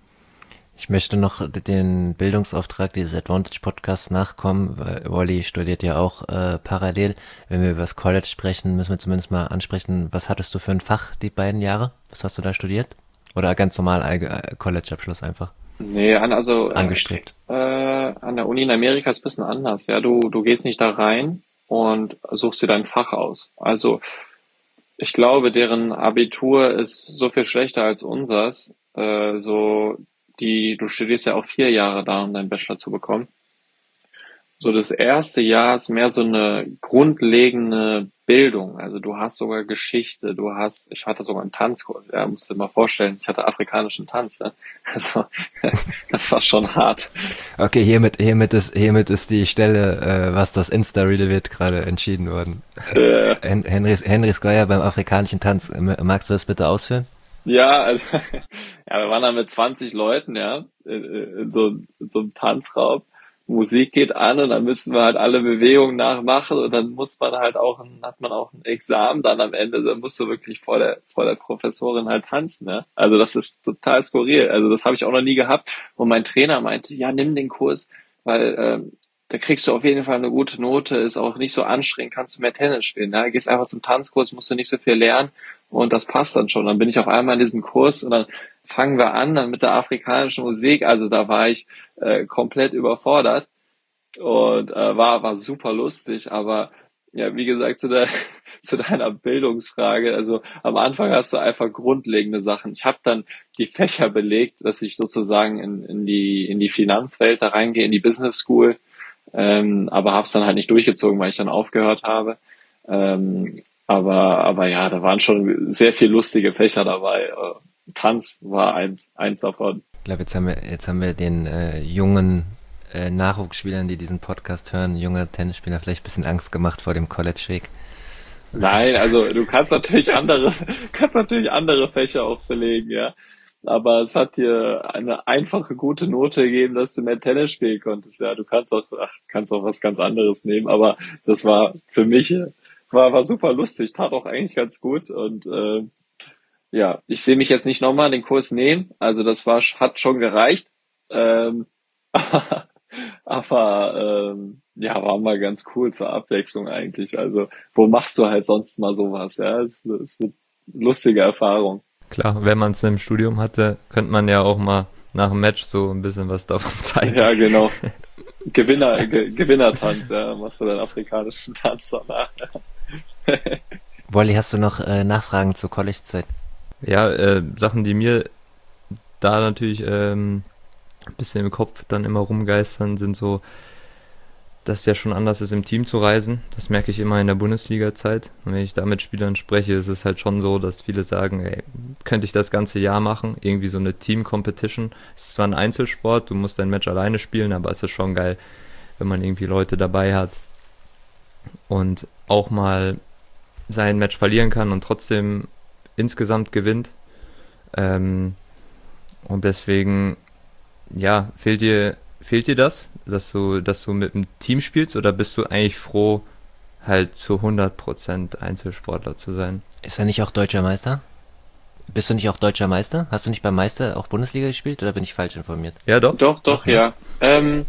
Ich möchte noch den Bildungsauftrag dieses Advantage-Podcasts nachkommen, weil Wolli studiert ja auch äh, parallel. Wenn wir über das College sprechen, müssen wir zumindest mal ansprechen, was hattest du für ein Fach die beiden Jahre? Was hast du da studiert? Oder ganz normal äh, College-Abschluss einfach? Nee, an, also äh, Angestrebt. äh, an der Uni in Amerika ist ein bisschen anders, ja. Du, du gehst nicht da rein und suchst dir dein Fach aus. Also ich glaube, deren Abitur ist so viel schlechter als unseres. Äh, so die, du studierst ja auch vier Jahre da, um deinen Bachelor zu bekommen. So das erste Jahr ist mehr so eine grundlegende Bildung. Also du hast sogar Geschichte, du hast, ich hatte sogar einen Tanzkurs, ja, musst du dir mal vorstellen, ich hatte afrikanischen Tanz, ja. Also, das war schon hart. Okay, hiermit, hiermit ist, hiermit ist die Stelle, äh, was das Insta-Reel wird, gerade entschieden worden. Äh, Hen Henry, Henry Squire beim afrikanischen Tanz. M- Magst du das bitte ausführen? ja, also, ja, wir waren da mit zwanzig Leuten, ja, in, in so, in so einem Tanzraum. Musik geht an und dann müssen wir halt alle Bewegungen nachmachen und dann muss man halt auch, ein, hat man auch ein Examen dann am Ende, dann musst du wirklich vor der, vor der Professorin halt tanzen, ne? Also das ist total skurril. Also das habe ich auch noch nie gehabt. Und mein Trainer meinte, ja, nimm den Kurs, weil ähm, da kriegst du auf jeden Fall eine gute Note, ist auch nicht so anstrengend, kannst du mehr Tennis spielen. Ne? Gehst einfach zum Tanzkurs, musst du nicht so viel lernen und das passt dann schon. Dann bin ich auf einmal in diesem Kurs und dann fangen wir an dann mit der afrikanischen Musik. Also da war ich äh, komplett überfordert und äh, war war super lustig. Aber ja, wie gesagt, zu der zu deiner Bildungsfrage. Also am Anfang hast du einfach grundlegende Sachen. Ich habe dann die Fächer belegt, dass ich sozusagen in, in die in die Finanzwelt da reingehe, in die Business School, ähm, aber habe es dann halt nicht durchgezogen, weil ich dann aufgehört habe. Ähm, aber, aber ja, da waren schon sehr viel lustige Fächer dabei. Äh, Tanz war eins, eins davon. Ich glaube, jetzt haben wir, jetzt haben wir den äh, jungen äh, Nachwuchsspielern, die diesen Podcast hören, junge Tennisspieler, vielleicht ein bisschen Angst gemacht vor dem College-Weg. Nein, also du kannst natürlich andere, kannst natürlich andere Fächer auch belegen, ja. Aber es hat dir eine einfache, gute Note gegeben, dass du mehr Tennis spielen konntest. Ja, du kannst auch, ach, kannst auch was ganz anderes nehmen. Aber das war für mich, äh, war, war super lustig, tat auch eigentlich ganz gut. Und äh, ja, ich sehe mich jetzt nicht nochmal den Kurs nehmen. Also das war, hat schon gereicht. Ähm, aber aber ähm, ja, war mal ganz cool zur Abwechslung eigentlich. Also wo machst du halt sonst mal sowas? Ja, das ist, das ist eine lustige Erfahrung. Klar, wenn man es im Studium hatte, könnte man ja auch mal nach dem Match so ein bisschen was davon zeigen. Ja, genau. Gewinner, Ge Gewinnertanz, ja, machst du deinen afrikanischen Tanz danach. Wolli, hast du noch äh, Nachfragen zur College-Zeit? Ja, äh, Sachen, die mir da natürlich ähm, ein bisschen im Kopf dann immer rumgeistern, sind so, dass es ja schon anders ist, im Team zu reisen. Das merke ich immer in der Bundesliga-Zeit. Und wenn ich da mit Spielern spreche, ist es halt schon so, dass viele sagen, ey, könnte ich das ganze Jahr machen? Irgendwie so eine Team-Competition. Es ist zwar ein Einzelsport, du musst dein Match alleine spielen, aber es ist schon geil, wenn man irgendwie Leute dabei hat und auch mal sein Match verlieren kann und trotzdem insgesamt gewinnt. Ähm, und deswegen, ja, fehlt dir, fehlt dir das, dass du, dass du mit einem Team spielst, oder bist du eigentlich froh, halt zu hundert Prozent Einzelsportler zu sein? Ist er nicht auch deutscher Meister? Bist du nicht auch deutscher Meister? Hast du nicht beim Meister auch Bundesliga gespielt oder bin ich falsch informiert? Ja, doch. Doch, doch, ja. Ähm,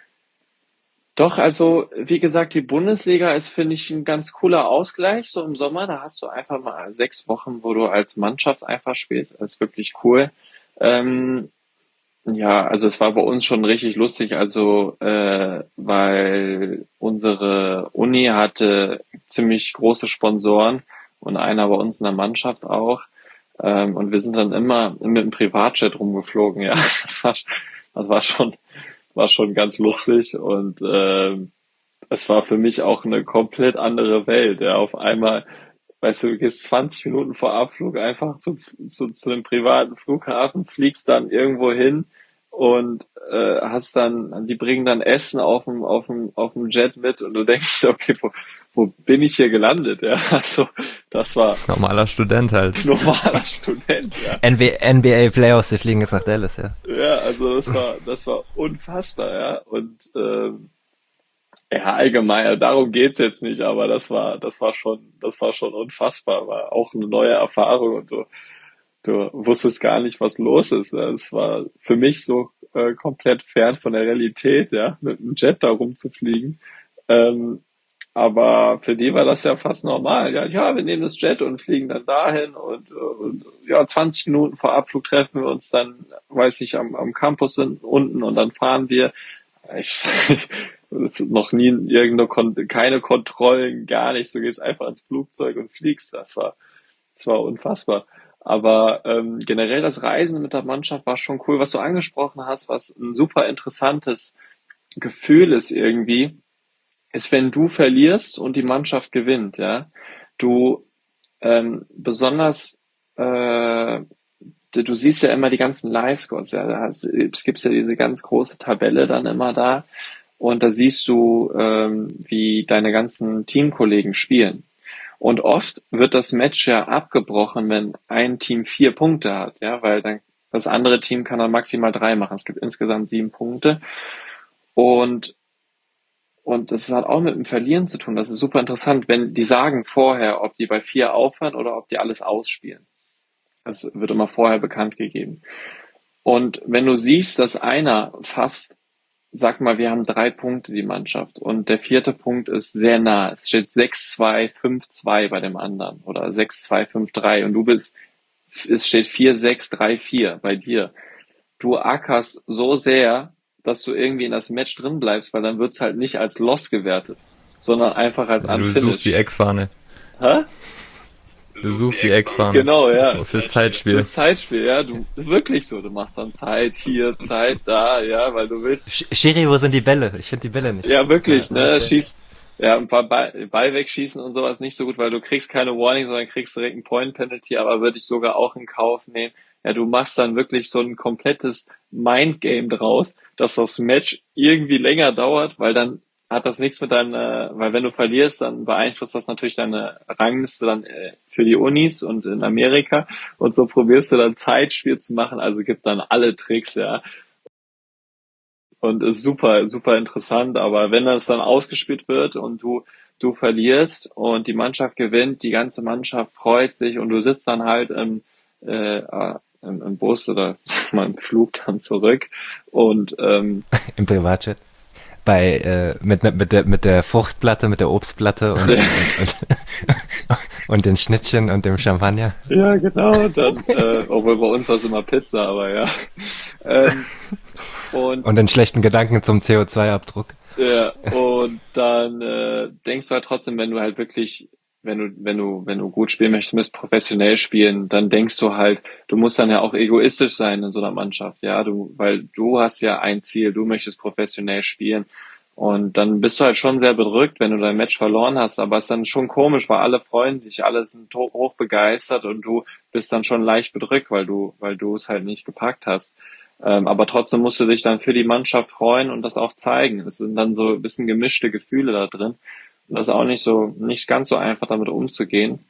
doch, also wie gesagt, die Bundesliga ist, finde ich, ein ganz cooler Ausgleich. So im Sommer, da hast du einfach mal sechs Wochen, wo du als Mannschaft einfach spielst. Das ist wirklich cool. Ähm, Ja, also es war bei uns schon richtig lustig, also äh, weil unsere Uni hatte ziemlich große Sponsoren und einer bei uns in der Mannschaft auch. Ähm, und wir sind dann immer mit dem Privatjet rumgeflogen, ja. Das war, das war schon, war schon ganz lustig und ähm, es war für mich auch eine komplett andere Welt, ja. Auf einmal, weißt du, du gehst zwanzig Minuten vor Abflug einfach zu, zu, zu einem privaten Flughafen, fliegst dann irgendwo hin und äh, hast dann, die bringen dann Essen auf dem, auf dem, auf dem Jet mit und du denkst, okay, wo, wo bin ich hier gelandet? Ja, also das war Normaler Student halt. normaler Student, ja. N B A, N B A Playoffs, sie fliegen jetzt nach Dallas, ja. Ja, also das war, das war unfassbar, ja. Und ähm, ja, allgemein, ja, darum geht's jetzt nicht, aber das war, das war schon, das war schon unfassbar, war auch eine neue Erfahrung und du, du wusstest gar nicht, was los ist. Ja. Es war für mich so äh, komplett fern von der Realität, ja, mit einem Jet da rumzufliegen. Ähm, aber für die war das ja fast normal. Ja, ja, wir nehmen das Jet und fliegen dann dahin und, und ja, zwanzig Minuten vor Abflug treffen wir uns dann, weiß ich, am, am Campus sind, unten und dann fahren wir. Ich, es ist noch nie irgendeine Kon keine Kontrollen, gar nichts. Du gehst einfach ins Flugzeug und fliegst. Das war, das war unfassbar. Aber ähm, generell das Reisen mit der Mannschaft war schon cool. Was du angesprochen hast, was ein super interessantes Gefühl ist irgendwie, ist, wenn du verlierst und die Mannschaft gewinnt, ja. Du ähm, besonders, äh, du, du siehst ja immer die ganzen Live-Scores, ja. Da hast, es gibt ja diese ganz große Tabelle dann immer da und da siehst du, ähm, wie deine ganzen Teamkollegen spielen. Und oft wird das Match ja abgebrochen, wenn ein Team vier Punkte hat, ja, weil dann das andere Team kann dann maximal drei machen. Es gibt insgesamt sieben Punkte. Und und das hat auch mit dem Verlieren zu tun. Das ist super interessant, wenn die sagen vorher, ob die bei vier aufhören oder ob die alles ausspielen. Das wird immer vorher bekannt gegeben. Und wenn du siehst, dass einer fast, sag mal, wir haben drei Punkte, die Mannschaft, und der vierte Punkt ist sehr nah. Es steht sechs zwei, fünf zwei bei dem anderen oder sechs zwei, fünf drei und du bist, es steht vier sechs, drei vier bei dir. Du ackerst so sehr, dass du irgendwie in das Match drin bleibst, weil dann wird's halt nicht als Loss gewertet, sondern einfach als Ja, du suchst die unfinished. Eckfahne. Hä? Du suchst die Eckfahne. Genau, ja. Fürs Zeitspiel. Das Zeitspiel, ja, du, ist wirklich so. Du machst dann Zeit hier, Zeit da, ja, weil du willst. Sch- Schiri, wo sind die Bälle? Ich finde die Bälle nicht. Ja, wirklich, Ja, ne, okay. schießt, ja, ein paar Ball, Ball wegschießen und sowas nicht so gut, weil du kriegst keine Warning, sondern kriegst direkt ein Point Penalty, aber würde ich sogar auch in Kauf nehmen. Ja, du machst dann wirklich so ein komplettes Mindgame draus, dass das Match irgendwie länger dauert, weil dann hat das nichts mit deiner, weil wenn du verlierst, dann beeinflusst das natürlich deine Rangliste dann äh, für die Unis und in Amerika und so probierst du dann Zeitspiel zu machen, also gibt dann alle Tricks, ja. Und ist super, super interessant, aber wenn das dann ausgespielt wird und du, du verlierst und die Mannschaft gewinnt, die ganze Mannschaft freut sich und du sitzt dann halt im, äh, äh, im, im Bus oder sag mal im Flug dann zurück und ähm, Im Privatjet. Bei, äh, mit, mit, mit, der, mit der Fruchtplatte, mit der Obstplatte und, und, und, und den Schnittchen und dem Champagner. ja, genau, dann, äh, obwohl bei uns war es immer Pizza, aber ja. Ähm, und Und den schlechten Gedanken zum C O zwei Abdruck. ja, und dann äh, denkst du halt trotzdem, wenn du halt wirklich, wenn du, wenn du, wenn du gut spielen möchtest, musst professionell spielen, dann denkst du halt, du musst dann ja auch egoistisch sein in so einer Mannschaft, ja, du, weil du hast ja ein Ziel, du möchtest professionell spielen. Und dann bist du halt schon sehr bedrückt, wenn du dein Match verloren hast, aber es ist dann schon komisch, weil alle freuen sich, alle sind ho- hoch begeistert und du bist dann schon leicht bedrückt, weil du, weil du es halt nicht gepackt hast. Ähm, aber trotzdem musst du dich dann für die Mannschaft freuen und das auch zeigen. Es sind dann so ein bisschen gemischte Gefühle da drin. Und das ist auch nicht so, nicht ganz so einfach damit umzugehen.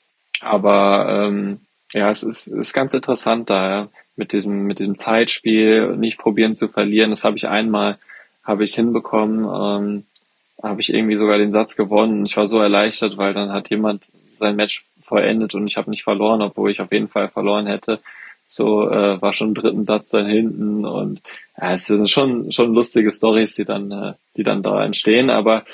Aber ähm, ja, es ist, ist ganz interessant da, ja. Mit diesem, mit dem Zeitspiel, nicht probieren zu verlieren. Das habe ich einmal, habe ich hinbekommen, ähm, habe ich irgendwie sogar den Satz gewonnen. Ich war so erleichtert, weil dann hat jemand sein Match vollendet und ich habe nicht verloren, obwohl ich auf jeden Fall verloren hätte. So äh, war schon im dritten Satz dann hinten und ja, es sind schon schon lustige Storys, die dann äh, die dann da entstehen. Aber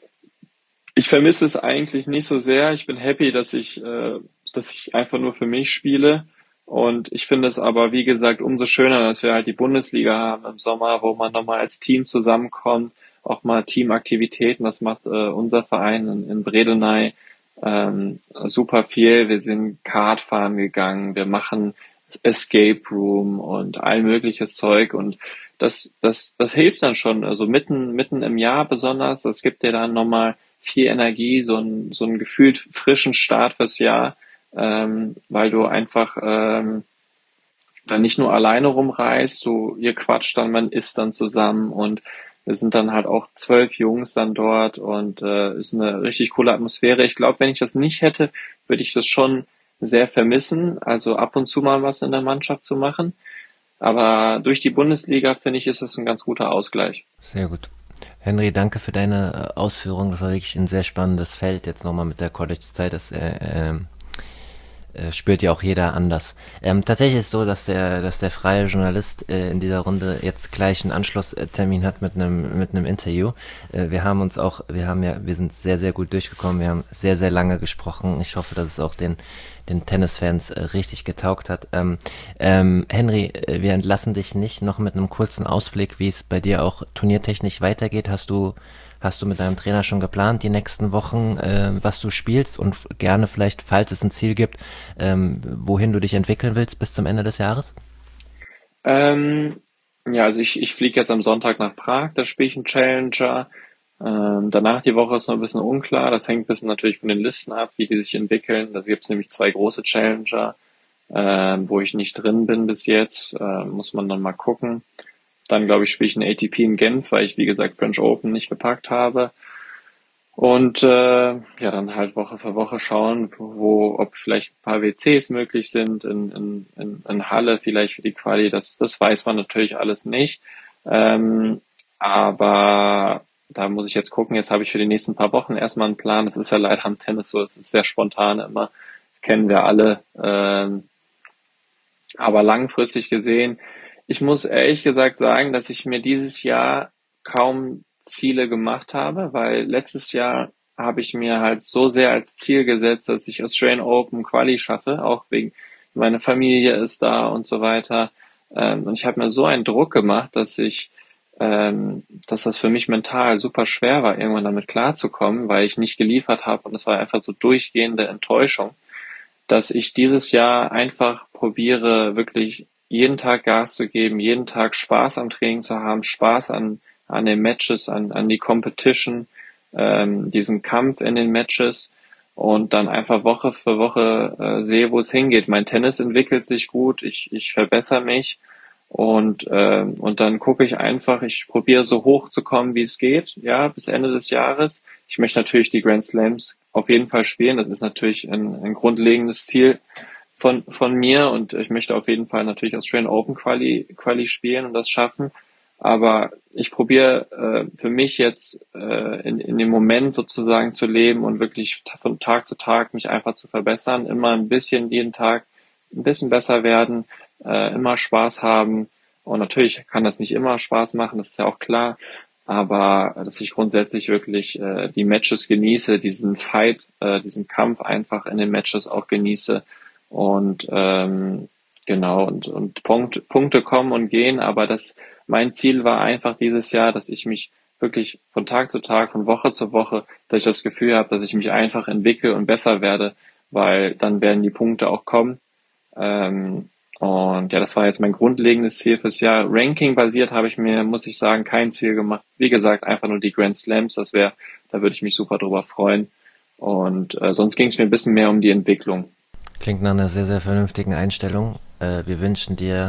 ich vermisse es eigentlich nicht so sehr. Ich bin happy, dass ich äh, dass ich einfach nur für mich spiele. Und ich finde es aber, wie gesagt, umso schöner, dass wir halt die Bundesliga haben im Sommer, wo man nochmal als Team zusammenkommt, auch mal Teamaktivitäten. Das macht äh, unser Verein in, in Bredeney ähm, super viel. Wir sind Kartfahren gegangen, wir machen Escape Room und all mögliches Zeug und das, das, das hilft dann schon. Also mitten, mitten im Jahr besonders, das gibt dir dann nochmal viel Energie, so ein, so ein gefühlt frischen Start fürs Jahr, ähm, weil du einfach ähm, dann nicht nur alleine rumreist, du, ihr quatscht dann, man isst dann zusammen und wir sind dann halt auch zwölf Jungs dann dort und äh, ist eine richtig coole Atmosphäre. Ich glaube, wenn ich das nicht hätte, würde ich das schon sehr vermissen, also ab und zu mal was in der Mannschaft zu machen. Aber durch die Bundesliga, finde ich, ist es ein ganz guter Ausgleich. Sehr gut. Henry, danke für deine äh, Ausführungen. Das war wirklich ein sehr spannendes Feld. Jetzt nochmal mit der College-Zeit. Das äh, ähm, äh, spürt ja auch jeder anders. Ähm, tatsächlich ist es so, dass der, dass der freie Journalist äh, in dieser Runde jetzt gleich einen Anschlusstermin hat mit einem mit einem Interview. Äh, wir haben uns auch, wir haben ja, wir sind sehr, sehr gut durchgekommen. Wir haben sehr, sehr lange gesprochen. Ich hoffe, dass es auch den den Tennisfans äh, richtig getaugt hat. Ähm, ähm, Henry, äh, wir entlassen dich nicht noch mit einem kurzen Ausblick, wie es bei dir auch turniertechnisch weitergeht. Hast du Hast du mit deinem Trainer schon geplant, die nächsten Wochen, äh, was du spielst und f- gerne vielleicht, falls es ein Ziel gibt, ähm, wohin du dich entwickeln willst bis zum Ende des Jahres? Ähm, Ja, also ich, ich fliege jetzt am Sonntag nach Prag, da spiele ich einen Challenger. Ähm, danach die Woche ist noch ein bisschen unklar. Das hängt ein bisschen natürlich von den Listen ab, wie die sich entwickeln. Da gibt es nämlich zwei große Challenger, ähm, wo ich nicht drin bin bis jetzt. Äh, muss man dann mal gucken. Dann, glaube ich, spiele ich einen A T P in Genf, weil ich, wie gesagt, French Open nicht gepackt habe. Und äh, ja, dann halt Woche für Woche schauen, wo, ob vielleicht ein paar W Cs möglich sind in, in, in, in Halle vielleicht für die Quali. Das, das weiß man natürlich alles nicht. Ähm, aber da muss ich jetzt gucken. Jetzt habe ich für die nächsten paar Wochen erstmal einen Plan. Das ist ja leider am Tennis so, es ist sehr spontan immer. Das kennen wir alle. Ähm, aber langfristig gesehen, ich muss ehrlich gesagt sagen, dass ich mir dieses Jahr kaum Ziele gemacht habe, weil letztes Jahr habe ich mir halt so sehr als Ziel gesetzt, dass ich Australian Open Quali schaffe, auch wegen meine Familie ist da und so weiter. Ähm, und ich habe mir so einen Druck gemacht, dass ich, ähm, dass das für mich mental super schwer war, irgendwann damit klarzukommen, weil ich nicht geliefert habe und es war einfach so durchgehende Enttäuschung, dass ich dieses Jahr einfach probiere, wirklich jeden Tag Gas zu geben, jeden Tag Spaß am Training zu haben, Spaß an, an den Matches, an, an die Competition, ähm, diesen Kampf in den Matches und dann einfach Woche für Woche äh, sehe, wo es hingeht. Mein Tennis entwickelt sich gut, ich, ich verbessere mich und, ähm, und dann gucke ich einfach, ich probiere so hoch zu kommen, wie es geht, ja, bis Ende des Jahres. Ich möchte natürlich die Grand Slams auf jeden Fall spielen. Das ist natürlich ein, ein grundlegendes Ziel von, von mir und ich möchte auf jeden Fall natürlich Australian Open Quali, Quali spielen und das schaffen. Aber ich probiere äh, für mich jetzt äh, in, in dem Moment sozusagen zu leben und wirklich von Tag zu Tag mich einfach zu verbessern, immer ein bisschen jeden Tag ein bisschen besser werden, äh, immer Spaß haben. Und natürlich kann das nicht immer Spaß machen, das ist ja auch klar. Aber dass ich grundsätzlich wirklich äh, die Matches genieße, diesen Fight, äh, diesen Kampf einfach in den Matches auch genieße. Und ähm, genau, und, und Punkt, Punkte kommen und gehen, aber das mein Ziel war einfach dieses Jahr, dass ich mich wirklich von Tag zu Tag, von Woche zu Woche, dass ich das Gefühl habe, dass ich mich einfach entwickle und besser werde, weil dann werden die Punkte auch kommen. Ähm, und ja, das war jetzt mein grundlegendes Ziel fürs Jahr. Ranking-basiert habe ich mir, muss ich sagen, kein Ziel gemacht. Wie gesagt, einfach nur die Grand Slams, das wäre, da würde ich mich super drüber freuen. Und äh, sonst ging es mir ein bisschen mehr um die Entwicklung. Klingt nach einer sehr, sehr vernünftigen Einstellung. Äh, wir wünschen dir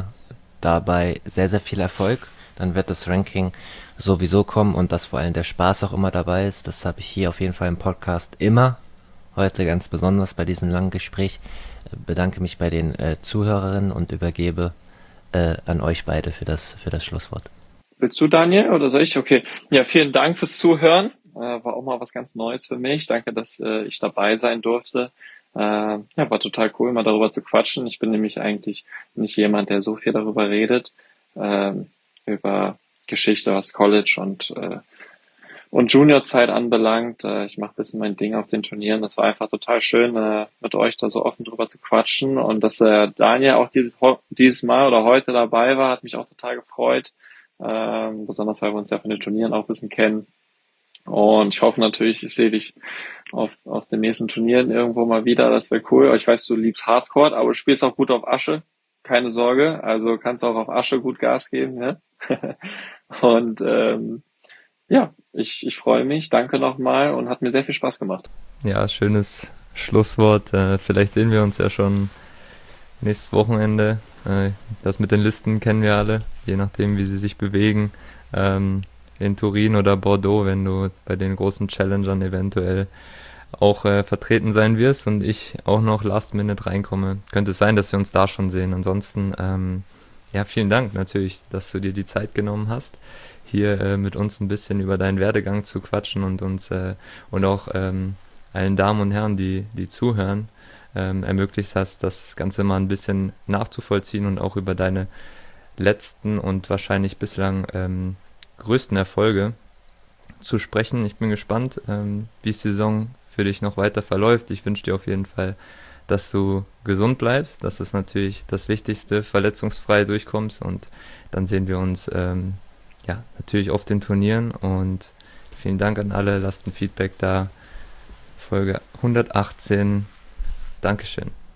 dabei sehr, sehr viel Erfolg. Dann wird das Ranking sowieso kommen und dass vor allem der Spaß auch immer dabei ist. Das habe ich hier auf jeden Fall im Podcast immer. Heute ganz besonders bei diesem langen Gespräch. Äh, bedanke mich bei den äh, Zuhörerinnen und übergebe äh, an euch beide für das, für das Schlusswort. Willst du, Daniel, oder soll ich? Okay. Ja, vielen Dank fürs Zuhören. Äh, war auch mal was ganz Neues für mich. Danke, dass äh, ich dabei sein durfte. Äh, ja, war total cool, mal darüber zu quatschen. Ich bin nämlich eigentlich nicht jemand, der so viel darüber redet, äh, über Geschichte, was College und äh, und Juniorzeit anbelangt. Äh, ich mache ein bisschen mein Ding auf den Turnieren. Das war einfach total schön, äh, mit euch da so offen drüber zu quatschen. Und dass äh, Daniel auch dieses, dieses Mal oder heute dabei war, hat mich auch total gefreut. Ähm, besonders, weil wir uns ja von den Turnieren auch ein bisschen kennen. Und ich hoffe natürlich, ich sehe dich auf, auf den nächsten Turnieren irgendwo mal wieder. Das wäre cool. Ich weiß, du liebst Hardcore, aber du spielst auch gut auf Asche. Keine Sorge. Also kannst auch auf Asche gut Gas geben. Ne? Und ähm, ja, ich, ich freue mich. Danke nochmal und hat mir sehr viel Spaß gemacht. Ja, schönes Schlusswort. Äh, vielleicht sehen wir uns ja schon nächstes Wochenende. Äh, das mit den Listen kennen wir alle, je nachdem, wie sie sich bewegen. Ähm, in Turin oder Bordeaux, wenn du bei den großen Challengern eventuell auch äh, vertreten sein wirst und ich auch noch Last Minute reinkomme. Könnte es sein, dass wir uns da schon sehen. Ansonsten, ähm, ja, vielen Dank natürlich, dass du dir die Zeit genommen hast, hier äh, mit uns ein bisschen über deinen Werdegang zu quatschen und uns äh, und auch ähm, allen Damen und Herren, die, die zuhören, ähm, ermöglicht hast, das Ganze mal ein bisschen nachzuvollziehen und auch über deine letzten und wahrscheinlich bislang ähm, größten Erfolge zu sprechen. Ich bin gespannt, ähm, wie die Saison für dich noch weiter verläuft. Ich wünsche dir auf jeden Fall, dass du gesund bleibst. Das ist natürlich das Wichtigste, verletzungsfrei durchkommst und dann sehen wir uns ähm, ja natürlich auf den Turnieren und vielen Dank an alle, lasst ein Feedback da. Folge hundertachtzehn. Dankeschön.